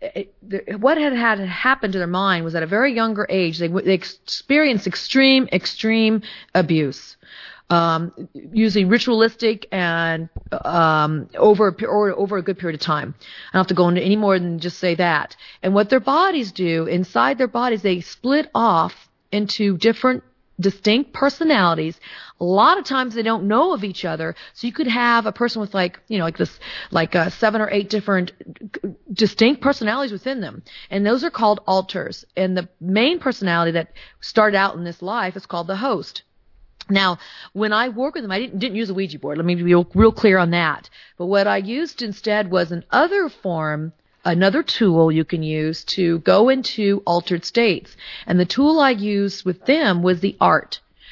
what had had happened to their mind was at a very younger age, they, they experienced extreme, extreme abuse. Um, usually ritualistic and um, over or over a good period of time. I don't have to go into any more than just say that. And what their bodies do, inside their bodies, they split off into different distinct personalities. A lot of times they don't know of each other. So you could have a person with like, you know, like this, like uh, seven or eight different distinct personalities within them. And those are called alters. And the main personality that started out in this life is called the host. Now, when I work with them, I didn't, didn't use a Ouija board. Let me be real, real clear on that. But what I used instead was an other form, another tool you can use to go into altered states. And the tool I used with them was the art,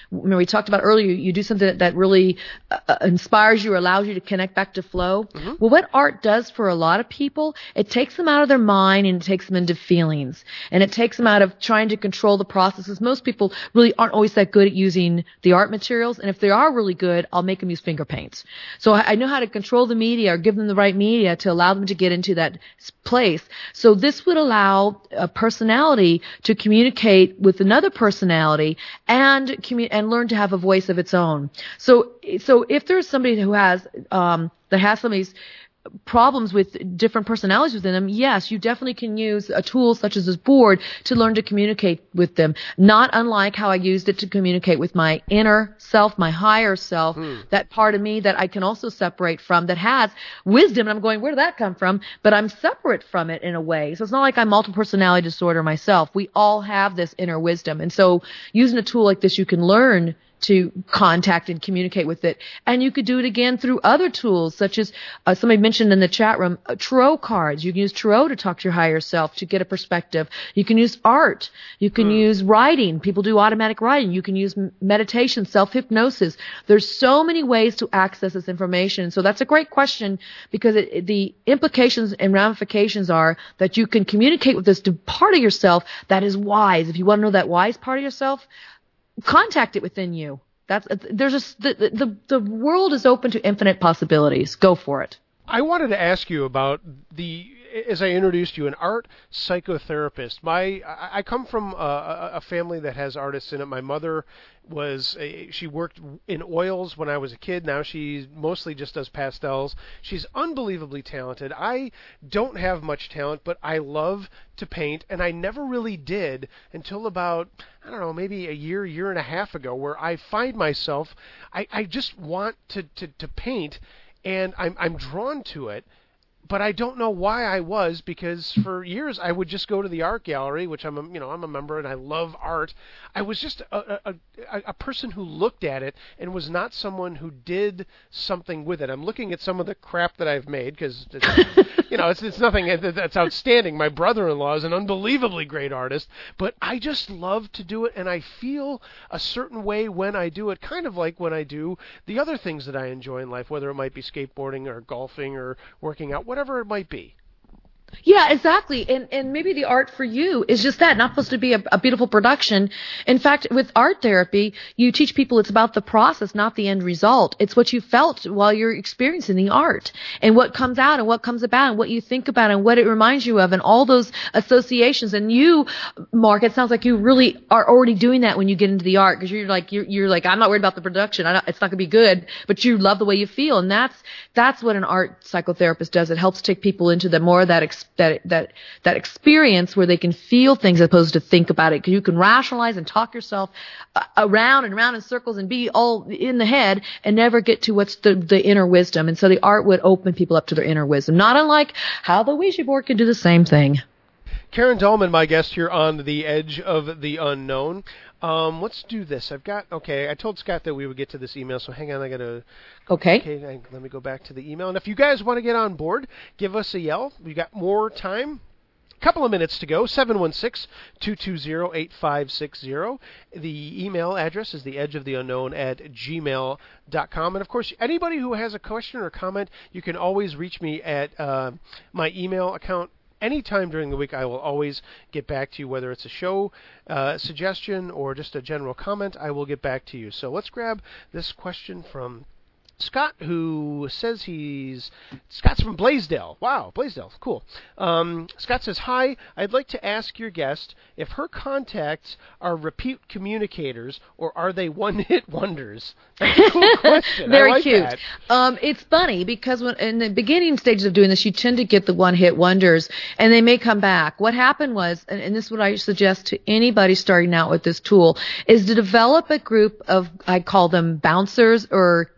Remember we talked about earlier, you do something that, that really uh, inspires you or allows you to connect back to flow. Mm-hmm. Well, what art does for a lot of people, it takes them out of their mind and it takes them into feelings. And it takes them out of trying to control the processes. Most people really aren't always that good at using the art materials. And if they are really good, I'll make them use finger paints. So I, I know how to control the media or give them the right media to allow them to get into that place. So this would allow a personality to communicate with another personality and commu- and learn to have a voice of its own. So, so if there's somebody who has, um, that has some of these problems with different personalities within them, yes, you definitely can use a tool such as this board to learn to communicate with them. Not unlike how I used it to communicate with my inner self, my higher self, mm. that part of me that I can also separate from that has wisdom. And I'm going, where did that come from? But I'm separate from it in a way. So it's not like I'm multiple personality disorder myself. We all have this inner wisdom. And so using a tool like this, you can learn to contact and communicate with it. And you could do it again through other tools, such as uh, somebody mentioned in the chat room, uh, tarot cards. You can use tarot to talk to your higher self to get a perspective. You can use art. You can mm. use writing. People do automatic writing. You can use meditation, self-hypnosis. There's so many ways to access this information. So that's a great question because it, it, the implications and ramifications are that you can communicate with this part of yourself that is wise. If you want to know that wise part of yourself, contact it within you. That's there's a the, the the world is open to infinite possibilities. Go for it. I wanted to ask you about the, as I introduced you, an art psychotherapist. My I come from a, a family that has artists in it. My mother was a, she worked in oils when I was a kid. Now she mostly just does pastels. She's unbelievably talented. I don't have much talent, but I love to paint, and I never really did until about, I don't know, maybe a year, year and a half ago, where I find myself, I, I just want to, to, to paint, and I'm I'm drawn to it. But I don't know why I was, because for years I would just go to the art gallery, which I'm a, you know, I'm a member and I love art. I was just a, a, a person who looked at it and was not someone who did something with it. I'm looking at some of the crap that I've made because, you know, it's, it's nothing that's outstanding. My brother-in-law is an unbelievably great artist, but I just love to do it, and I feel a certain way when I do it, kind of like when I do the other things that I enjoy in life, whether it might be skateboarding or golfing or working out, whatever whatever it might be. Yeah, exactly. And and maybe the art for you is just that, not supposed to be a, a beautiful production. In fact, with art therapy, you teach people it's about the process, not the end result. It's what you felt while you're experiencing the art and what comes out and what comes about and what you think about and what it reminds you of and all those associations. And you, Mark, it sounds like you really are already doing that when you get into the art, because you're like, you're, you're like, I'm not worried about the production. I don't, it's not going to be good, but you love the way you feel. And that's, that's what an art psychotherapist does. It helps take people into the more of that experience. That that that experience where they can feel things as opposed to think about it. Because you can rationalize and talk yourself uh, around and around in circles and be all in the head and never get to what's the, the inner wisdom. And so the art would open people up to their inner wisdom. Not unlike how the Ouija board can do the same thing. Karen Dahlman, my guest here on The Edge of the Unknown. Um, let's do this. I've got, okay, I told Scott that we would get to this email, so hang on, I got to... Okay. Okay, let me go back to the email. And if you guys want to get on board, give us a yell. We've got more time. A couple of minutes to go. seven one six, two two zero, eight five six zero. The email address is theedgeoftheunknown at gmail dot com. And, of course, anybody who has a question or comment, you can always reach me at uh, my email account. Anytime during the week, I will always get back to you, whether it's a show uh, suggestion or just a general comment. I will get back to you. So let's grab this question from Scott, who says he's... Scott's from Blaisdell. Wow, Blaisdell. Cool. Um, Scott says, hi, I'd like to ask your guest if her contacts are repeat communicators or are they one-hit wonders? That's a cool question. Very I like cute. That. Um, it's funny because when, in the beginning stages of doing this, you tend to get the one-hit wonders, and they may come back. What happened was, and, and this is what I suggest to anybody starting out with this tool, is to develop a group of, I call them bouncers or guardians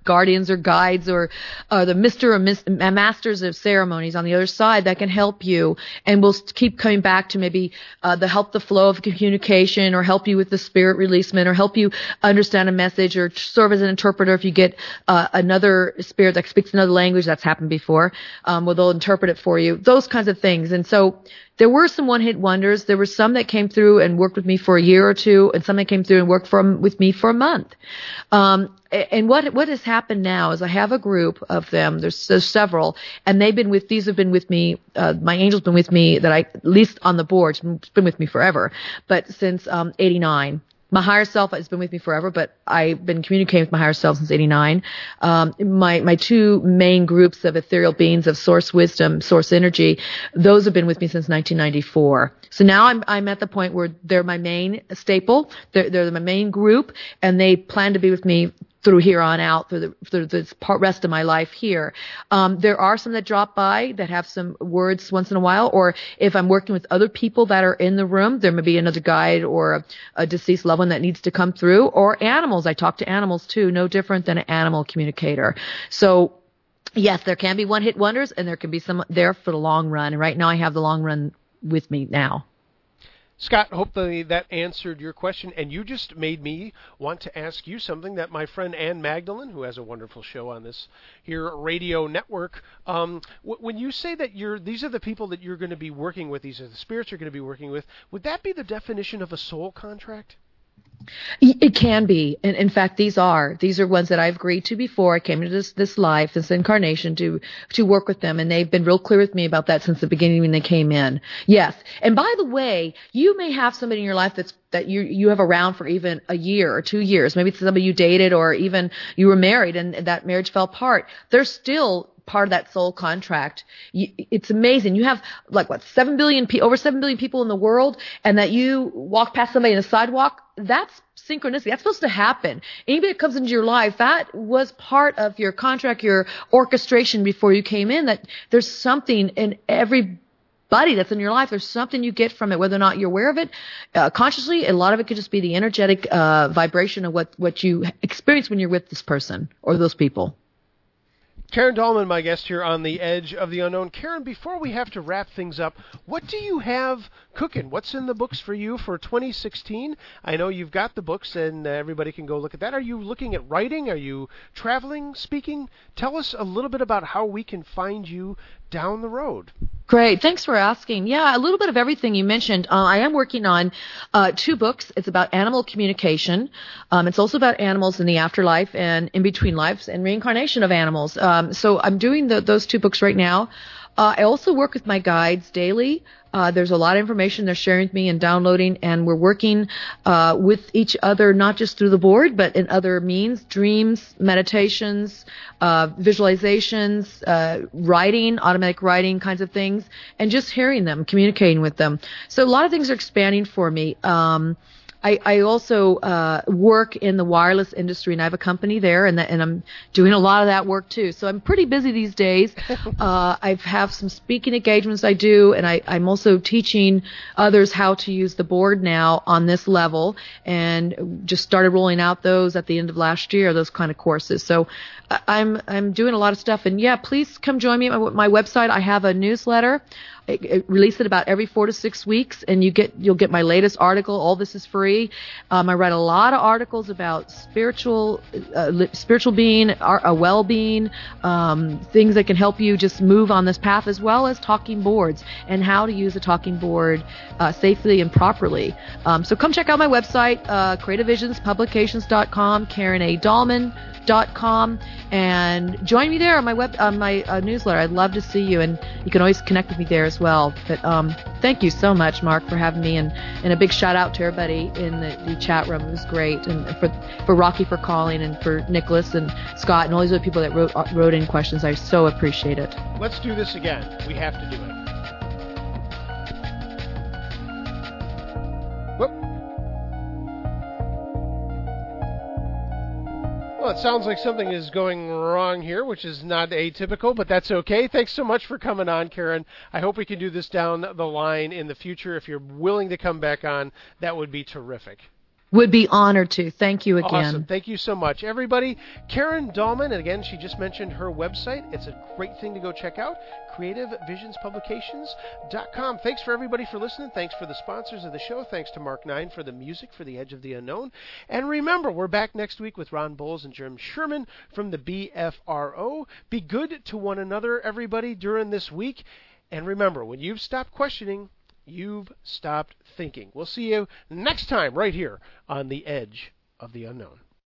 beings or guides or uh, the Mister or Miss, Masters of Ceremonies on the other side that can help you, and we'll keep coming back to maybe uh, the help the flow of communication, or help you with the spirit releasement, or help you understand a message, or serve as an interpreter if you get uh, another spirit that speaks another language. That's happened before. Um, well, they'll interpret it for you. Those kinds of things. And so there were some one-hit wonders. There were some that came through and worked with me for a year or two, and some that came through and worked for, with me for a month. Um, and what what has happened now is I have a group of them. There's, there's several, and they've been with these have been with me. Uh, my angel's been with me that I at least on the board. It's been with me forever, but since um, eighty-nine. My higher self has been with me forever, but I've been communicating with my higher self since eighty-nine. Um, my, my two main groups of ethereal beings of source wisdom, source energy, those have been with me since nineteen ninety-four. So now I'm, I'm at the point where they're my main staple. They're, they're my main group, and they plan to be with me through here on out, through the, through the part, rest of my life here. Um, there are some that drop by that have some words once in a while, or if I'm working with other people that are in the room, there may be another guide or a, a deceased loved one that needs to come through, or animals. I talk to animals too, no different than an animal communicator. So yes, there can be one-hit wonders, and there can be some there for the long run. And right now I have the long run with me now. Scott, hopefully that answered your question, and you just made me want to ask you something that my friend Ann Magdalene, who has a wonderful show on this here radio network, um, w- when you say that you're, these are the people that you're going to be working with, these are the spirits you're going to be working with, would that be the definition of a soul contract? It can be. And in fact, these are. These are ones that I've agreed to before I came into this, this life, this incarnation, to to work with them. And they've been real clear with me about that since the beginning when they came in. Yes. And by the way, you may have somebody in your life that's that you you have around for even a year or two years. Maybe it's somebody you dated, or even you were married and that marriage fell apart. They're still part of that soul contract. You, it's amazing. You have like what seven billion pe- over seven billion people in the world, and that you walk past somebody in a sidewalk. That's synchronicity. That's supposed to happen. Anybody that comes into your life, that was part of your contract, your orchestration before you came in. That there's something in every buddy that's in your life. There's something you get from it, whether or not you're aware of it uh, consciously. A lot of it could just be the energetic uh, vibration of what what you experience when you're with this person or those people. Karen Dahlman, my guest here on The Edge of the Unknown. Karen, before we have to wrap things up, what do you have cooking? What's in the books for you for twenty sixteen? I know you've got the books, and uh, everybody can go look at that. Are you looking at writing? Are you traveling, speaking? Tell us a little bit about how we can find you down the road. Great. Thanks for asking. Yeah, a little bit of everything you mentioned. Uh, I am working on uh, two books. It's about animal communication. Um, it's also about animals in the afterlife and in between lives and reincarnation of animals. Um, so I'm doing the, those two books right now. Uh, I also work with my guides daily. Uh, there's a lot of information they're sharing with me and downloading, and we're working uh, with each other, not just through the board, but in other means, dreams, meditations, uh, visualizations, uh, writing, automatic writing kinds of things, and just hearing them, communicating with them. So a lot of things are expanding for me. Um, I, I also uh, work in the wireless industry, and I have a company there, and, the, and I'm doing a lot of that work too. So I'm pretty busy these days. Uh, I have some speaking engagements I do, and I, I'm also teaching others how to use the board now on this level, and just started rolling out those at the end of last year, those kind of courses. So I'm I'm doing a lot of stuff, and yeah, please come join me at my, my website. I have a newsletter. I, I release it about every four to six weeks, and you get you'll get my latest article. All this is free. Um, I write a lot of articles about spiritual uh, spiritual being, a well-being, um, things that can help you just move on this path, as well as talking boards and how to use a talking board uh, safely and properly. Um, so come check out my website, uh, creative visions publications dot com, Karen A Dahlman dot com, and join me there on my web on my uh, newsletter. I'd love to see you, and you can always connect with me there as well. But um, thank you so much, Mark, for having me, and, and a big shout out to everybody in the, the chat room. It was great, and for for Rocky for calling, and for Nicholas and Scott and all these other people that wrote wrote in questions. I so appreciate it. Let's do this again. We have to do it. Whoop. Well, it sounds like something is going wrong here, which is not atypical, but that's okay. Thanks so much for coming on, Karen. I hope we can do this down the line in the future. If you're willing to come back on, that would be terrific. Would be honored to. Thank you again. Awesome. Thank you so much. Everybody, Karen Dahlman, and again, she just mentioned her website. It's a great thing to go check out, creative visions publications dot com. Thanks for everybody for listening. Thanks for the sponsors of the show. Thanks to Mark Nine for the music for The Edge of the Unknown. And remember, we're back next week with Ron Bowles and Jim Sherman from the B F R O. Be good to one another, everybody, during this week. And remember, when you've stopped questioning, you've stopped thinking. We'll see you next time right here on The Edge of the Unknown.